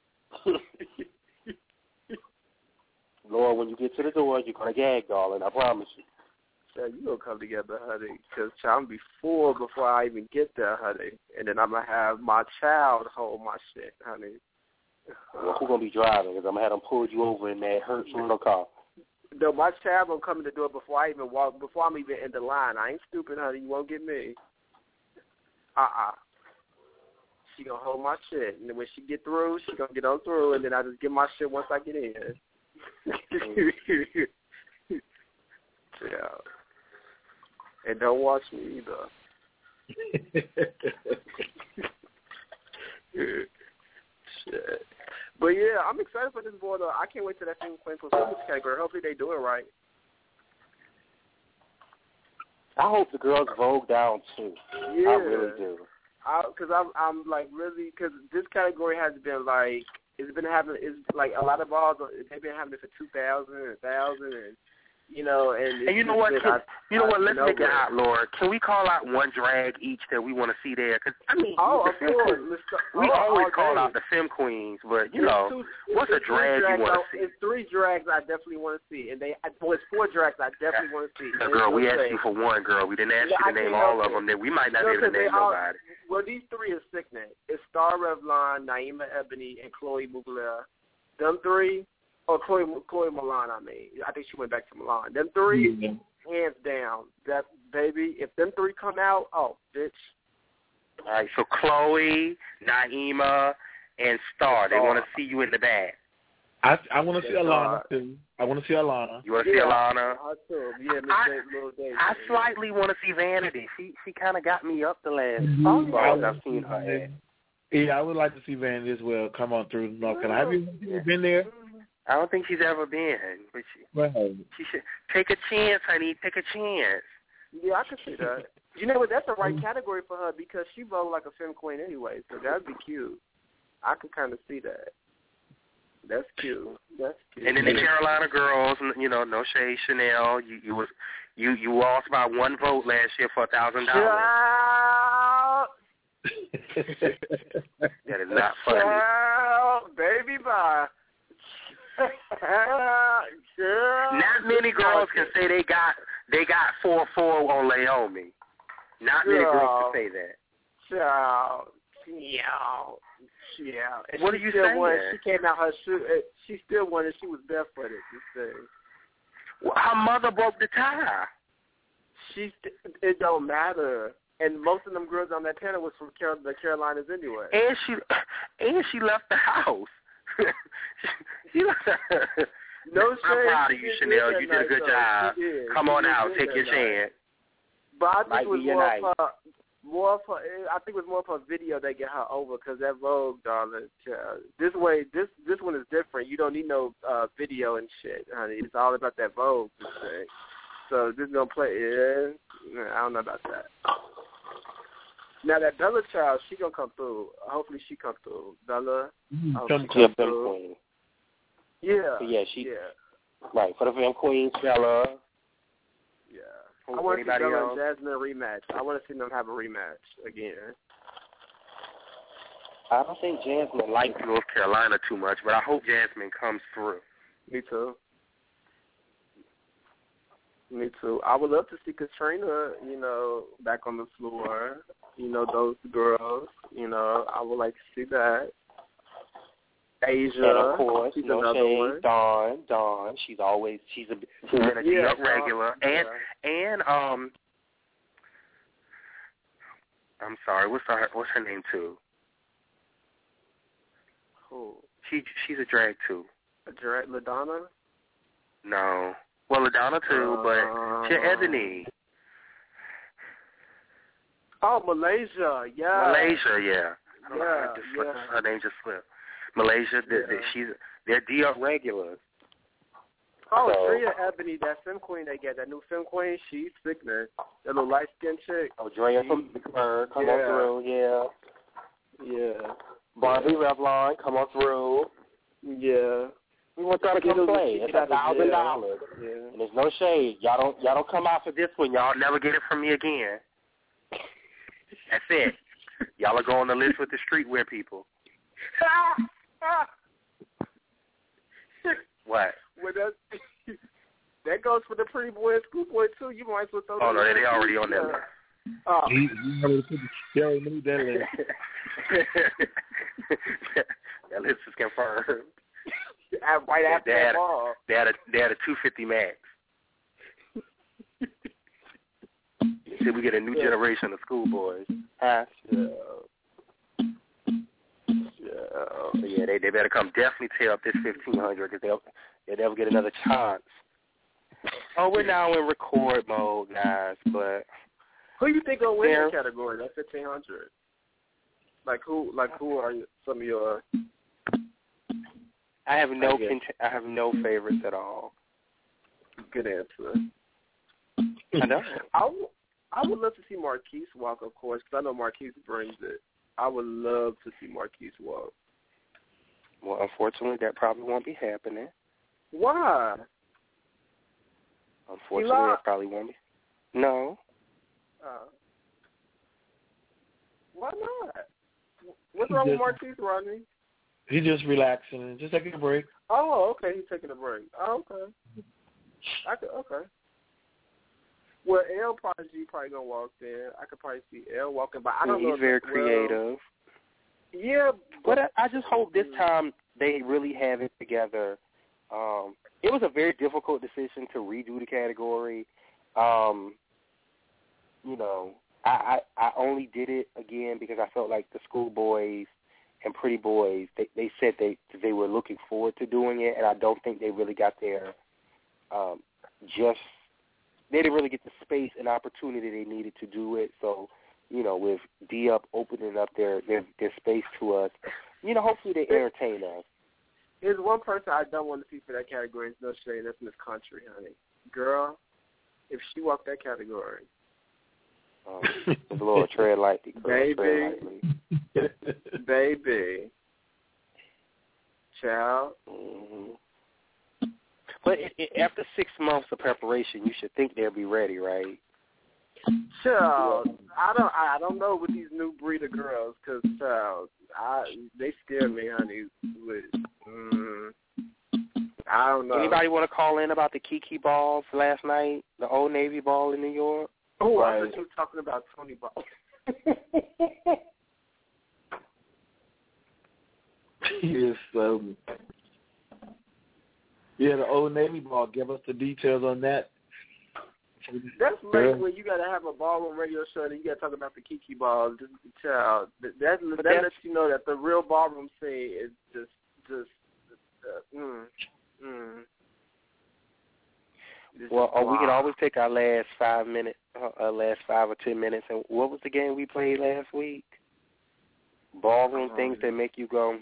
Lord, when you get to the door, you're gonna gag, darling. I promise you. Yeah, you gonna come together, honey, because I'm be full before I even get there, honey, and then I'm gonna have my child hold my shit, honey. Well, who's gonna be driving? Because I'm gonna have them pull you over in that Hertz rental car. No, my child gonna come in the door before I even walk. Before I'm even in the line. I ain't stupid, honey. You won't get me. She gonna hold my shit, and then when she get through, she gonna get on through, and then I just get my shit once I get in. Yeah. And don't watch me either. Shit. But yeah, I'm excited for this boy though. I can't wait till that thing playing performance category. Hopefully they do it right. I hope the girls vogue down too. Yeah. I really do. Because I'm like really, because this category has been like, it's like a lot of balls, they've been having it for 2,000 and 1,000 and, you know, and you know what? Let's make it hot, Lord. Can we call out one drag each that we want to see there? Because I mean, of course. We always call out the femme queens, but you know, what's a drag you want to see? It's 3 drags I definitely want to see, and it's 4 drags I definitely want to see. Girl, we asked you for one, girl. We didn't ask you to name all of them. That we might not be able to name nobody. Well, these 3 are sickening. It's Star Revlon, Naima Ebony, and Chloe Mugler. Them 3. Oh, Chloe Milan, I think she went back to Milan. Them 3, hands down. That, baby, if them 3 come out, oh, bitch. All right, so Chloe, Naima, and Star, they want to see you in the bag. I want to see Alana, too. I want to see Alana. You want to see Alana? I too. Yeah, I slightly want to see Vanity. She kind of got me up the last songs I've seen her at. Yeah, I would like to see Vanity as well come on through North Carolina. Have you been there? I don't think she's ever been, but she should take a chance, honey. Take a chance. Yeah, I can see that. You know what? That's the right category for her because she voted like a femme queen anyway, so that'd be cute. I could kind of see that. That's cute. And then the Carolina girls, you know, no shade, Chanel. You lost by 1 vote last year for $1,000. That is not funny. Baby, bye. Not many girls can say they got 4-4 on Naomi. Not many girls can say that. Yeah. And what are you saying? She came out her shoe. She still won, and she was barefooted. Well, her mother broke the tie. It don't matter. And most of them girls on that panel was from the Carolinas anyway. And she left the house. No shade. I'm proud of you, Chanel. You did a good job. Come on out, take your chance. But I think it was more of her. I think it was more of her video that get her over because that Vogue, darling. This way, this one is different. You don't need no video and shit, honey. It's all about that Vogue thing. So this is gonna play. Yeah, I don't know about that. Now that Bella child, she gonna come through. Hopefully she come through. Bella, come through. Yeah. Right, for the film queen, Bella. Yeah. I want to see Bella and Jasmine rematch. I want to see them have a rematch again. I don't think Jasmine likes North Carolina too much, but I hope Jasmine comes through. Me too. I would love to see Katrina, you know, back on the floor. You know, those girls. You know, I would like to see that. Asia, and of course, she's no shade, Dawn. She's been a D-Up regular, and I'm sorry, what's her name too? Who? She's a drag too. A drag, LaDonna? No, well, LaDonna too, but she's Ebony. Oh, Malaysia, yeah. Malaysia, yeah. Her name just slipped. Malaysia, they're D-Up regulars. Oh, Drea Ebony, that femme queen they get, that new femme queen, she's sick, man. That little light-skinned chick. Oh, Drea from Big Bird, come on through, Yeah. Barbie Revlon, come on through. Yeah. We want y'all to come play. It's $1,000. And there's no shade. Y'all don't come out for this one. Y'all never get it from me again. That's it. Y'all are going on the list with the streetwear people. What? Well, that goes for the pretty boy and schoolboy too. You might as well throw. Oh no, they already on that list. Oh. That list is confirmed. Right after that ball. They had a 250 max. You said we get a new generation of schoolboys. Huh? Yeah, they better come definitely tear up this 1,500 because they'll never get another chance. Oh, we're now in record mode, guys, but who you think will win the category? That 1,500. Like who are some of your? I have no favorites at all. Good answer. I know. I would love to see Marquise walk, of course, because I know Marquise brings it. I would love to see Marquise walk. Well, unfortunately, that probably won't be happening. Why? Unfortunately, that probably won't be. No. Why not? What's wrong with Marquise, Rodney? He's just relaxing and just taking a break. Oh, okay. He's taking a break. Oh, okay. Okay. Well, L Prodigy probably gonna walk there. I could probably see L walking by. I don't know. He's very creative. Yeah, but I just hope this time they really have it together. It was a very difficult decision to redo the category. You know, I only did it again because I felt like the schoolboys and pretty boys, they said they were looking forward to doing it, and I don't think they really got their they didn't really get the space and opportunity they needed to do it. So, you know, with D-Up opening up their space to us, you know, hopefully they entertain us. There's one person I don't want to see for that category. It's no shade. That's Miss Country, honey. Girl, if she walked that category. The Lord, tread lightly, girl. Baby. Tread lightly. Baby. Child. Mm-hmm. But after 6 months of preparation, you should think they'll be ready, right? Child, I don't know with these new breed of girls, because they scare me, honey. I don't know. Anybody want to call in about the Kiki balls last night, the Old Navy ball in New York? Oh, I thought you were talking about Tony Ball. Yes, yeah, the Old Navy ball. Give us the details on that. That's like when you got to have a ballroom radio show and you got to talk about the Kiki balls. Child, that lets you know that the real ballroom scene is just. Well, we can always take our last 5 minutes, last 5 or 10 minutes. And what was the game we played last week? Ballroom things that make you go,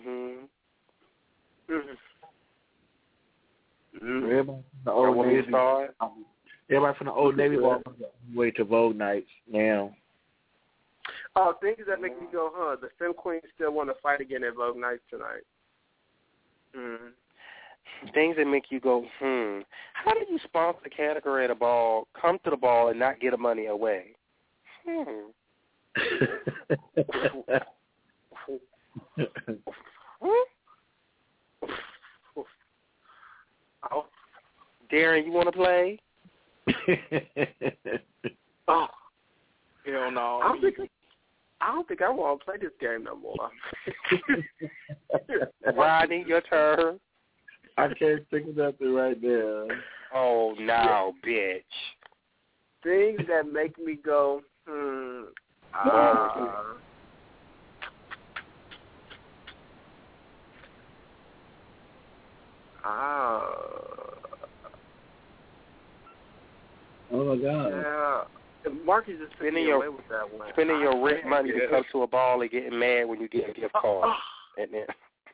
Everybody from the Old Navy ball way to Vogue nights now. Oh, things that make me go, the Femme Queens still want to fight again at Vogue nights tonight. Things that make you go, How do you sponsor a category at a ball, come to the ball, and not get the money away? Darren, you want to play? Oh, hell no. I don't think I want to play this game no more. Rodney, your turn. I can't think of nothing right now. Oh, no, bitch. Things that make me go, Oh my God! Yeah, Marcus is spending away with that one. Spending your rent money to come to a ball and getting mad when you get a gift card, and then.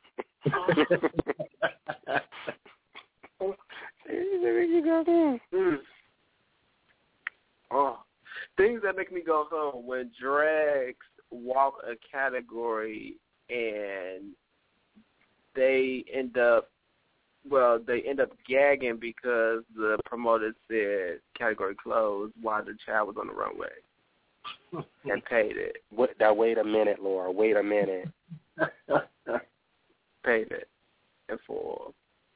Things that make me go home when drags walk a category and they end up gagging because the promoter said category closed while the child was on the runway and paid it. Wait a minute, Laura. Wait a minute. Paid it in full.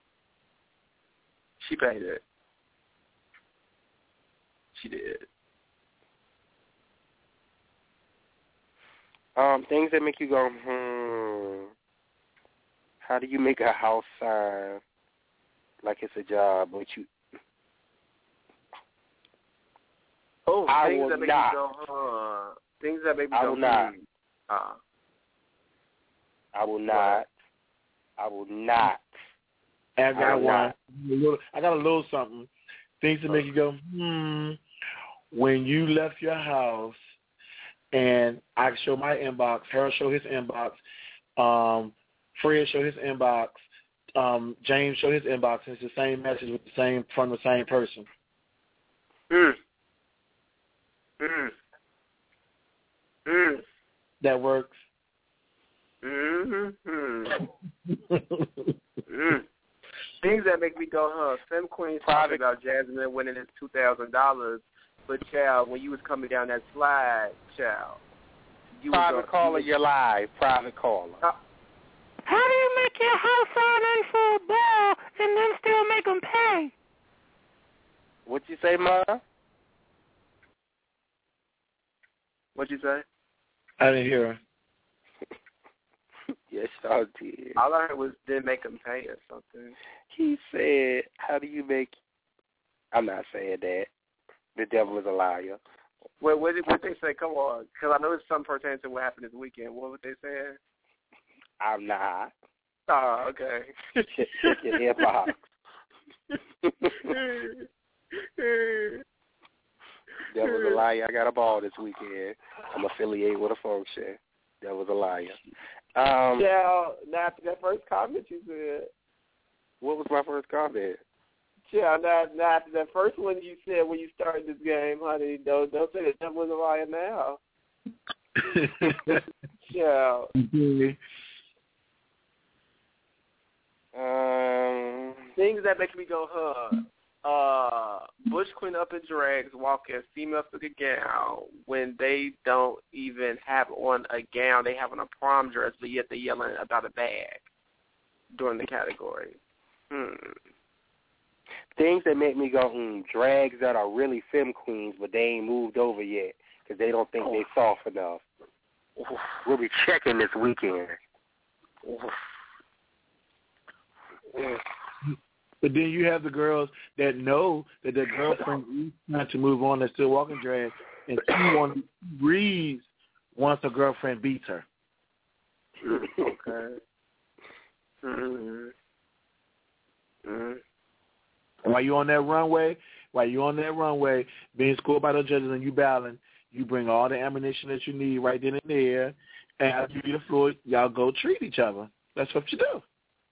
She paid it. She did. Things that make you go, How do you make a house sign like it's a job, but you? Oh, I things will that make not. you go, things that make me I go, will not. I will not. I will not. I got one. I got a little something. Things that make you go, When you left your house, and I show my inbox, Harold show his inbox, Fred show his inbox, James show his inbox, and it's the same message with from the same person. That works. Things that make me go, Femme Queen's talking about Jasmine winning his $2,000, but child, when you was coming down that slide, child, you private caller, you're live. Private caller. How do you make your house sign in for a ball and then still make them pay? What'd you say, Ma? What'd you say? I didn't hear her. Yes, I did. All I heard was didn't make him pay or something. He said, how do you make... I'm not saying that. The devil is a liar. What they say? Come on. Because I know it's something pertaining to what happened this weekend. What would they say? I'm not. Oh, okay. Check your inbox. Devil's a liar. I got a ball this weekend. I'm affiliated with a function. Devil's a liar. Yeah, now after that first comment you said. What was my first comment? Yeah, now after that first one you said when you started this game, honey, don't say the devil is a liar now. Yeah. Things that make me go, Bush Queen up in drags walking female figure gown when they don't even have on a gown. They have on a prom dress, but yet they're yelling about a bag during the category. Things that make me go, drags that are really femme queens, but they ain't moved over yet because they don't think they soft enough. We'll be checking this weekend. But then you have the girls that know that their girlfriend is trying to move on, they're still walking drag, and she breathes once her girlfriend beats her. Okay. And while you're on that runway, being scored by the judges and you battling, you bring all the ammunition that you need right then and there, and after you get the floor, y'all go treat each other. That's what you do.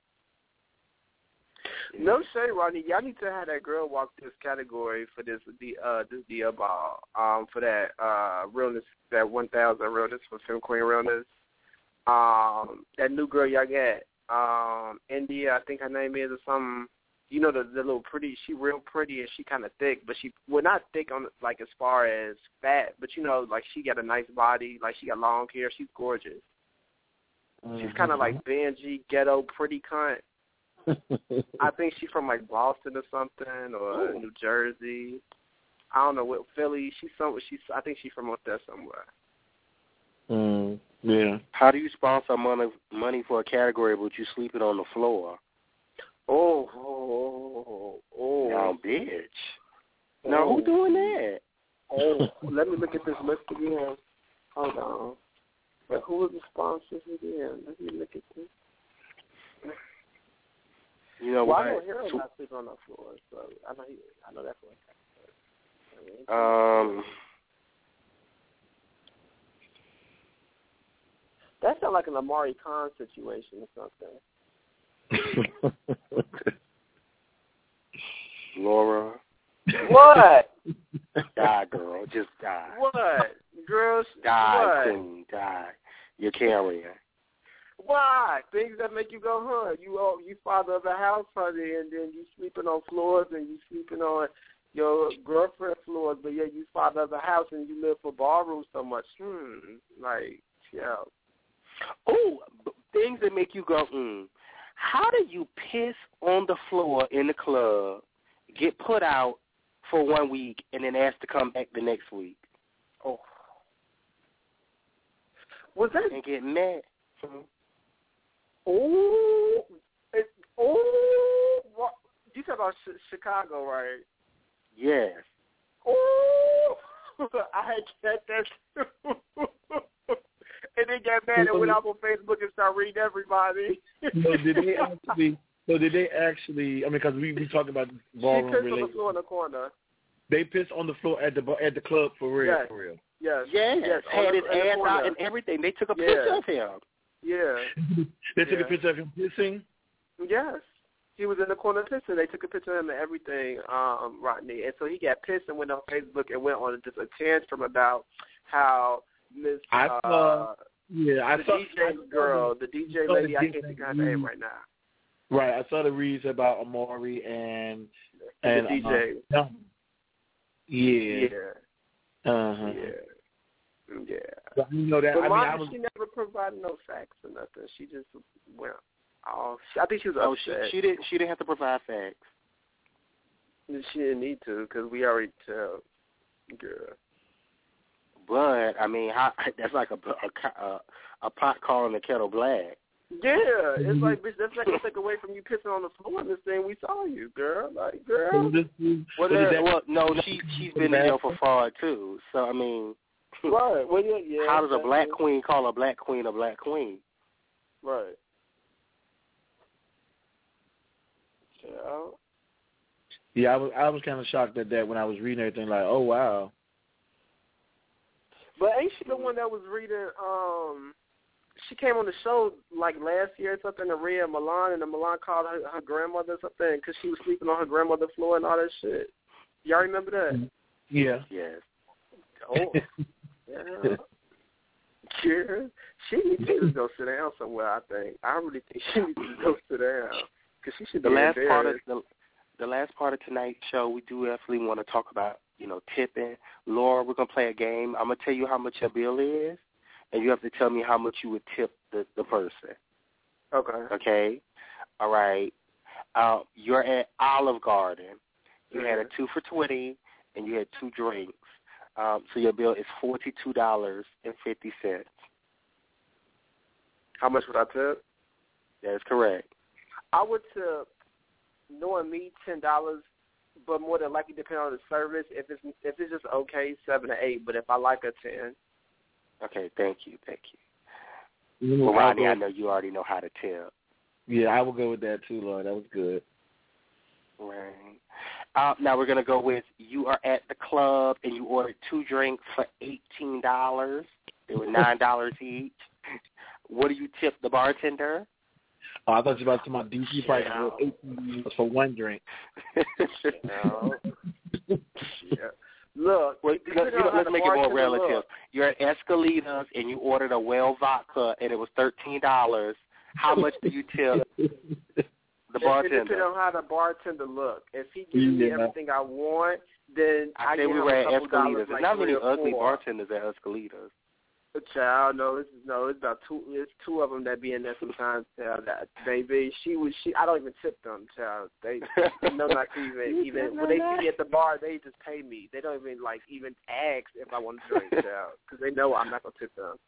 No shade, Rodney. Y'all need to have that girl walk this category for this DL ball. For that realness, that 1,000 realness for Femme Queen realness. That new girl y'all got, India, I think her name is or something. You know the little pretty. She real pretty and she kind of thick, but not thick on like as far as fat, but you know like she got a nice body, like she got long hair. She's gorgeous. She's kind of like Benji, ghetto, pretty cunt. I think she's from like Boston or something, or New Jersey. I don't know what Philly. I think she's from up there somewhere. Yeah. How do you sponsor money for a category, but you sleeping on the floor? Oh. Now, bitch. Now, who doing that? Let me look at this list again. Hold on. But who was the sponsors again? Let me look at this. You know what? what? I don't hear him not sleeping on the floor, so I know that's what. That sounds like an Amari Khan situation or something. Laura. What? Die, girl. Just die. What? Girls? Die, what? queen. Die. You're carrying. Why? Things that make you go, you father of a house, honey, and then you sleeping on floors and you sleeping on your girlfriend floors, but yet you father of a house and you live for ballrooms so much. Like, yeah. Oh, things that make you go, How do you piss on the floor in the club, get put out for 1 week, and then ask to come back the next week? Oh. Was that? And get mad. Oh, what? You talk about Chicago, right? Yes. Oh, I had that too. And they got mad and went out on Facebook and started reading everybody. Did they actually? I mean, because we talking about ballroom related. She pissed related. on the floor in the corner. They pissed on the floor at the club for real. Yes. For real. Yes. Yes. Had his ass out and everything. They took a picture of him. Yeah. They took a picture of him pissing? Yes. He was in the corner pissing. They took a picture of him and everything, Rodney. And so he got pissed and went on Facebook and went on just a tantrum about how Miss the DJ lady, I can't think of her name right now. Right. I saw the reads about Amari and the DJ. Yeah. Uh-huh. Yeah. But you know that. But she never provided no facts or nothing. She just went off. I think she was upset. She didn't have to provide facts. She didn't need to because we already tell. Girl. But I mean, that's like a pot calling the kettle black. Yeah, it's like, bitch, that's not gonna take away from you pissing on the floor and this thing. We saw you, girl. Like, girl. She's been in jail for fraud too. So I mean, right? Well, how does a black queen call a black queen a black queen? Right. Yeah, I was kind of shocked at that when I was reading everything. Like, oh wow. But ain't she the one that was reading? She came on the show like last year or something to read Milan, and the Milan called her grandmother or something because she was sleeping on her grandmother's floor and all that shit. Y'all remember that? Yeah. Yes. Oh. Yeah. Sure. She needs to just go sit down somewhere. I think. I really think she needs to go sit down because she should be embarrassed. The last part of tonight's show, we do definitely want to talk about tipping. Laura, we're gonna play a game. I'm gonna tell you how much your bill is. And you have to tell me how much you would tip the person. Okay. Okay? All right. You're at Olive Garden. You had a 2 for $20, and you had 2 drinks. So your bill is $42.50. How much would I tip? That is correct. I would tip, knowing me, $10, but more than likely depending on the service. If it's just okay, 7 or 8. But if I like a 10. Okay, thank you. Well, Rodney, I know you already know how to tip. Yeah, I will go with that too, Lord. That was good. Right. Now we're going to go with you are at the club and you ordered 2 drinks for $18. They were $9 each. What do you tip the bartender? Oh, I thought you were about to talk about DC price $18 for 1 drink. Yeah. Look, let's make it more relative. You're at Escalitas and you ordered a well vodka and it was $13. How much do you tip the bartender? It depends on how the bartender look. If he gives me everything I want, then I say give we him were a at couple Escalitas. dollars. There's not many ugly 4. bartenders at Escalitas. Child, it's about 2. It's 2 of them that be in there sometimes. Child, baby, I don't even tip them. Child, they know not to even when they see me at the bar, they just pay me. They don't even even ask if I want to drink, child, because they know I'm not gonna tip them.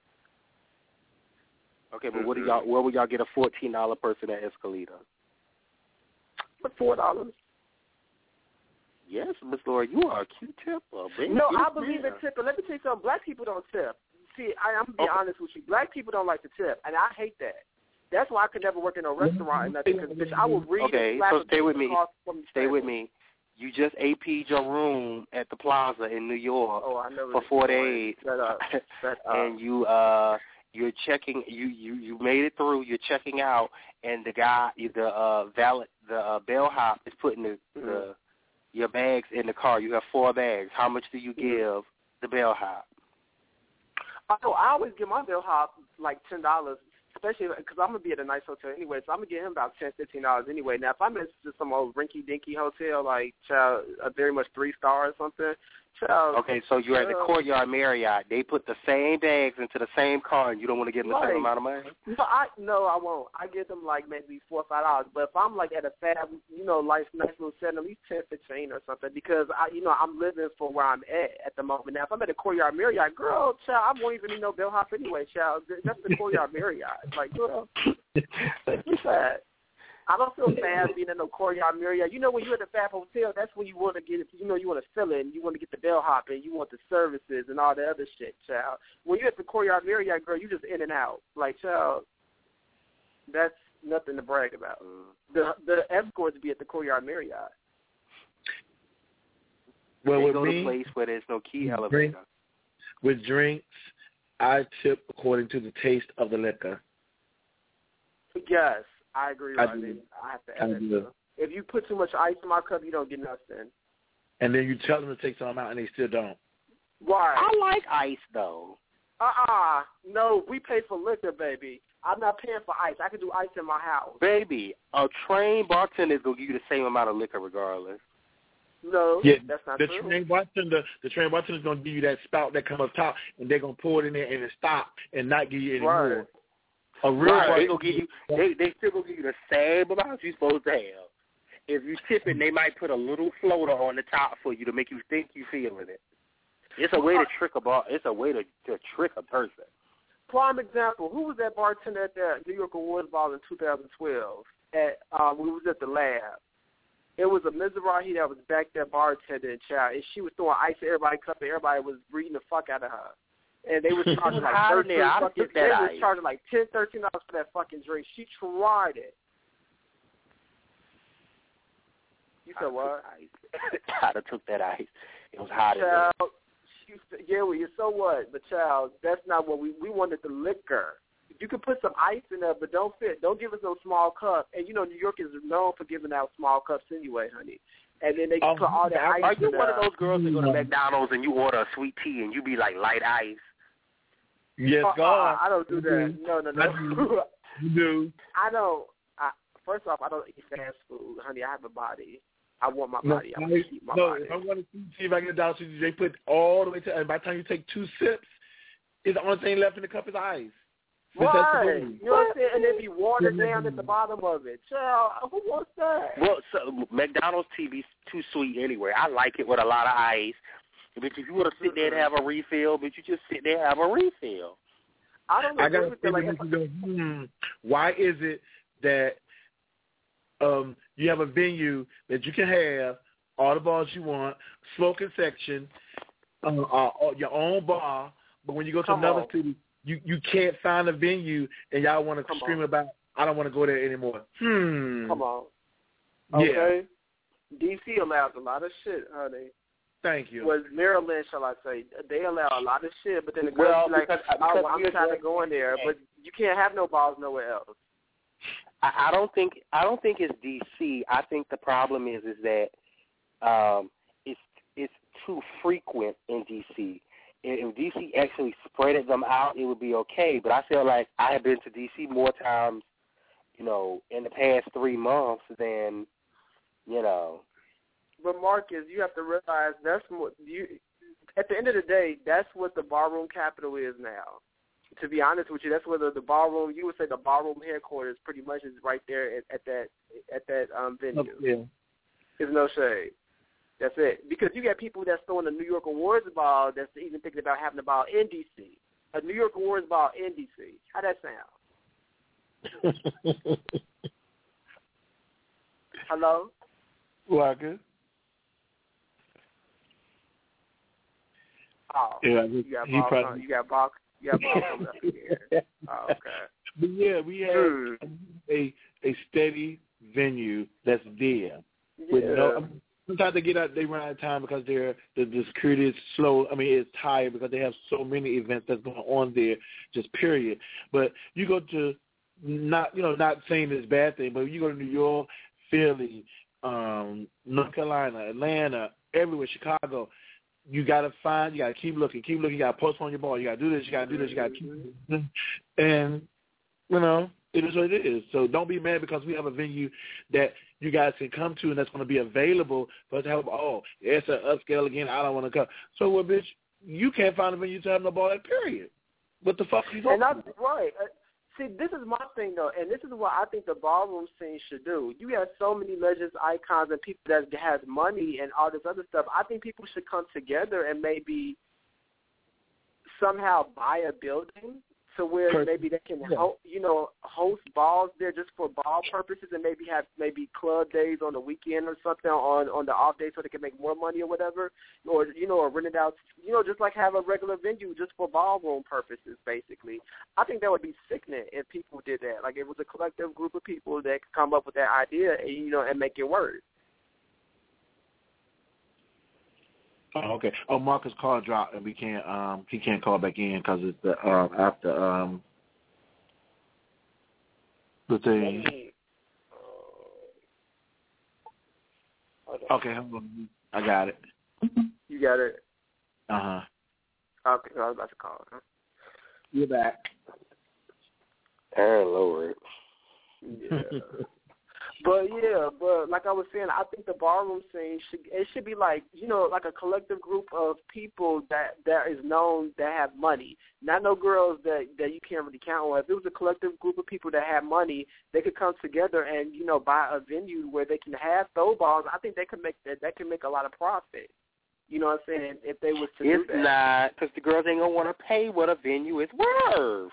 Okay, but where would y'all get a $14 person at Escalitas? For $4. Yes, Miss Laura, you are a Q-tipper. No, I believe in tipping. Let me tell you something. Black people don't tip. See, I'm going to be honest with you. Black people don't like to tip, and I hate that. That's why I could never work in a restaurant and nothing, because, bitch, I will read Okay, so stay with me. Stay with me. You just AP'd your room at the Plaza in New York for 4 days. Shut up. And you're checking, you made it through, you're checking out, and the guy, the bellhop is putting your bags in the car. You have 4 bags. How much do you give the bellhop? Oh, I always give my bellhop like $10, especially because I'm going to be at a nice hotel anyway, so I'm going to give him about $10, $15 anyway. Now, if I'm at just some old rinky-dinky hotel, like a very much 3-star or something, okay, so you're at the Courtyard Marriott. They put the same bags into the same car, and you don't want to give them the same amount of money? No, I won't. I give them like maybe $4 or $5. But if I'm like at a fab, nice little setting, at least 10, 15 or something, because I'm living for where I'm at the moment. Now, if I'm at the Courtyard Marriott, girl, child, I won't even need no bellhop anyway, child. That's the Courtyard Marriott. Like, girl, I don't feel bad being in no Courtyard Marriott. You know, when you're at the Fab Hotel, that's when you want to get it. You know, you want to fill in, you want to get the bellhop in, you want the services and all the other shit, child. When you're at the Courtyard Marriott, girl, you just in and out. Like, child, that's nothing to brag about. The escorts be at the Courtyard Marriott. Well, they go to a place where there's no key elevator. With drinks, I tip according to the taste of the liquor. Yes, I agree, Rodney. I have to add that too. If you put too much ice in my cup, you don't get nothing. And then you tell them to take some out, and they still don't. Right. I like ice, though. No, we pay for liquor, baby. I'm not paying for ice. I can do ice in my house. Baby, a trained bartender is going to give you the same amount of liquor regardless. No, that's not true. The trained bartender is going to give you that spout that comes up top, and they're going to pour it in there and it stop and not give you any more. A real they gonna give you. They still gonna give you the same amount you're supposed to have. If you tip it, they might put a little floater on the top for you to make you think you feeling it. It's a way to trick a bar. It's a way to trick a person. Prime example. Who was that bartender at the New York Awards Ball in 2012? We was at the Lab. It was a Mizrahi that was back there bartending, child, and she was throwing ice at everybody's cup, and everybody was breathing the fuck out of her. And they was charging like $10, $13 for that fucking drink. She tried it. You said what? I'd have took that ice. It was hot. Child, so what? But child, that's not what we wanted. The liquor. You could put some ice in there, but don't give us no small cup. And you know, New York is known for giving out small cups anyway, honey. And then they put all the ice. Are you one of those girls that go to McDonald's and you order a sweet tea and you be like light ice? Yes, God. I don't do that. No. You do. I don't. First off, I don't eat fast food, honey. I have a body. I want my body. I want to keep my body. If I want to see if I get down to they put all the way to, and by the time you take 2 sips, it's the only thing left in the cup is ice. Right. You know what I'm saying? And then be watered down at the bottom of it. Child, who wants that? Well, so McDonald's TV's too sweet anyway. I like it with a lot of ice. But if you want to sit there and have a refill, but you just sit there and have a refill. I don't agree with that. Why is it that you have a venue that you can have all the bars you want, smoking section, your own bar, but when you go to another city, you can't find a venue and y'all want to scream about, I don't want to go there anymore. Come on. Okay. DC allows a lot of shit, honey. Thank you. Was Maryland, shall I say? They allow a lot of shit, but then the girls be like, I'm trying to go in there, but you can't have no balls nowhere else. I don't think it's DC. I think the problem is that it's too frequent in DC. If DC actually spreaded them out, it would be okay. But I feel like I have been to DC more times, in the past 3 months than, But Marcus, you have to realize that's what at the end of the day, that's what the ballroom capital is now. To be honest with you, that's where the ballroom. You would say the ballroom headquarters pretty much is right there at that venue. Yeah. There's no shade. That's it. Because you got people that's throwing the New York Awards ball that's even thinking about having a ball in D.C. A New York Awards ball in D.C. How'd that sound? Hello? Marcus? Oh, yeah, you got ball coming up here. Oh, okay. But yeah, we have a steady venue that's there. Yeah. Sometimes they run out of time because the security is slow. I mean, it's tired because they have so many events that's going on there, just period. But you go to not saying it's a bad thing, but you go to New York, Philly, North Carolina, Atlanta, everywhere, Chicago. You gotta keep looking. You gotta post on your ball. You gotta do this. You gotta keep doing. And it is what it is. So don't be mad because we have a venue that you guys can come to and that's going to be available for us to help. Oh, it's an upscale again. I don't want to come. So, well, bitch, you can't find a venue to have no ball at, period. What the fuck are you talking about? And that's right. See, this is my thing, though, and this is what I think the ballroom scene should do. You have so many legends, icons, and people that has money and all this other stuff. I think people should come together and maybe somehow buy a building to where maybe they can, host balls there just for ball purposes, and maybe have club days on the weekend or something on the off day so they can make more money or whatever, or rent it out, just like have a regular venue just for ballroom purposes, basically. I think that would be sickening if people did that. Like, it was a collective group of people that could come up with that idea and, and make it work. Oh, okay. Oh, Marcus' call dropped, and he can't call back in because it's the after the thing. Okay, hold on. I got it. You got it. Okay, I was about to call. Huh? You're back. Lord. Yeah. But like I was saying, I think the ballroom scene should be like, like a collective group of people that is known that have money. Not no girls that you can't really count on. If it was a collective group of people that have money, they could come together and, buy a venue where they can have throw balls. I think they could make that can make a lot of profit. You know what I'm saying? If they was to do that. It's not, because the girls ain't gonna want to pay what a venue is worth.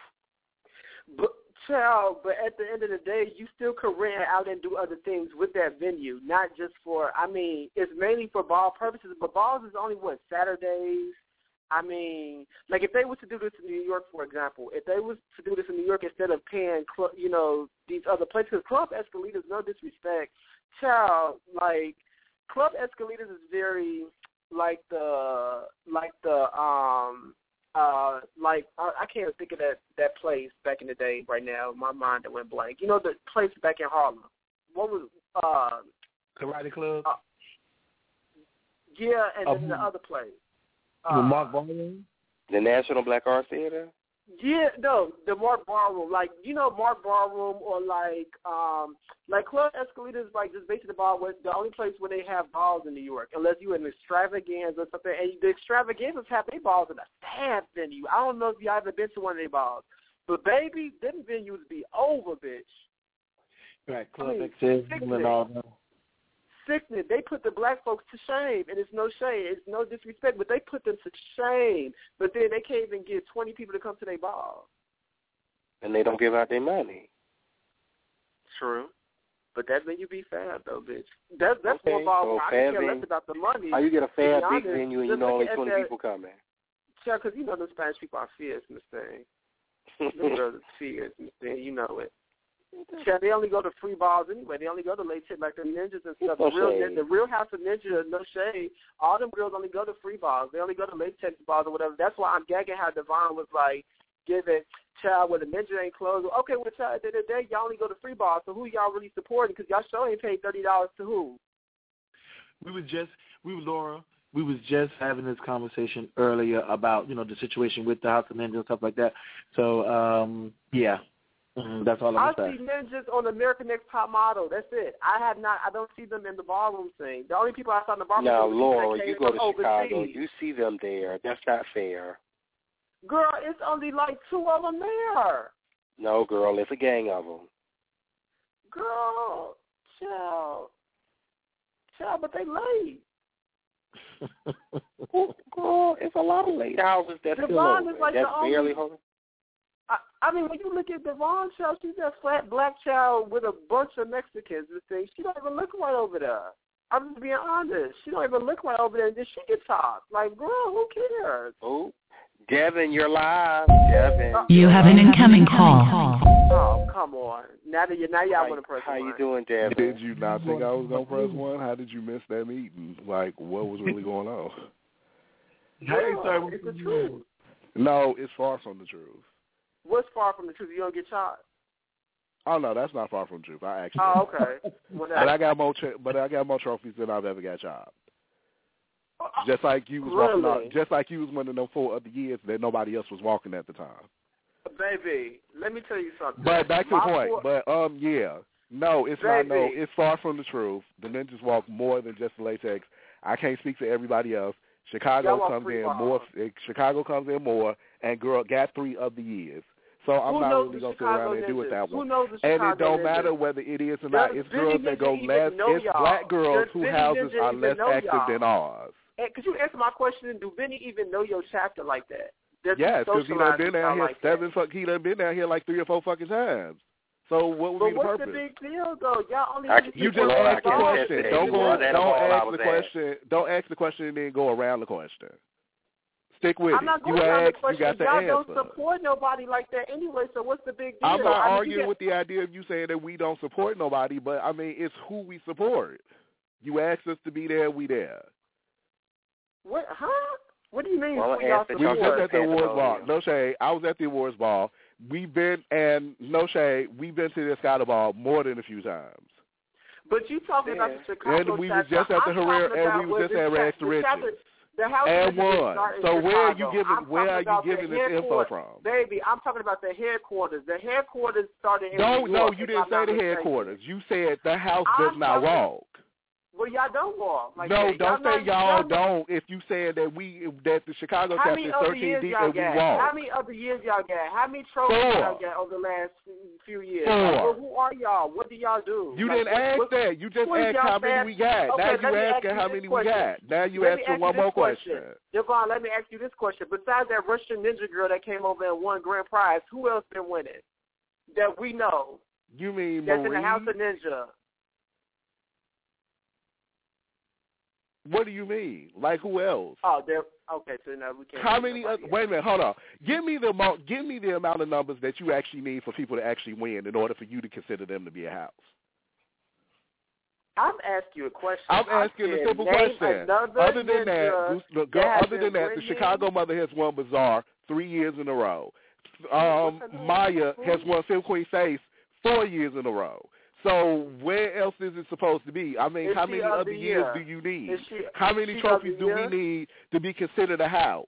But at the end of the day, you still could rent out and do other things with that venue, not just for, it's mainly for ball purposes, but balls is only, Saturdays? Like if they was to do this in New York, for example, if they was to do this in New York instead of paying, these other places, because Club Escalitas, no disrespect, like, Club Escalitas is very, I can't think of that place back in the day right now. My mind that went blank. The place back in Harlem. What was Karate Club? Yeah, and then the other place. Mark Ballroom? The National Black Arts Theater? Yeah, no, the Mark Ballroom. Like, Mark Ballroom or like Club Escalitas, like just basically the only place where they have balls in New York, unless you an extravaganza or something. And the extravaganzas have their balls in a sad venue. I don't know if you ever been to one of their balls, but baby, them venues be over, bitch. Right, Club Excess and all that. Sickening. They put the black folks to shame, and it's no shame. It's no disrespect, but they put them to shame. But then they can't even get 20 people to come to their ball. And they don't give out their money. True. But that venue be fab, though, bitch. That's more ball. I don't care less about the money. How you get a fab big venue and only 20 people coming? Yeah, because the Spanish people are fierce, Miss Thing. The girls are fierce, Miss Thing. You know it. Yeah, they only go to free balls anyway. They only go to late tip like the ninjas and stuff. The real House of Ninja, no shade. All them girls only go to free balls. They only go to late tip balls or whatever. That's why I'm gagging how Devon was like giving child when the ninja ain't closed. Okay, well, child, at the end of the day, y'all only go to free balls. So who y'all really supporting? Because y'all sure ain't paid $30 to who? Laura. We was just having this conversation earlier about the situation with the House of Ninja and stuff like that. So yeah. That's all I'm saying. I see ninjas on American Next Top Model. That's it. I don't see them in the ballroom scene. The only people I saw in the ballroom now, scene Laura, you go to overseas. Chicago, you see them there. That's not fair. Girl, it's only like 2 of them there. No, girl, it's a gang of them. Girl, chill, but they late. Girl, it's a lot of late houses that's still open. Like that's barely open. I mean, when you look at Devon's show, she's that flat black child with a bunch of Mexicans and things. She don't even look right over there. I'm just being honest. She don't even look right over there, and then she gets topped. Like, girl, who cares? Oh, Devin, you're live. Devin. You have an incoming call. Oh, come on. Now y'all want to press one. How you one. doing, Devin? Did you not think I was going to press one? How did you miss that meeting? Like, what was really going on? Hey, sir. It's the truth. No, it's far from the truth. What's far from the truth? You don't get shot? Oh no, that's not far from the truth. I actually. Oh, okay. But I got more trophies than I've ever got shot. Just like you was walking out, just like you was one of them 4 other years that nobody else was walking at the time. Baby, let me tell you something. But back to the point. But yeah, no, it's not. No, it's far from the truth. The ninjas walk more than just latex. I can't speak for everybody else. Chicago comes in more. Chicago comes in more, and girl got 3 of the years. So I'm not really going to sit around and do it that way. And it don't matter whether it is or not. It's girls that go less. It's black girls whose houses are less active than ours. Could you answer my question? Do Vinny even know your chapter like that? Yes, because he done been down here he done been down here like 3 or 4 fucking times. So what would be the purpose? But what's the big deal though? Y'all only you just ask the question. Don't ask the question and then go around the question. Stick with I'm not it. going You around ask, the question. you got the Y'all answer. don't support nobody like that anyway, so what's the big deal? I'm not arguing with the idea of you saying that we don't support nobody, but I mean it's who we support. You asked us to be there, we there. What? Huh? What do you mean? Well, we was just at the awards ball. No shade. I was at the awards ball. We've been, and no shade, we've been to the Escada Ball more than a few times. But you talking about the Chicago and we was just at the Herrera, and we was just at Rags to Riches. And won. So where are you giving this info from? Baby, I'm talking about the headquarters. The headquarters started in New York. No, you didn't say the headquarters. You said the house does not walk. Well, y'all don't walk. Like no, that. Don't say y'all don't. If you said that the Chicago chapter is 13 deep and we walk. How many other years y'all got? How many trophies y'all got over the last few years? 4. Well, who are y'all? What do y'all do? You didn't ask that. You just asked how many we got. Okay, now you asking how many we got. Now you asking one more question. Devon, let me ask you this question. Besides that Russian ninja girl that came over and won grand prize, who else been winning that we know? You mean that's Marie? In the House of Ninja? What do you mean? Like who else? Oh, okay. So now we can't. How many? Wait a minute. Hold on. Give me the amount of numbers that you actually need for people to actually win in order for you to consider them to be a house. I'm asking you a question. I'm asking a simple question. Other than that, the Chicago Mother has won Bazaar 3 years in a row. Maya has won Film Queen Face 4 years in a row. So where else is it supposed to be? I mean, how many other years do you need? How many trophies do we need to be considered a house?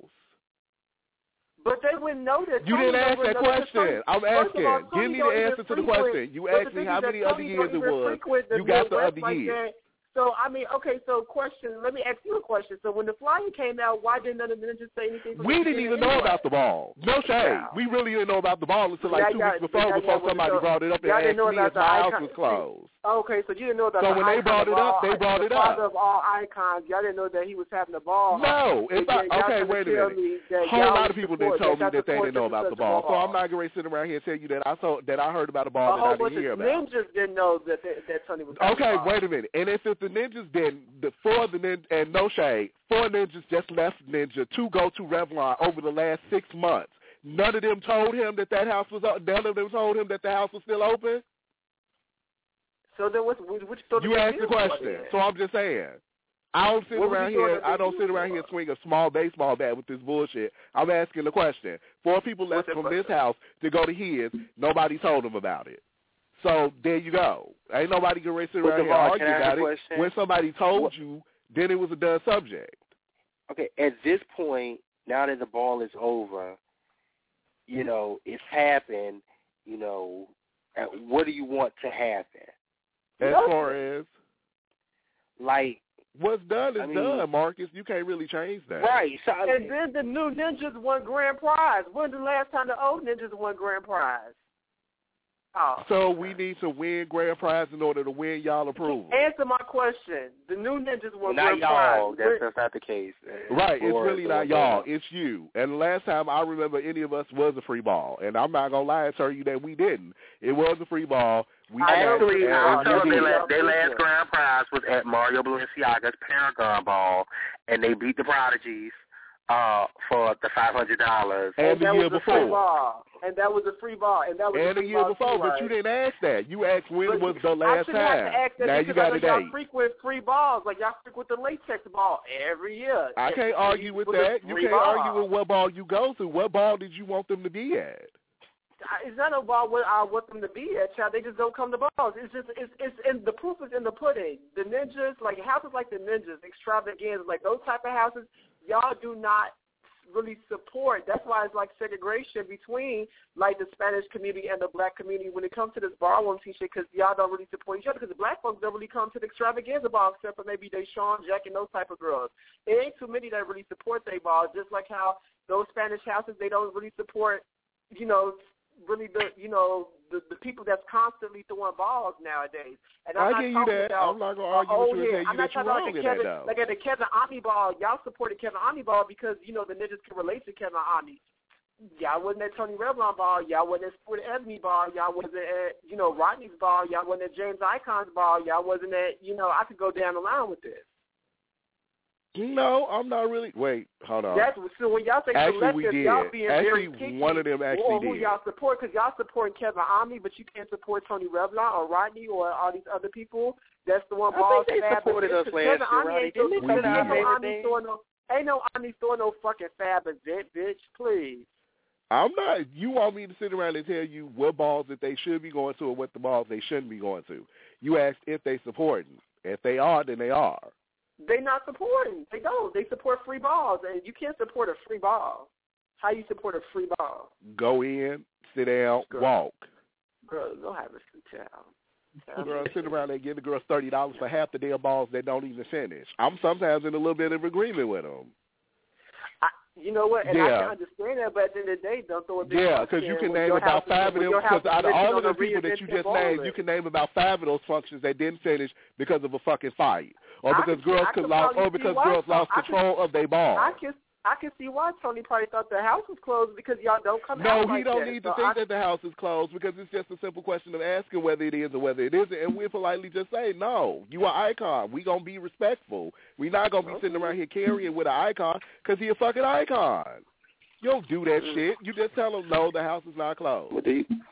But they wouldn't know that. You didn't ask that question. I'm asking. Give me the answer to the question. You asked me how many other years it was. You got the other years. So, I mean, okay, so question, let me ask you a question. So when the flyer came out, why didn't none of them just say anything? We didn't even know about the ball. No shade. We really didn't know about the ball until like 2 weeks before somebody brought it up and asked me if my house was closed. Okay, so you didn't know about the icon. So when they brought it up, they brought it up. The father of all icons, y'all didn't know that he was having the ball. No. Okay, wait a minute. A whole lot of people told me that they didn't know about the ball. So I'm not going to sit around here and tell you that I heard about the ball that I didn't hear about. Ninjas didn't know that Tony was having the ball. Okay, wait a minute. And if the Ninjas didn't, 4 ninjas just left Ninja to go to Revlon over the last 6 months. None of them told him that house was up. None of them told him that the house was still open. So then, which you asked the question. So I'm just saying, I don't sit around here. I don't sit around here and swing a small baseball bat with this bullshit. I'm asking the question. 4 people left from this house to go to his. Nobody told them about it. So there you go. Ain't nobody gonna sit around here and argue about it. When somebody told you, then it was a done subject. Okay, at this point, now that the ball is over, it's happened, what do you want to happen? As far as? Like, what's done is done, Marcus. You can't really change that. Right. So, and then the new Ninjas won grand prize. When's the last time the old Ninjas won grand prize? Oh. So we need to win grand prize in order to win y'all approval. Answer my question. The new Ninjas won grand prize. That's not the case. Right. It's really not y'all. It's you. And the last time I remember any of us was a free ball. And I'm not going to lie and tell you that we didn't. It was a free ball. Actually, I'll tell them their last grand prize was at Mario Balenciaga's Paragon Ball, and they beat the Prodigies for the $500. And the year before. And that was a free ball. And that was the year before, but you didn't ask that. You asked when was the last time. Now you got a date. Y'all frequent free balls. Like y'all frequent the latex ball every year. I can't argue with that. You can't argue with what ball you go to. What ball did you want them to be at? It's not about what I want them to be at, child. They just don't come to balls. It's in the proof is in the pudding. The Ninjas, like houses like the Ninjas, extravaganza, like those type of houses, y'all do not really support. That's why it's like segregation between like the Spanish community and the black community when it comes to this ballroom teaching, because y'all don't really support each other, because the black folks don't really come to the extravaganza ball except for maybe Deshaun, Jack, and those type of girls. It ain't too many that really support their balls, just like how those Spanish houses, they don't really support, really the people that's constantly throwing balls nowadays. And I'm I give you that. I'm not going to argue with you and tell you that you're wrong in that, though. Like at the Kevin Omni ball, y'all supported Kevin Omni ball because, the Ninjas can relate to Kevin Omni. Y'all wasn't at Tony Revlon ball. Y'all wasn't at Sport Ebony ball. Y'all wasn't at, Rodney's ball. Y'all wasn't at James Icon's ball. Y'all wasn't at, I could go down the line with this. No, I'm not really. Wait, hold on. So when y'all say selective, y'all being very picky. One of them actually did. Who y'all support, because y'all supporting Kevin Omni, but you can't support Tony Revlon or Rodney or all these other people. That's the one ball. I think they supported us last year, Rodney. Ain't no Omni throwing no fucking fab event, bitch. Please. I'm not. You want me to sit around and tell you what balls that they should be going to or what the balls they shouldn't be going to? You asked if they supporting. If they are, then they are. They not supporting. They don't. They support free balls, and you can't support a free ball. How you support a free ball? Go in, sit down, walk. Girl, go have a sit down. Girl, sit around and give the girls $30 for half the damn balls that don't even finish. I'm sometimes in a little bit of agreement with them. You know what? And I can understand that, but at the end of the day, don't throw a big because you can name about 5 of them. Because out of all of the people that you just named, you can name about 5 of those functions that didn't finish because of a fucking fight, or because girls lost control of their ball. I can see why Tony probably thought the house was closed, because y'all don't come out like that. No, he don't need to think that the house is closed, because it's just a simple question of asking whether it is or whether it isn't, and we politely just say, no, you are Icon. We going to be respectful. We not going to be sitting around here carrying with an Icon because he a fucking Icon. You don't do that shit. You just tell him, no, the house is not closed. With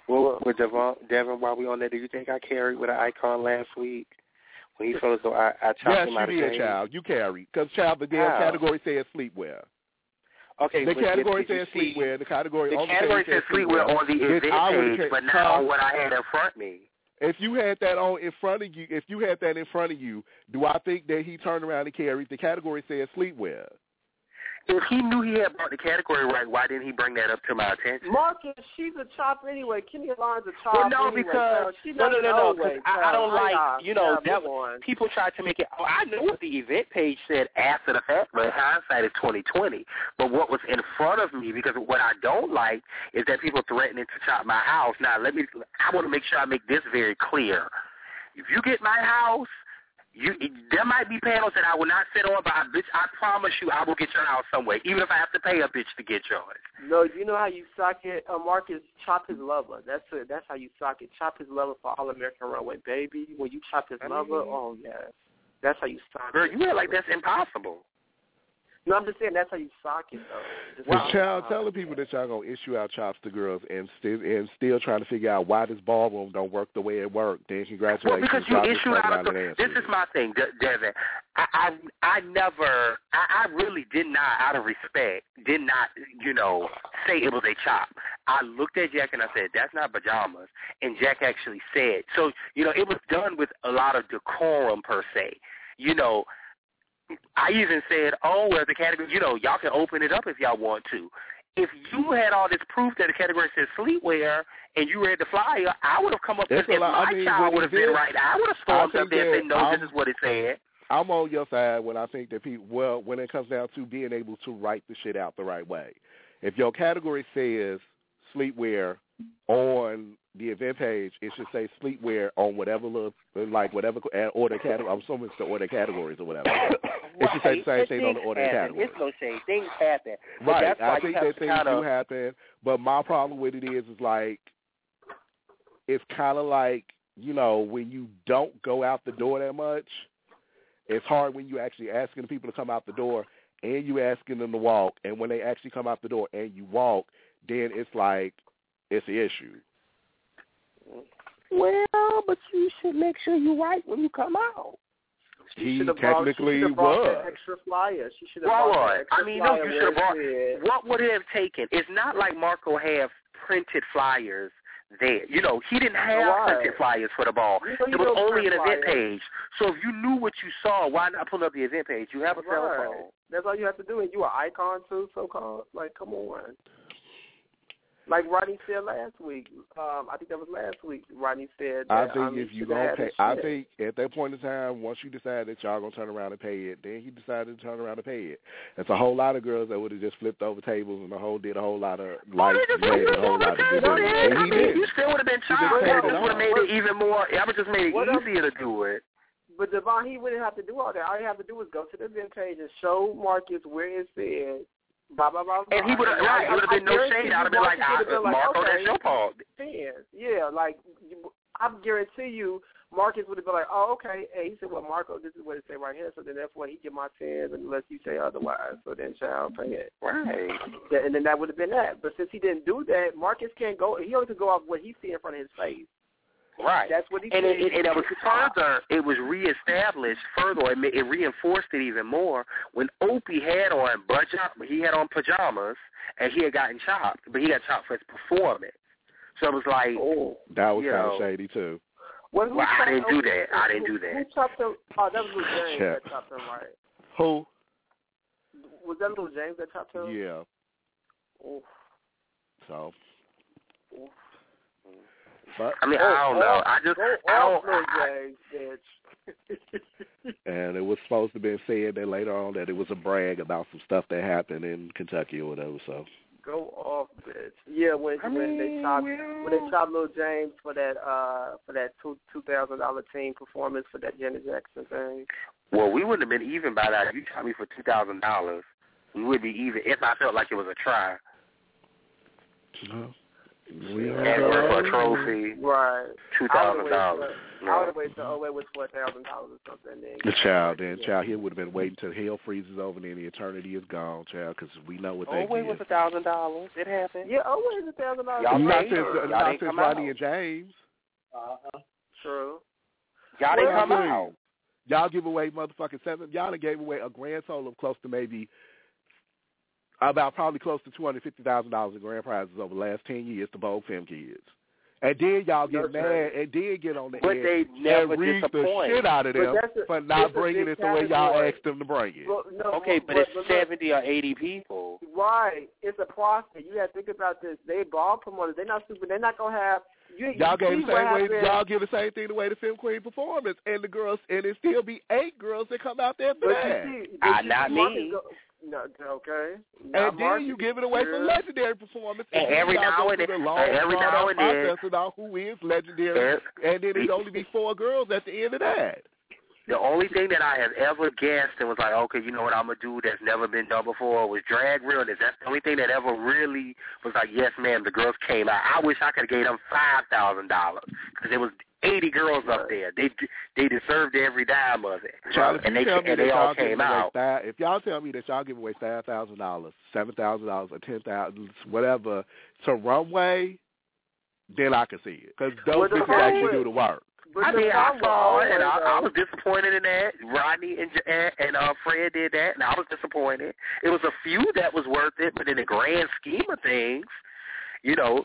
Devin, while we on there, do you think I carried with an Icon last week? When he felt as though I chopped him out of the game? Yes, you did, child. You carried. Because, child, the damn category says sleepwear. Okay, the category says sleepwear. The category says sleepwear on the event page, but not on what I had in front of me. If you had that in front of you, do I think that he turned around and carried? The category says sleepwear. If he knew he had brought the category right, why didn't he bring that up to my attention? Marcus, she's a chop anyway. Kenny Alon's a chop well, no, anyway. Because no. I don't like, people try to make it. Oh, I know what the event page said after the fact, but hindsight is 2020. But what was in front of me, because what I don't like is that people threatening to chop my house. Now, I want to make sure I make this very clear. If you get my house, there might be panels that I will not sit on, but I promise you I will get your house somewhere, even if I have to pay a bitch to get yours. No, you know how you sock it? Marcus, chop his lover. That's it. That's how you sock it. Chop his lover for All American Runway, baby. When you chop his lover, oh, yeah. That's how you sock it. Girl, you act like that's impossible. No, I'm just saying that's how you sock it, though. Well, child, tell the people that y'all going to issue out chops to girls and still trying to figure out why this ballroom don't work the way it worked. Then congratulations. Well, because you issue out this is my thing, Devin. I really did not, out of respect, say it was a chop. I looked at Jack and I said, that's not pajamas. And Jack actually said, so, it was done with a lot of decorum per se. I even said, the category, y'all can open it up if y'all want to. If you had all this proof that the category says sleepwear and you read the flyer, I would have come up with, if my child would have been right, I would have stormed up there and said, no, this is what it said. I'm on your side when I think that people, when it comes down to being able to write the shit out the right way. If your category says sleepwear on the event page, it should say sleepwear on whatever order category. I'm assuming it's the order categories or whatever. It should say the same thing on the order category. It's no shade. Things happen. Right. I think that things do happen. But my problem with it is like, it's kind of like, when you don't go out the door that much, it's hard when you actually asking people to come out the door and you asking them to walk. And when they actually come out the door and you walk, then it's like, it's an issue. Well, but you should make sure you're right when you come out. He technically was. Extra flyer. She should have brought that extra flyer. You should have brought. What would it have taken? It's not like Marco have printed flyers there. He didn't have printed flyers for the ball. It was only an event page. So if you knew what you saw, why not pull up the event page? You have a cell phone. That's all you have to do. And you an icon too, so-called. Like, come on. Like Rodney said last week, I think that was last week. Rodney said that, I think if you gonna pay, I think at that point in time, once you decide that y'all gonna turn around and pay it, then he decided to turn around and pay it. There's a whole lot of girls that would have just flipped over tables and did a whole lot of and he did. You still would have been charged. That would have made it even more. I would just made it easier to do it. But Devon, he wouldn't have to do all that. All he have to do is go to the event page and show Marcus where it said And he would have been no shade. I would have been like, Marco, that's your fault. Yeah, like, I guarantee you, Marcus would have been like, oh, okay. Hey, he said, well, Marco, this is what it say right here. So then therefore he get my 10s unless you say otherwise. So then child pay it. Right. And then that would have been that. But since he didn't do that, Marcus can't go. He only could go off what he see in front of his face. Right. That's what he and said. And it was further, it was reestablished further. It reinforced it even more when Opie had on pajamas and he had gotten chopped, but he got chopped for his performance. So it was like, that was kind of shady too. Well, I didn't do that. Who chopped him? Oh, that was Lil James that chopped him, right? Who? Was that Lil James that chopped him? Yeah. Oof. So. Oof. But, I mean, I don't know. I don't. And it was supposed to be said that later on that it was a brag about some stuff that happened in Kentucky or whatever. So. Go off, bitch. Yeah, when they chopped Lil James for that $2,000 team performance for that Janet Jackson thing. Well, we wouldn't have been even by that. If you chopped me for $2,000, we would be even if I felt like it was a try. No. And for a trophy, right? $2,000. I would have waited till Oway was $4,000 or something. The child, he would have been waiting till hell freezes over and then the eternity is gone, child, because we know what they did. Oway was $1,000. It happened. Yeah, Oway was $1,000. Not since Ronnie and James. True. Y'all didn't come out. Y'all give away motherfucking $7. Y'all done gave away a grand total of close to maybe. Probably close to $250,000 in grand prizes over the last 10 years to Vogue Femme kids. And then y'all get mad and then get on the but end they never and read disappoint. the shit out of them for not bringing it the way y'all asked them to bring it. But it's 70 or 80 people. Right. It's a process. You have to think about this. They ball promoters. They're not stupid. They're not going to have... Y'all gave the same way. Y'all give the same thing the way the Film Queen performance, and the girls, and it still be 8 girls that come out there for that. Not me. No, okay. And then you give it away for legendary performance. And every now and then, who is legendary, and then it only be 4 girls at the end of that. The only thing that I have ever guessed and was like, okay, you know what I'm going to do that's never been done before was drag realness. That's the only thing that ever really was like, yes, ma'am, the girls came out. I wish I could have gave them $5,000 because there was 80 girls up there. They deserved every dime of it. Child, and they all came out. If y'all tell me that y'all give away $5,000, $7,000, or $10,000, whatever, to Runway, then I can see it. Because those people actually do the work. I mean, I saw it, and I was disappointed in that. Rodney and Fred did that, and I was disappointed. It was a few that was worth it, but in the grand scheme of things, you know,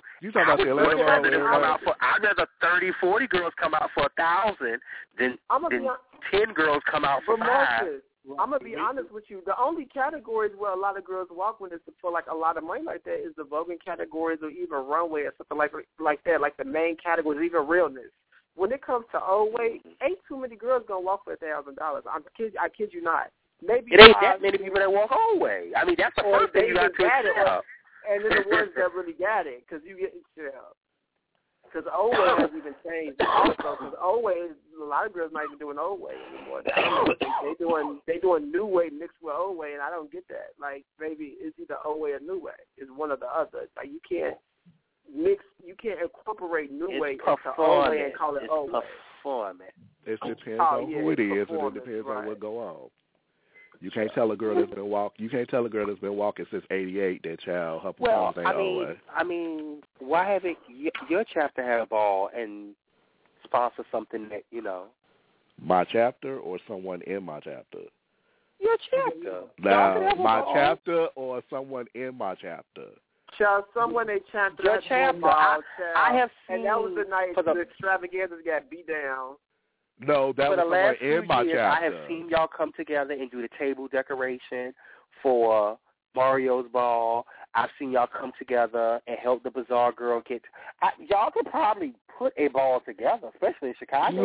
I'd rather 30, 40 girls come out for 1,000 than 10 girls come out for 5. Marcus, I'm gonna be honest with you. The only categories where a lot of girls walk when it's for like a lot of money like that is the voguing categories or even Runway or something like that. Like the main categories, even realness. When it comes to old weight, ain't too many girls gonna walk for $1,000. I kid you not. Maybe it ain't that many people that walk old way. I mean, that's the first thing you got to accept. And then the ones that really got it, because you get because old way hasn't even changed also. Because old way, a lot of girls not even doing old way anymore. They doing new way mixed with old way, and I don't get that. Like, baby, it's either old way or new way. It's one or the other. Like, you can't incorporate new way into old way and call it old way. It depends on who it is, and it depends on what go on. You can't tell a girl that's been walking since '88 that child her performance ain't old way. I mean, why haven't your chapter had a ball and sponsor something that My chapter or someone in my chapter? Your chapter. Now, my chapter or someone in my chapter. Child, someone they chapter. Your chapter. I have seen. And that was the night the extravaganzas got beat down. No, that was someone in my chapter. I have seen y'all come together and do the table decoration for Mario's ball. I've seen y'all come together and help the Bazaar girl get. Y'all could probably put a ball together, especially in Chicago.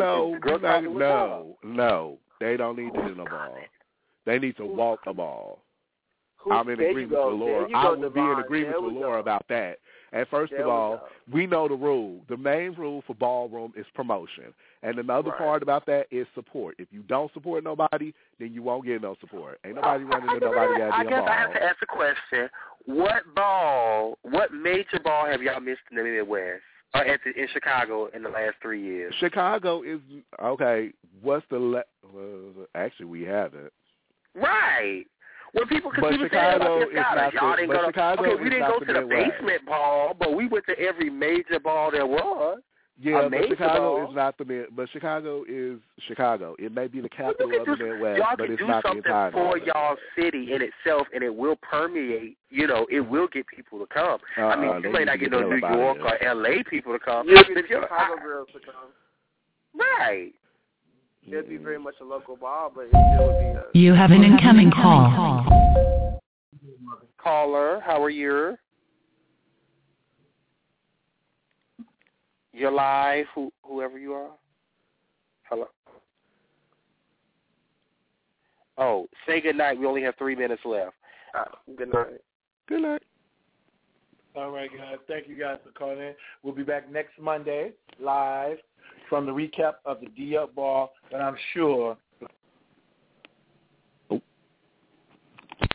No. They don't need to do no ball. They need to walk a ball. I'm in agreement with Laura. I would be in agreement with Laura about that. And first of all, we know the rule. The main rule for ballroom is promotion. And another part about that is support. If you don't support nobody, then you won't get no support. Ain't nobody running to nobody goddamn ball. I guess I have to ask a question. What major ball have y'all missed in the Midwest? Or in Chicago in the last 3 years? Chicago is, okay, actually, we haven't. Right. When people, because people say about this guy, y'all didn't go to, we didn't go to the basement ball, but we went to every major ball there was. Yeah, but Chicago is not but Chicago is Chicago. It may be the capital of the Midwest, but it's not the entire. Y'all can do something for y'all city in itself, and it will permeate. It will get people to come. I mean, you may not get no New York or L.A. people to come. You'll get Chicago girls to come. Right. It'd be very much a local ball, but it still would be You have an incoming call. Caller, how are you? You're live, whoever you are. Hello. Oh, say good night. We only have 3 minutes left. Good night. Good night. All right, guys. Thank you guys for calling in. We'll be back next Monday live from the recap of the D-Up Ball that I'm sure